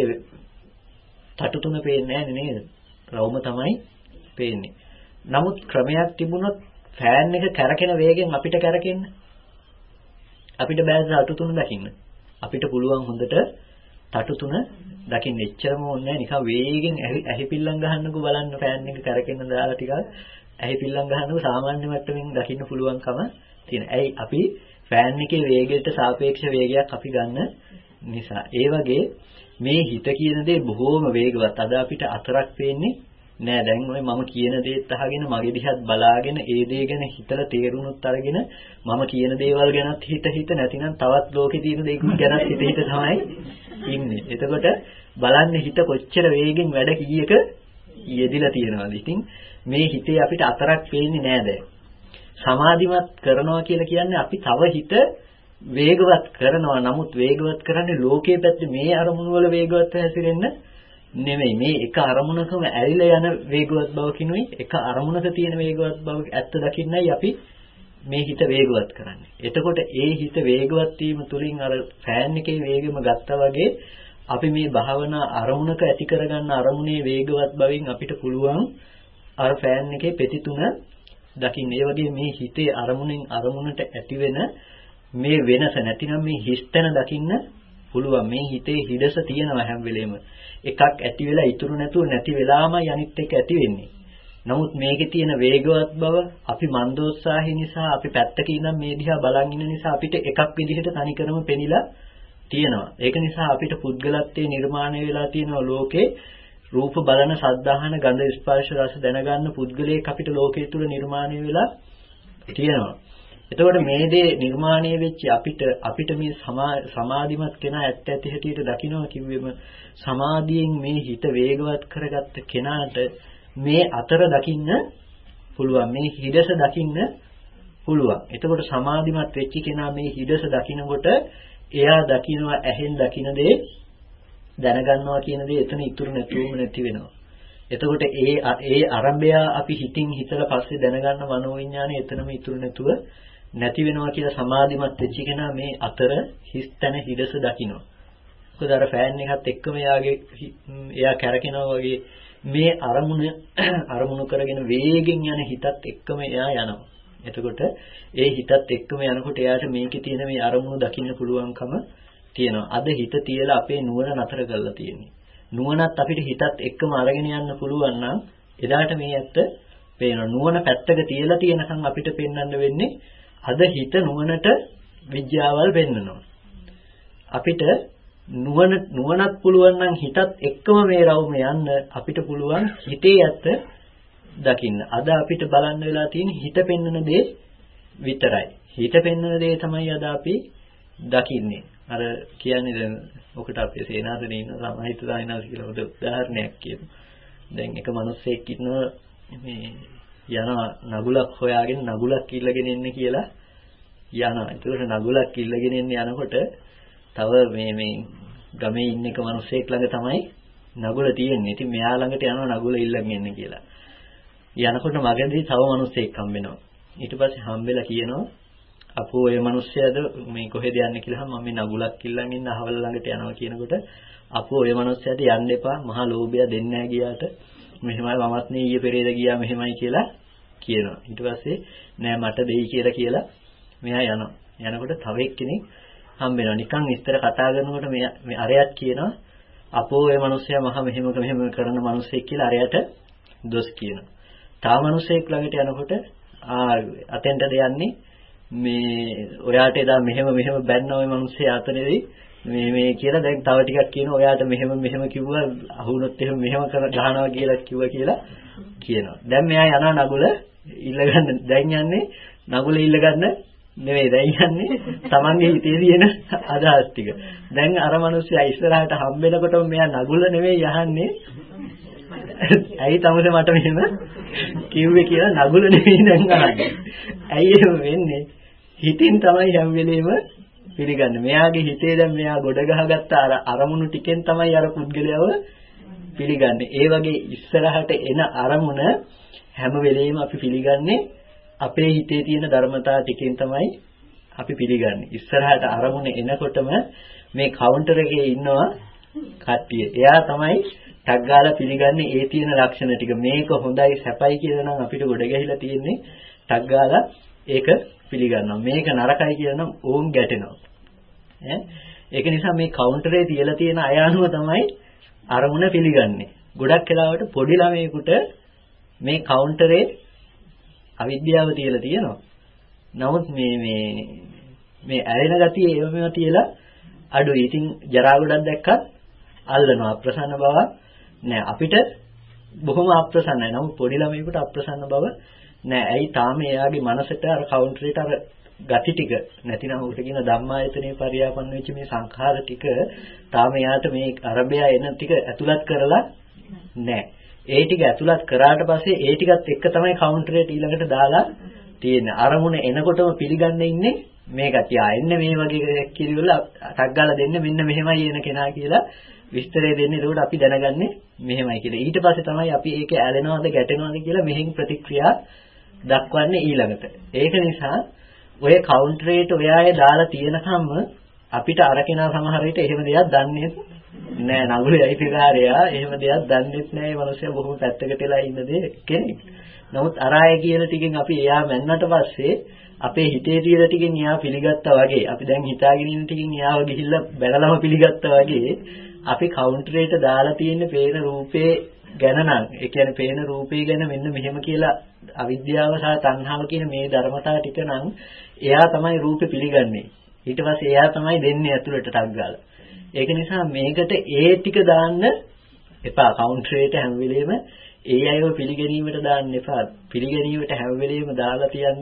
තටු තුන පේන්නේ නැහැ නේද? රවුම තමයි පේන්නේ. නමුත් ක්‍රමයක් තිබුණොත් ෆෑන් එක කැරකෙන වේගෙන් අපිට කැරකෙන්න. අපිට බෑ තටු තුන දකින්න. අපිට පුළුවන් හොඳට තටු තුන දකින්න. එච්චරම ඕනේ නැහැ. නිකන් වේගෙන් ඇහි පිල්ලම් ගහන්නකෝ බලන්න ෆෑන් එක කැරකෙන්න දාලා ටිකක් ඇහි පිල්ලම් ගහනකොට සාමාන්‍ය මට්ටමින් දකින්න පුළුවන්කම තියෙනවා. ඇයි අපි ෆෑන් එකේ වේගයට සාපේක්ෂ වේගයක් අපි ගන්න නිසා. ඒ වගේ මේ හිත කියන දේ බොහෝම වේගවත්. අද අපිට අතරක් පේන්නේ නෑ. දැන් ඔය මම කියන දේත් අහගෙන මගේ දිහාත් බලාගෙන ඒ දේ ගැන හිතලා තේරුණොත් අරගෙන මම කියන දේවල් ගැනත් හිත හිත නැතිනම් තවත් ලෝකේ තියෙන දේකුත් ගැනත් හිත හිත තමයි ඉන්නේ. එතකොට බලන්න හිත කොච්චර වේගෙන් වැඩ කීයක යෙදිලා තියෙනවද. ඉතින් මේ හිතේ අපිට අතරක් පේන්නේ නෑ දැන්. සමාධිමත් කරනවා කියලා කියන්නේ අපි තව හිත වේගවත් කරනවා. නමුත් වේගවත් කරන්නේ ලෝකයේ පැත්තේ මේ අරමුණු වල වේගවත් හැසිරෙන්න නෙමෙයි. මේ එක අරමුණකම ඇලිලා යන වේගවත් බවකිනුයි එක අරමුණක තියෙන වේගවත් බව ඇත්ත දකින්නයි අපි මේ හිත වේගවත් කරන්නේ. එතකොට ඒ හිත වේගවත් වීම තුලින් අර ෆෑන් එකේ වේගෙම ගත්තා වගේ අපි මේ භාවනා අරමුණක ඇති කරගන්න අරමුණේ වේගවත් බවින් අපිට පුළුවන් අර ෆෑන් එකේ පෙති තුන දකින්න. ඒ වගේ මේ හිතේ අරමුණෙන් අරමුණට ඇති වෙන මේ වෙනස නැතිනම් මේ හිස්තන දකින්න පුළුවන්. මේ හිතේ හිඩස තියෙනවා හැම වෙලෙම. එකක් ඇති වෙලා ඉතුරු නැතුව නැති වෙලාම යනිත් එක ඇති වෙන්නේ. නමුත් මේකේ තියෙන වේගවත් බව අපි මන්දෝත්සාහය නිසා අපි පැත්තක ඉඳන් මේ දිහා බලන් ඉන්න නිසා අපිට එකක් විදිහට තනිකරම පෙනිලා තියෙනවා. ඒක නිසා අපිට පුද්ගලත්වයේ නිර්මාණය වෙලා තියෙනවා ලෝකේ. රූප බලන, සද්ධාහන, ගන්ධ, ස්පර්ශ, රස දැනගන්න පුද්ගලයෙක් අපිට ලෝකයේ තුල නිර්මාණය වෙලා තියෙනවා. එතකොට මේ දේ නිර්මාණය වෙච්ච අපිට අපිට මේ සමාධිමත් කෙනා ඇත්ත ඇති හැටියට දකින්නවා කිව්වෙම සමාධියෙන් මේ හිත වේගවත් කරගත්ත කෙනාට මේ අතර දකින්න පුළුවන්. මේ හිඩස දකින්න පුළුවන්. එතකොට සමාධිමත් වෙච්ච කෙනා මේ හිඩස දකිනකොට එයා දකින්නවා ඇහෙන් දකින දේ දැනගන්නවා කියන දේ එතන ඉතුරු නැතුවම නැති වෙනවා. එතකොට ඒ ඒ ආරම්භය අපි හිතින් හිතලා පස්සේ දැනගන්න මනෝවිඤ්ඤාණය එතනම ඉතුරු නැතුව නැති වෙනවා කියලා සමාධිමත් වෙච්ච කෙනා මේ අතර හිස්තන හිඩස දකිනවා. මොකද අර ෆෑන් එකත් එක්කම එයාගේ එයා කැරකෙනවා වගේ මේ අරමුණ අරමුණු කරගෙන වේගෙන් යන හිතත් එක්කම එයා යනවා. එතකොට ඒ හිතත් එක්කම යනකොට එයාට මේකේ තියෙන මේ අරමුණු දකින්න පුළුවන්කම තියෙනවා. අද හිත තියලා අපේ නුවණ නතර කරලා තියෙන්නේ. නුවණත් අපිට හිතත් එක්කම අරගෙන යන්න පුළුවන් නම් එදාට මේ ඇත්ත පේනවා. නුවණ පැත්තක තියලා තියෙනකන් අපිට පෙන්වන්න වෙන්නේ අද හිත නුවණට විද්‍යාවල් පෙන්වනවා. අපිට නුවණ නුවණත් පුළුවන් නම් හිතත් එක්කම මේ රවුම යන්න අපිට පුළුවන් හිතේ ඇත්ත දකින්න. අද අපිට බලන්න වෙලා තියෙන හිත පෙන්වන දේ විතරයි. හිත පෙන්වන දේ තමයි අද අපි දකින්නේ. අර කියන්නේ දැන් ඔකට අපේ සේනාසනේ ඉන්න සමහිත දායනාස් කියලා උද උදාහරණයක් කියමු. දැන් එක මිනිස්සෙක් ඉන්නවා මේ යනවා නගුලක් හොයාගෙන නගුලක් ඉල්ලගෙන එන්න කියලා යනවා. ඒකට නගුලක් ඉල්ලගෙන එන්න යනකොට තව මේ මේ ගමේ ඉන්න එක මිනිස්සෙක් ළඟ තමයි නගුල තියෙන්නේ. ඉතින් මෙයා ළඟට යනවා නගුල ඉල්ලගෙන එන්න කියලා. යනකොට මගෙන්දී තව මිනිස්සෙක් හම්බ වෙනවා. ඊට පස්සේ හම්බෙලා කියනවා අපෝ ඔය මිනිස්සයාද මේ කොහෙද යන්නේ කියලා මම මේ නගුලක් කිල්ලන් ඉන්න අහවල ළඟට යනවා කියනකොට අපෝ ඔය මිනිස්සයාද යන්න එපා මහා ලෝභය දෙන්නේ නැහැ ගියාට මෙහෙමයි මමත් නේ ඊයේ පෙරේද ගියා මෙහෙමයි කියලා කියනවා. ඊට පස්සේ නෑ මට දෙයි කියලා කියලා මෙයා යනවා. යනකොට තව එක්කෙනෙක් හම්බ වෙනවා. නිකන් විස්තර කතා කරනකොට මේ මේ අරයත් කියනවා අපෝ ඔය මිනිස්සයා මහා මෙහෙමක මෙහෙම කරන මිනිස්සෙක් කියලා අරයට දොස් කියනවා. තා මිනිස්සෙක් ළඟට යනකොට ආ අතෙන්ටද යන්නේ මේ ඔයාට එදා මෙහෙම මෙහෙම බැන්න ওই මිනිස්සේ අතනේදී මේ මේ කියලා දැන් තව ටිකක් කියනවා ඔයාට මෙහෙම මෙහෙම කිව්වා අහුනොත් එහෙම මෙහෙම කර ගහනවා කියලා කිව්වා කියලා කියනවා. දැන් මෙයා යනවා නගුල ඉල්ල ගන්න දැන් යන්නේ නගුල ඉල්ල ගන්න නෙවෙයි දැන් යන්නේ Tamange හිතේ තියෙන අදහස් ටික. දැන් අර මිනිස්සයා ඉස්සරහට හම්බෙනකොටම මෙයා නගුල නෙවෙයි යහන්නේ ඇයි තමසේ මට මෙහෙම කිව්වේ කියලා නගුල නෙවෙයි දැන් අහන්නේ. ඇයි එහෙම වෙන්නේ? හිතින් තමයි හැම වෙලෙම පිළිගන්නේ. මෙයාගේ හිතේ දැන් මෙයා ගොඩ ගහගත්ත අර අරමුණු ටිකෙන් තමයි අර පුද්ගලයාව පිළිගන්නේ. ඒ වගේ ඉස්සරහට එන අරමුණ හැම වෙලෙම අපි පිළිගන්නේ අපේ හිතේ තියෙන ධර්මතා ටිකෙන් තමයි අපි පිළිගන්නේ. ඉස්සරහට අරමුණ එනකොටම මේ කවුන්ටර් එකේ ඉන්නවා කට්ටිය. එයා තමයි ටක් ගාලා පිළිගන්නේ ඒ තියෙන ලක්ෂණ ටික. මේක හොඳයි සැපයි කියලා නම් අපිට ගොඩ ගැහිලා තියෙන්නේ ටක් ගාලා ඒක පිළිගන්නවා. මේක නරකයි කියලා නම් ඕන් ගැටෙනවා. ඈ ඒක නිසා මේ කවුන්ටරේ තියලා තියෙන අය අනුව තමයි අරමුණ පිළිගන්නේ. ගොඩක් වෙලාවට පොඩි ළමයෙකුට මේ කවුන්ටරේ අවිද්‍යාව තියලා තියෙනවා. නමුත් මේ මේ මේ ඇලෙන ගතිය ඒව මේවා තියලා අඩුයි. ඉතින් ජරා ගොඩක් දැක්කත් අල්ලනවා. අප්‍රසන්න බව නෑ. අපිට බොහොම අප්‍රසන්නයි. නමුත් පොඩි ළමයෙකුට අප්‍රසන්න බව නෑ. ඇයි තාම එයාගේ මනසට අර කවුන්ටරේට අර ගති ටික නැතිනම් උට කියන ධම්මායතනේ පරියාපන්න වෙච්ච මේ සංඛාර ටික තාම එයාට මේ අරබය එන ටික ඇතුළත් කරලා නෑ. ඒ ටික ඇතුළත් කරාට පස්සේ ඒ ටිකත් එක්ක තමයි කවුන්ටරේට ඊළඟට දාලා තියෙන්නේ. අරමුණ එනකොටම පිළිගන්න ඉන්නේ මේ ගතිය. එන්නේ මේ වගේ කියලා ටක් ගාලා දෙන්න මෙන්න මෙහෙමයි එන කෙනා කියලා විස්තරය දෙන්නේ. ඒකට අපි දැනගන්නේ මෙහෙමයි කියලා. ඊට පස්සේ තමයි අපි ඒක ඇලෙනවද ගැටෙනවද කියලා මෙහෙන් ප්‍රතික්‍රියා දක්වන්නේ ඊළඟට. ඒක නිසා ඔය කවුන්ටරේට ඔය අය දාලා තියෙනකම්ම අපිට අර කෙනා සමහර විට එහෙම දෙයක් දන්නේ නෑ. නගුලේ අයිතිකාරයා එහෙම දෙයක් දන්නේත් නෑ. මේ මිනිස්සු බොහොම පැත්තකට වෙලා ඉන්න දේ කෙනෙක්. නමුත් අර අය කියන ටිකෙන් අපි එයා මැන්නට පස්සේ අපේ හිතේ තියෙන ටිකෙන් එයා පිළිගත්තා වගේ අපි දැන් හිතාගෙන ඉන්න ටිකෙන් එයාව ගිහිල්ලා බැලලම පිළිගත්තා වගේ අපි කවුන්ටරේට දාලා තියෙන පේන රූපේ ගැන නම් ඒ කියන්නේ පේන රූපේ ගැන මෙන්න මෙහෙම කියලා අවිද්‍යාව සහ තණ්හාව කියන මේ ධර්මතා ටික නම් එයා තමයි රූපේ පිළිගන්නේ. ඊට පස්සේ එයා තමයි දෙන්නේ ඇතුළට ටක් ගාලා. ඒක නිසා මේකට ඒ ටික දාන්න එපා. කවුන්ටරේට හැම වෙලෙම ඒ අයව පිළිගැනීමට දාන්න එපා. පිළිගැනීමට හැම වෙලෙම දාලා තියන්න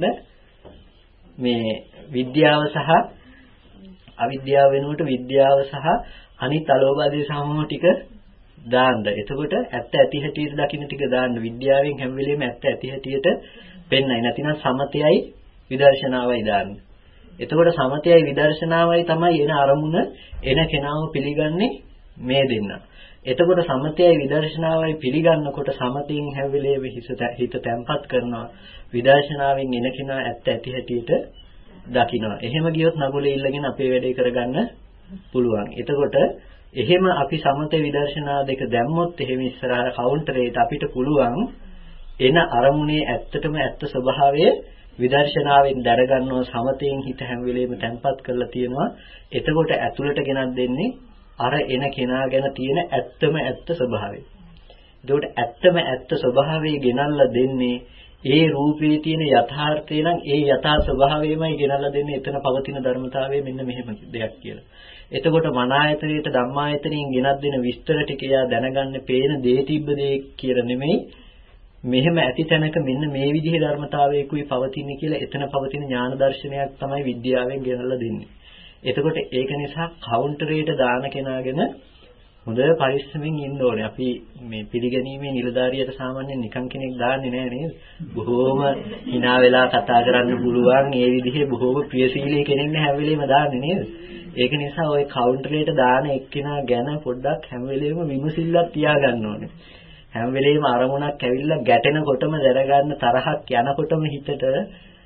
මේ විද්‍යාව සහ අවිද්‍යාව වෙනුවට විද්‍යාව සහ අනිත් අලෝභාදී සමම ටික දාන්න. එතකොට ඇත්ත ඇති හැටියට දකින්න ටික දාන්න. විද්‍යාවෙන් හැම වෙලෙම ඇත්ත ඇති හැටියට පෙන්නයි. නැතිනම් සමතයයි විදර්ශනාවයි දාන්න. එතකොට සමතයයි විදර්ශනාවයි තමයි එන අරමුණ එන කෙනාව පිළිගන්නේ මේ දෙන්න. එතකොට සමතයයි විදර්ශනාවයි පිළිගන්නකොට සමතයෙන් හැම වෙලෙම හිත තැම්පත් කරනවා. විදර්ශනාවෙන් එන කෙනා ඇත්ත ඇති හැටියට දකිනවා. එහෙම ගියොත් නගුලේ ඉල්ලගෙන අපේ වැඩේ කරගන්න පුළුවන්. එතකොට එහෙම අපි සමත විදර්ශනා දෙක දැම්මොත් එහෙම ඉස්සරහ කවුන්ටරේට අපිට පුළුවන් එන අරමුණේ ඇත්තටම ඇත්ත ස්වභාවය විදර්ශනාවෙන් දැනගන්නවා. සමතයෙන් හිත හැම වෙලෙම තැම්පත් කරලා තියෙනවා. එතකොට ඇතුළට ගෙනත් දෙන්නේ අර එන කෙනා ගැන තියෙන ඇත්තම ඇත්ත ස්වභාවය. එතකොට ඇත්තම ඇත්ත ස්වභාවය ගෙනල්ලා දෙන්නේ ඒ රූපේ තියෙන යථාර්ථය නම් ඒ යථා ස්වභාවයමයි ගෙනල්ලා දෙන්නේ. එතන පවතින ධර්මතාවය මෙන්න මෙහෙම දෙයක් කියලා. එතකොට මන ආයතනයේට ධම්මායතනයෙන් ගෙනත් දෙන විස්තර ටික යා දැනගන්න පේන දේ තිබ්බ දේ කියලා නෙමෙයි. මෙහෙම ඇති තැනක මෙන්න මේ විදිහේ ධර්මතාවයකුයි පවතින්නේ කියලා එතන පවතින ඥාන දර්ශනයක් තමයි විද්‍යාවෙන් ගෙනල්ලා දෙන්නේ. එතකොට ඒක නිසා කවුන්ටරේට දාන කෙනාගෙන හොඳ පරිස්සමෙන් ඉන්න ඕනේ. අපි මේ පිළිගැනීමේ නිලධාරියට සාමාන්‍යයෙන් නිකන් කෙනෙක් දාන්නේ නැහැ නේද? බොහෝම hina වෙලා කතා කරන්න පුළුවන් ඒ විදිහේ බොහෝම ප්‍රියශීලී කෙනෙක් නේ හැම වෙලෙම දාන්නේ නේද? ඒක නිසා ওই කවුන්ටරේට දාන එක්කෙනා ගැන පොඩ්ඩක් හැම වෙලෙම විමසිල්ලක් තියාගන්න ඕනේ. හැම වෙලෙම අරමුණක් ඇවිල්ලා ගැටෙනකොටම දැනගන්න තරහක් යනකොටම හිතට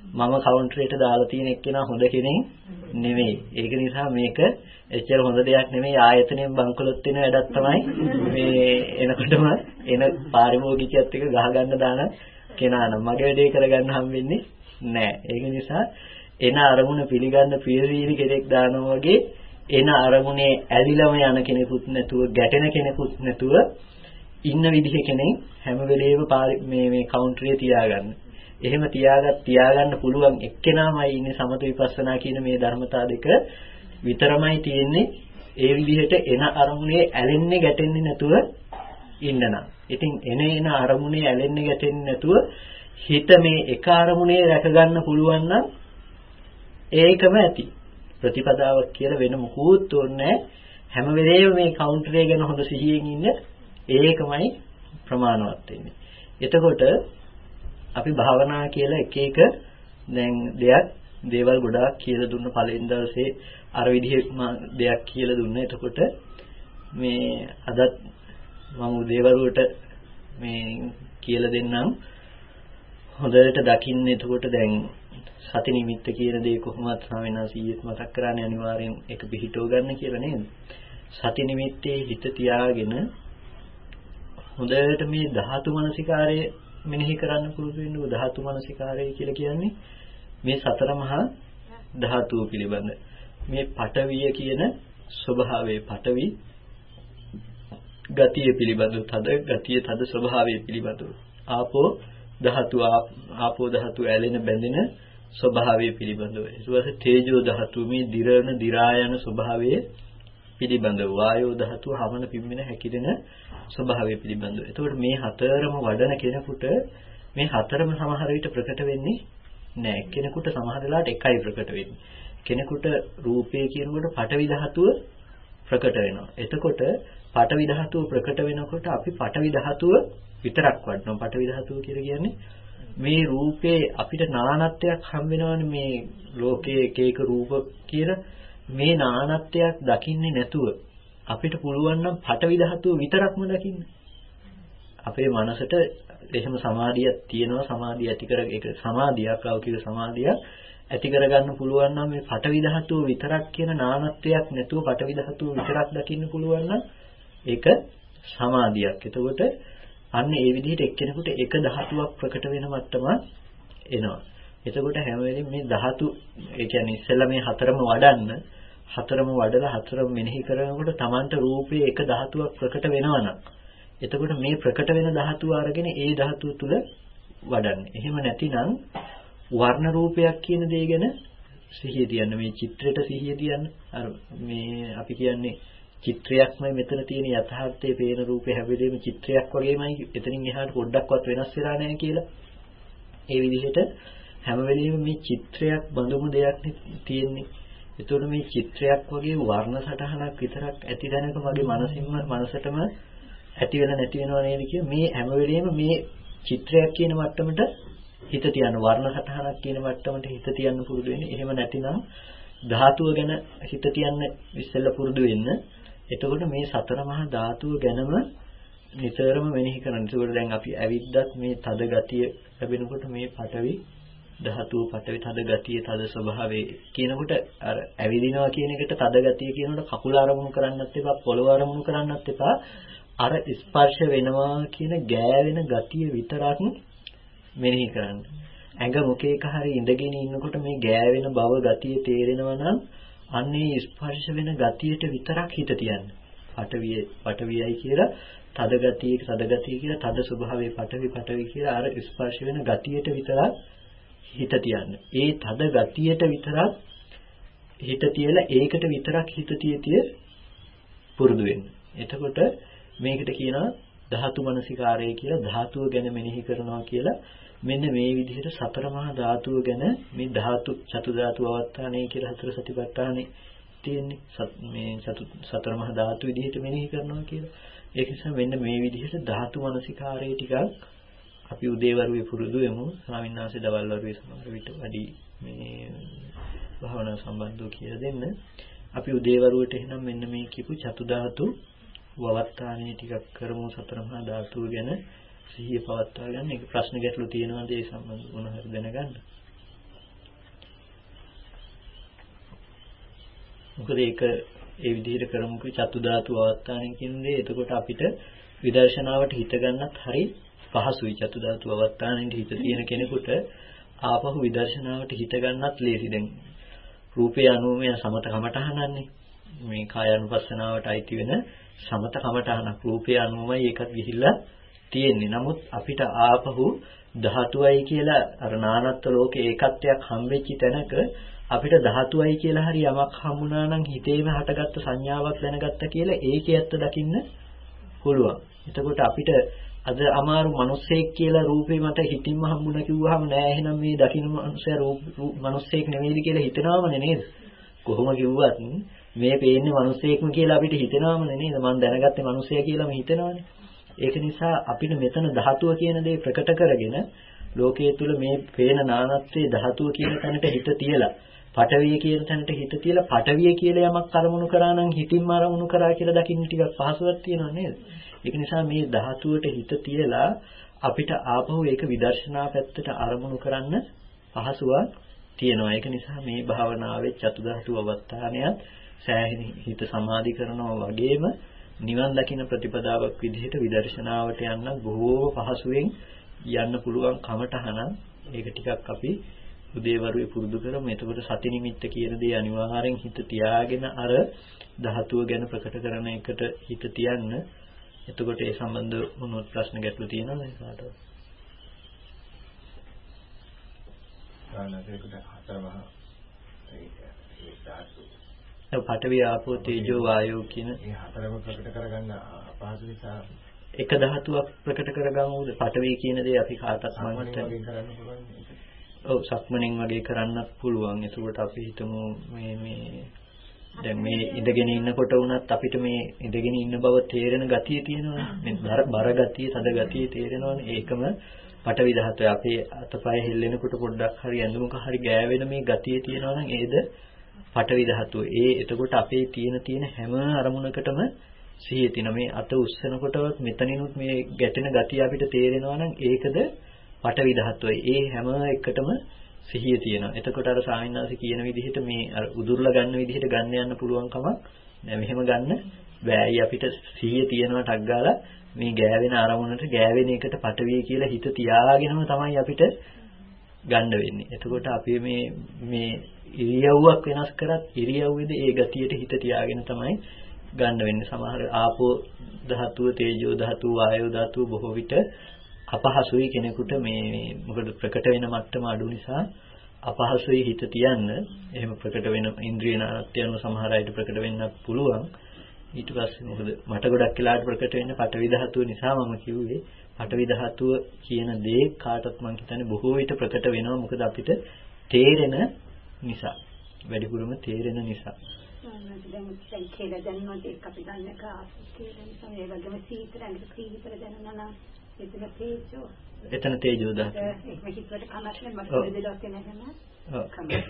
මම කවුන්ටරේට දාලා තියෙන එක්කෙනා හොඳ කෙනෙක් නෙමෙයි. ඒක නිසා මේක එච්චර හොඳ දෙයක් නෙමෙයි. ආයතනයෙන් බංකොලොත් වෙන වැඩක් තමයි මේ එනකොටම එන පාරිභෝගිකයත් එක්ක ගහ ගන්න දාන කෙනා නම් මගේ වැඩේ කරගන්න හම්බෙන්නේ නැහැ. ඒක නිසා එන අරමුණ පිළිගන්න ප්‍රියශීලී කෙනෙක් දානවා වගේ එන අරමුණේ ඇලිලම යන කෙනෙකුත් නැතුව ගැටෙන කෙනෙකුත් නැතුව ඉන්න විදිහ කෙනෙක් හැම වෙලේම මේ මේ කවුන්ටරේ තියාගන්න. එහෙම තියාගත් තියාගන්න පුළුවන් එක්කෙනාමයි ඉන්නේ සමත විපස්සනා කියන මේ ධර්මතා දෙක විතරමයි තියෙන්නේ. ඒ විදිහට එන අරමුණේ ඇලෙන්නේ ගැටෙන්නේ නැතුව ඉන්නනම්. ඉතින් එන එන අරමුණේ ඇලෙන්නේ ගැටෙන්නේ නැතුව හිත මේ එක අරමුණේ රැක ගන්න පුළුවන් නම් ඒකම ඇති. ප්‍රතිපදාවක් කියලා වෙන මොකුත් ඕනේ හැම වෙලේම මේ කවුන්ටරේ ගැන හොඳ සිහියෙන් ඉන්න ඒකමයි ප්‍රමාණවත් වෙන්නේ. එතකොට අපි භාවනා කියලා එක එක දැන් දෙයක් දේවල් ගොඩාක් කියලා දුන්න පළවෙනි දවසේ අර විදිහේ දෙයක් කියලා දුන්නා. එතකොට මේ අදත් මම උදේවරුවට මේ කියලා දෙන්නම් හොඳට දකින්න. එතකොට දැන් සති නිමිත්ත කියන දේ කොහොමද ස්වාමීනාසීයත් මතක් කරන්නේ අනිවාර්යෙන් ඒක පිළිහිටව ගන්න කියලා නේද? සති නිමිත්තේ හිත තියාගෙන හොඳට මේ ධාතු මනසිකාරය මෙනෙහි කරන්න පුරුදු වෙන්න. ධාතු මනසිකාරය කියලා කියන්නේ මේ සතර මහා ධාතුව පිළිබඳ මේ පඨවිය කියන ස්වභාවය, පඨවි ගතිය පිළිබඳව, තද ගතිය, තද ස්වභාවය පිළිබඳව, ආපෝ ධාතුව, ආපෝ ධාතුව ඇලෙන බැඳෙන ස්වභාවය පිළිබඳව, ඊට පස්සේ තේජෝ ධාතුව මේ දිරන දිරා යන ස්වභාවය පිළිබඳව, වායෝ ධාතුව හමන පිම්බෙන හැකිලෙන ස්වභාවය පිළිබඳව. එතකොට මේ හතරම වඩන කෙනෙකුට මේ හතරම සමහර විට ප්‍රකට වෙන්නේ නැහැ. කෙනෙකුට සමහර වෙලාවට එකයි ප්‍රකට වෙන්නේ. කෙනෙකුට රූපය කියනකොට පඨවි ධාතුව ප්‍රකට වෙනවා. එතකොට පඨවි ධාතුව ප්‍රකට වෙනකොට අපි පඨවි ධාතුව විතරක් වඩනවා. පඨවි ධාතුව කියලා කියන්නේ මේ රූපේ අපිට නානත්වයක් හම් වෙනවනේ මේ ලෝකයේ එක එක රූප කියලා. මේ නානත්වයක් දකින්නේ නැතුව අපිට පුළුවන් නම් පඨවි ධාතුව විතරක්ම දකින්න. අපේ මනසට එහෙම සමාධියක් තියෙනවා. සමාධිය ඇති කර ඒක සමාධියක්, ලෞකික සමාධියක් ඇති කරගන්න පුළුවන් නම් මේ පඨවි ධාතුව විතරක් කියන නානත්වයක් නැතුව පඨවි ධාතුව විතරක් දකින්න පුළුවන් නම් ඒක සමාධියක්. එතකොට අන්න ඒ විදිහට එක්කෙනෙකුට එක ධාතුවක් ප්‍රකට වෙන මට්ටමක් එනවා. එතකොට හැම වෙලෙම මේ ධාතු ඒ කියන්නේ ඉස්සෙල්ලා මේ හතරම වඩන්න හතරම වඩලා හතරම මෙනෙහි කරනකොට Tamanට රූපේ එක ධාතුවක් ප්‍රකට වෙනවා නම් එතකොට මේ ප්‍රකට වෙන ධාතුව අරගෙන ඒ ධාතුව තුල වඩන්න. එහෙම නැතිනම් වර්ණ රූපයක් කියන දේ ගැන සිහිය තියන්න. මේ චිත්‍රයට සිහිය තියන්න. අර මේ අපි කියන්නේ චිත්‍රයක්මයි මෙතන තියෙන යථාර්ථයේ පේන රූපේ හැබැයිම චිත්‍රයක් වගේමයි. එතනින් එහාට පොඩ්ඩක්වත් වෙනස් වෙලා නැහැ කියලා. ඒ විදිහට හැම වෙලෙම මේ චිත්‍රයක් බඳුම දෙයක් තියෙන්නේ. එතකොට මේ චිත්‍රයක් වගේ වර්ණ සටහනක් විතරක් ඇති දැනක මගේ මනසින්ම මනසටම ඇති වෙලා නැති වෙනව නේද කිය මේ හැම වෙලෙම මේ චිත්‍රයක් කියන මට්ටමට හිත තියන්න, වර්ණ සටහනක් කියන මට්ටමට හිත තියන්න පුරුදු වෙන්නේ. එහෙම නැතිනම් ධාතුව ගැන හිත තියන්න ඉස්සෙල්ලා පුරුදු වෙන්න. එතකොට මේ සතර මහා ධාතුව ගැනම නිතරම මෙනෙහි කරන්න. ඒකෝට දැන් අපි ඇවිද්දත් මේ තද ගතිය ලැබෙනකොට මේ පඨවි ධාතුව, පඨවි තද ගතිය, තද ස්වභාවය කියනකොට අර ඇවිදිනවා කියන එකට තද ගතිය කියනකොට කකුල ආරමුණු කරන්නත් එපා, පොළව ආරමුණු කරන්නත් එපා. අර ස්පර්ශ වෙනවා කියන ගෑවෙන ගතිය විතරක් මෙනෙහි කරන්න. ඇඟ මොකේක හරි ඉඳගෙන ඉන්නකොට මේ ගෑවෙන බව ගතිය තේරෙනවා නම් අන්නේ ස්පර්ශ වෙන ගතියට විතරක් හිත තියන්න. පඨවිය පඨවියයි කියලා තද ගතිය, තද ගතිය කියලා තද ස්වභාවයේ පඨවි පඨවි කියලා අර ස්පර්ශ වෙන ගතියට විතරක් හිත තියන්න. ඒ තද ගතියට විතරක් හිත තියලා ඒකට විතරක් හිත තිය තිය පුරුදු වෙන්න. එතකොට මේකට කියනවා ධාතු මනසිකාරය කියලා. ධාතුව ගැන මෙනෙහි කරනවා කියලා. මෙන්න මේ විදිහට සතර මහා ධාතුව ගැන මේ ධාතු චතු ධාතු අවස්ථානේ කියලා හතර සතිපට්ඨානේ තියෙන්නේ. මේ චතු සතර මහා ධාතු විදිහට මෙනෙහි කරනවා කියලා. ඒක නිසා මෙන්න මේ විදිහට ධාතු මනසිකාරය ටිකක් අපි උදේවරුේ පුරුදු වෙමු. ස්වාමීන් වහන්සේ දවල් වරුේ සමහර විට වැඩි මේ භාවනා සම්බන්ධව කියලා දෙන්න. අපි උදේවරුවට එහෙනම් මෙන්න මේ කියපු චතු ධාතු වවත්තානේ ටිකක් කරමු. සතර මහා ධාතුව ගැන සිහිය පවත්වා ගන්න. ඒක ප්‍රශ්න ගැටලු තියෙනවාද ඒ සම්බන්ධව මොන හරි දැනගන්න. මොකද ඒක ඒ විදිහට කරමුකෝ චතු ධාතු අවස්ථානෙන් කියන්නේ එතකොට අපිට විදර්ශනාවට හිත ගන්නත් හරි පහසුයි. චතු ධාතු අවස්ථානෙන් හිත තියෙන කෙනෙකුට ආපහු විදර්ශනාවට හිත ගන්නත් ලේසි. දැන් රූපේ අනුමය සමත කමඨහනන්නේ මේ කාය අනුපස්සනාවට අයිති වෙන සමත කමඨහනක් රූපේ අනුමයි ඒකත් ගිහිල්ලා තියෙන්නේ. නමුත් අපිට ආපහු ධාතුවයි කියලා අර නානත්ව ලෝකේ ඒකත්වයක් හම්බෙච්ච තැනක අපිට ධාතුවයි කියලා හරි යමක් හම්බුණා නම් හිතේම හටගත්ත සංඥාවක් දැනගත්ත කියලා ඒකේ ඇත්ත දකින්න පුළුවන්. එතකොට අපිට අද අමාරු මිනිස්සෙක් කියලා රූපේ මට හිතින්ම හම්බුණා කිව්වහම නෑ එහෙනම් මේ දකින්න මිනිස්සයා රූප මිනිස්සෙක් නෙමෙයිද කියලා හිතනවමනේ නේද? කොහොම කිව්වත් මේ පේන්නේ මිනිස්සෙක්ම කියලා අපිට හිතනවමනේ නේද? මම දැනගත්තේ මිනිස්සයා කියලාම හිතනවනේ. ඒක නිසා අපිට මෙතන ධාතුව කියන දේ ප්‍රකට කරගෙන ලෝකයේ තුල මේ පේන නානත්වයේ ධාතුව කියන තැනට හිත තියලා පඨවිය කියන තැනට හිත තියලා පඨවිය කියලා යමක් අරමුණු කරා නම් හිතින්ම අරමුණු කරා කියලා දකින්න ටිකක් පහසුවක් තියෙනවා නේද? ඒක නිසා මේ ධාතුවට හිත තියලා අපිට ආපහු ඒක විදර්ශනා පැත්තට අරමුණු කරන්න පහසුවක් තියෙනවා. ඒක නිසා මේ භාවනාවේ චතු ධාතු අවස්ථානයත් සෑහෙන හිත සමාධි කරනවා වගේම නිවන් දකින්න ප්‍රතිපදාවක් විදිහට විදර්ශනාවට යන්න බොහෝ පහසුවෙන් යන්න පුළුවන් කමටහන. ඒක ටිකක් අපි උදේවරුේ පුරුදු කරමු. එතකොට සති නිමිත්ත කියන දේ අනිවාර්යෙන් හිත තියාගෙන අර ධාතුව ගැන ප්‍රකට කරන එකට හිත තියන්න. එතකොට ඒ සම්බන්ධ මොනවත් ප්‍රශ්න ගැටලු තියෙනවද කාටවත්? ආනන්දේකට හතරමහ ඒ ධාතු ඒ පඨවි ආපෝ තේජෝ වායෝ කියන මේ හතරම ප්‍රකට කරගන්න අපහසු නිසා එක ධාතුවක් ප්‍රකට කරගමුද? පඨවි කියන දේ අපි කාටත් සාමාන්‍යයෙන් කරන්න පුළුවන්. ඔව් සක්මණෙන් වගේ කරන්නත් පුළුවන්. ඒකට අපි හිතමු මේ මේ දැන් මේ ඉඳගෙන ඉන්නකොට වුණත් අපිට මේ ඉඳගෙන ඉන්න බව තේරෙන ගතිය තියෙනවනේ. මේ බර ගතිය, සද ගතිය තේරෙනවනේ. ඒකම පඨවි ධාතුවේ අපේ අතපය හෙල්ලෙනකොට පොඩ්ඩක් හරි ඇඳුමක හරි ගෑවෙන මේ ගතිය තියෙනවනම් ඒද පඨවි ධාතුව. ඒ එතකොට අපේ තියෙන තියෙන හැම අරමුණකටම සිහිය තියෙන මේ අත උස්සනකොටවත් මෙතනිනුත් මේ ගැටෙන ගතිය අපිට තේරෙනවා නම් ඒකද පඨවි ධාතුවයි. ඒ හැම එකටම සිහිය තියෙනවා. එතකොට අර සාමිනාසි කියන විදිහට මේ අර උදුර්ලා ගන්න විදිහට ගන්න යන්න පුළුවන් කමක් නෑ. මෙහෙම ගන්න බෑයි. අපිට සිහිය තියෙනවා ටක් ගාලා මේ ගෑවෙන අරමුණට ගෑවෙන එකට පඨවිය කියලා හිත තියාගෙනම තමයි අපිට ගන්න වෙන්නේ. එතකොට අපි මේ මේ ඉරියව්වක් වෙනස් කරත් ඉරියව්වේද ඒ ගතියට හිත තියාගෙන තමයි ගන්න වෙන්නේ. සමහර ආපෝ ධාතුව, තේජෝ ධාතුව, වායෝ ධාතුව බොහෝ විට අපහසුයි කෙනෙකුට මේ මොකද ප්‍රකට වෙන මට්ටම අඩු නිසා අපහසුයි හිත තියන්න. එහෙම ප්‍රකට වෙන ඉන්ද්‍රිය නානත්‍ය අනුව සමහර අයට ප්‍රකට වෙන්නත් පුළුවන්. ඊට පස්සේ මොකද මට ගොඩක් වෙලාවට ප්‍රකට වෙන්නේ පඨවි ධාතුව නිසා මම කිව්වේ පඨවි ධාතුව කියන දේ කාටත් මම හිතන්නේ බොහෝ විට ප්‍රකට වෙනවා. මොකද අපිට තේරෙන නිසා, වැඩිපුරම තේරෙන නිසා. දැන් කියලා දැනනකොට ඒක අපි දන්න එක තේරෙන සමය වගේම සීතලෙන් සීතල දැනනවා නම් එතන තේජෝ එතන තේජෝ ධාතුව. ඒක හිතවට කමස්ලෙන් මට දෙදොස් වෙනවා. ඔව්.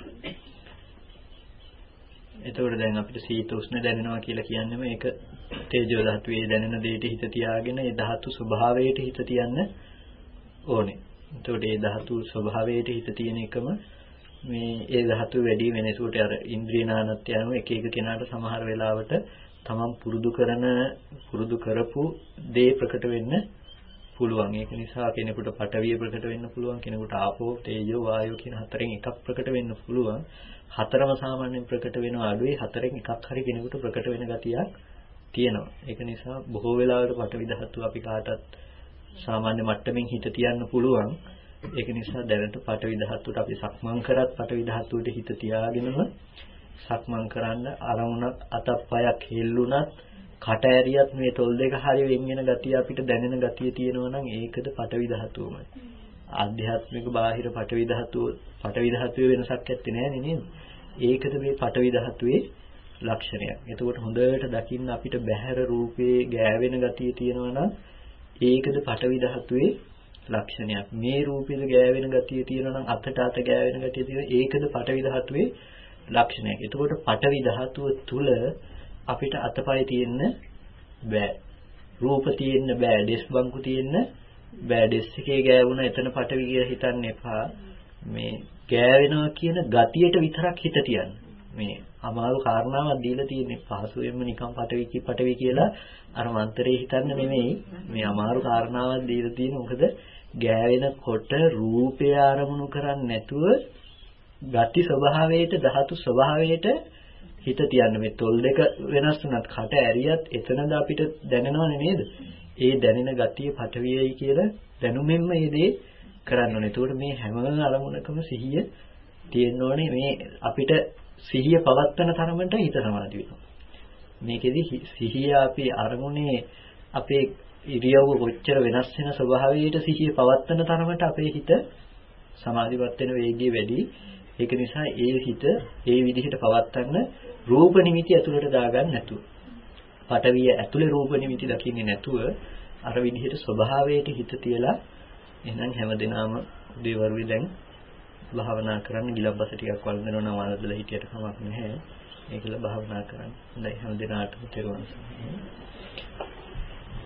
එතකොට දැන් අපිට සීත උෂ්ණ දැනෙනවා කියලා කියන්නේම ඒක තේජෝ ධාතුවේ දැනෙන දෙයට හිත තියාගෙන ඒ ධාතු ස්වභාවයට හිත තියන්න ඕනේ. එතකොට ඒ ධාතු ස්වභාවයට හිත තියෙන එකම මේ ඒ ධාතු වැඩි වෙනසකට අර ඉන්ද්‍රිය නානත්‍ය අනුව එක එක කෙනාට සමහර වෙලාවට තමන් පුරුදු කරන පුරුදු කරපු දේ ප්‍රකට වෙන්න පුළුවන්. ඒක නිසා කෙනෙකුට පඨවිය ප්‍රකට වෙන්න පුළුවන්, කෙනෙකුට ආපෝ, තේජෝ, වායෝ කියන හතරෙන් එකක් ප්‍රකට වෙන්න පුළුවන්. හතරම සාමාන්‍යයෙන් ප්‍රකට වෙනවා අඩුයි. හතරෙන් එකක් හරි කෙනෙකුට ප්‍රකට වෙන ගතියක් තියෙනවා. ඒක නිසා බොහෝ වෙලාවට පඨවි ධාතුව අපි කාටත් සාමාන්‍ය මට්ටමින් හිත තියන්න පුළුවන්. ඒක නිසා දැනට පඨවි ධාතුවට අපි සක්මන් කරත් පඨවි ධාතුවට හිත තියාගෙනම සක්මන් කරන්න අරමුණක් අතප්පයක් හෙල්ලුණත් කට ඇරියත් මේ තොල් දෙක හරිය වෙන් වෙන ගතිය අපිට දැනෙන ගතිය තියෙනවා නම් ඒකද පඨවි ධාතුවමයි. ආධ්‍යාත්මික බාහිර පඨවි ධාතුව පඨවි ධාතුවේ වෙනසක් ඇත්තේ නැහැ නේද? ඒකද මේ පඨවි ධාතුවේ ලක්ෂණයක්. එතකොට හොඳට දකින්න අපිට බහැර රූපේ ගෑවෙන ගතිය තියෙනවා නම් ඒකද පඨවි ධාතුවේ ලක්ෂණයක්. මේ රූපෙද ගෑවෙන ගතිය තියෙනවා නම් අතට අත ගෑවෙන ගතිය තියෙනවා ඒකද පඨවි ධාතුවේ ලක්ෂණයක්. එතකොට පඨවි ධාතුව තුල අපිට අතපය තියෙන්න බෑ. රූප තියෙන්න බෑ. ඩෙස් බංකු තියෙන්න බෑ. ඩෙස් එකේ ගෑවුණා එතන පඨවි කියලා හිතන්න එපා. මේ ගෑවෙනවා කියන ගතියට විතරක් හිත තියන්න. මේ අමාරු කාරණාවක් දීලා තියෙන්නේ පහසුවෙන්ම නිකන් පටවි කි පටවි කියලා අර මන්තරේ හිතන්න නෙමෙයි මේ අමාරු කාරණාවක් දීලා තියෙන්නේ මොකද ගෑවෙනකොට රූපය ආරමුණු කරන්නේ නැතුව ගති ස්වභාවයට ධාතු ස්වභාවයට හිත තියන්න මේ තොල් දෙක වෙනස් වුණත් කට ඇරියත් එතනද අපිට දැනෙනවනේ නේද ඒ දැනෙන ගතිය පටවියයි කියලා දැනුමෙන්ම මේ දේ කරන්න ඕනේ. ඒතකොට මේ හැම අරමුණකම සිහිය තියෙන්න ඕනේ මේ අපිට සිහිය පවත්වන තරමට හිත සමාධි වෙනවා. මේකෙදි සිහිය අපි අරමුණේ අපේ ඉරියව්ව කොච්චර වෙනස් වෙන ස්වභාවයට සිහිය පවත්වන තරමට අපේ හිත සමාධිපත් වෙන වේගය වැඩි. ඒක නිසා ඒ හිත ඒ විදිහට පවත්වන්න රූප නිමිති ඇතුළට දාගන්න නැතුව. පටවිය ඇතුලේ රූප නිමිති දකින්නේ නැතුව අර විදිහට ස්වභාවයට හිත තියලා එහෙනම් හැමදෙනාම උදේවරුේ දැන් භාවනා කරන්න ගිලම්පස ටිකක් වළඳනවා නම් වළඳලා හිටියට කමක් නැහැ. ඒකල භාවනා කරන්න. හොඳයි හැමදෙනාටම තෙරුවන් සරණයි.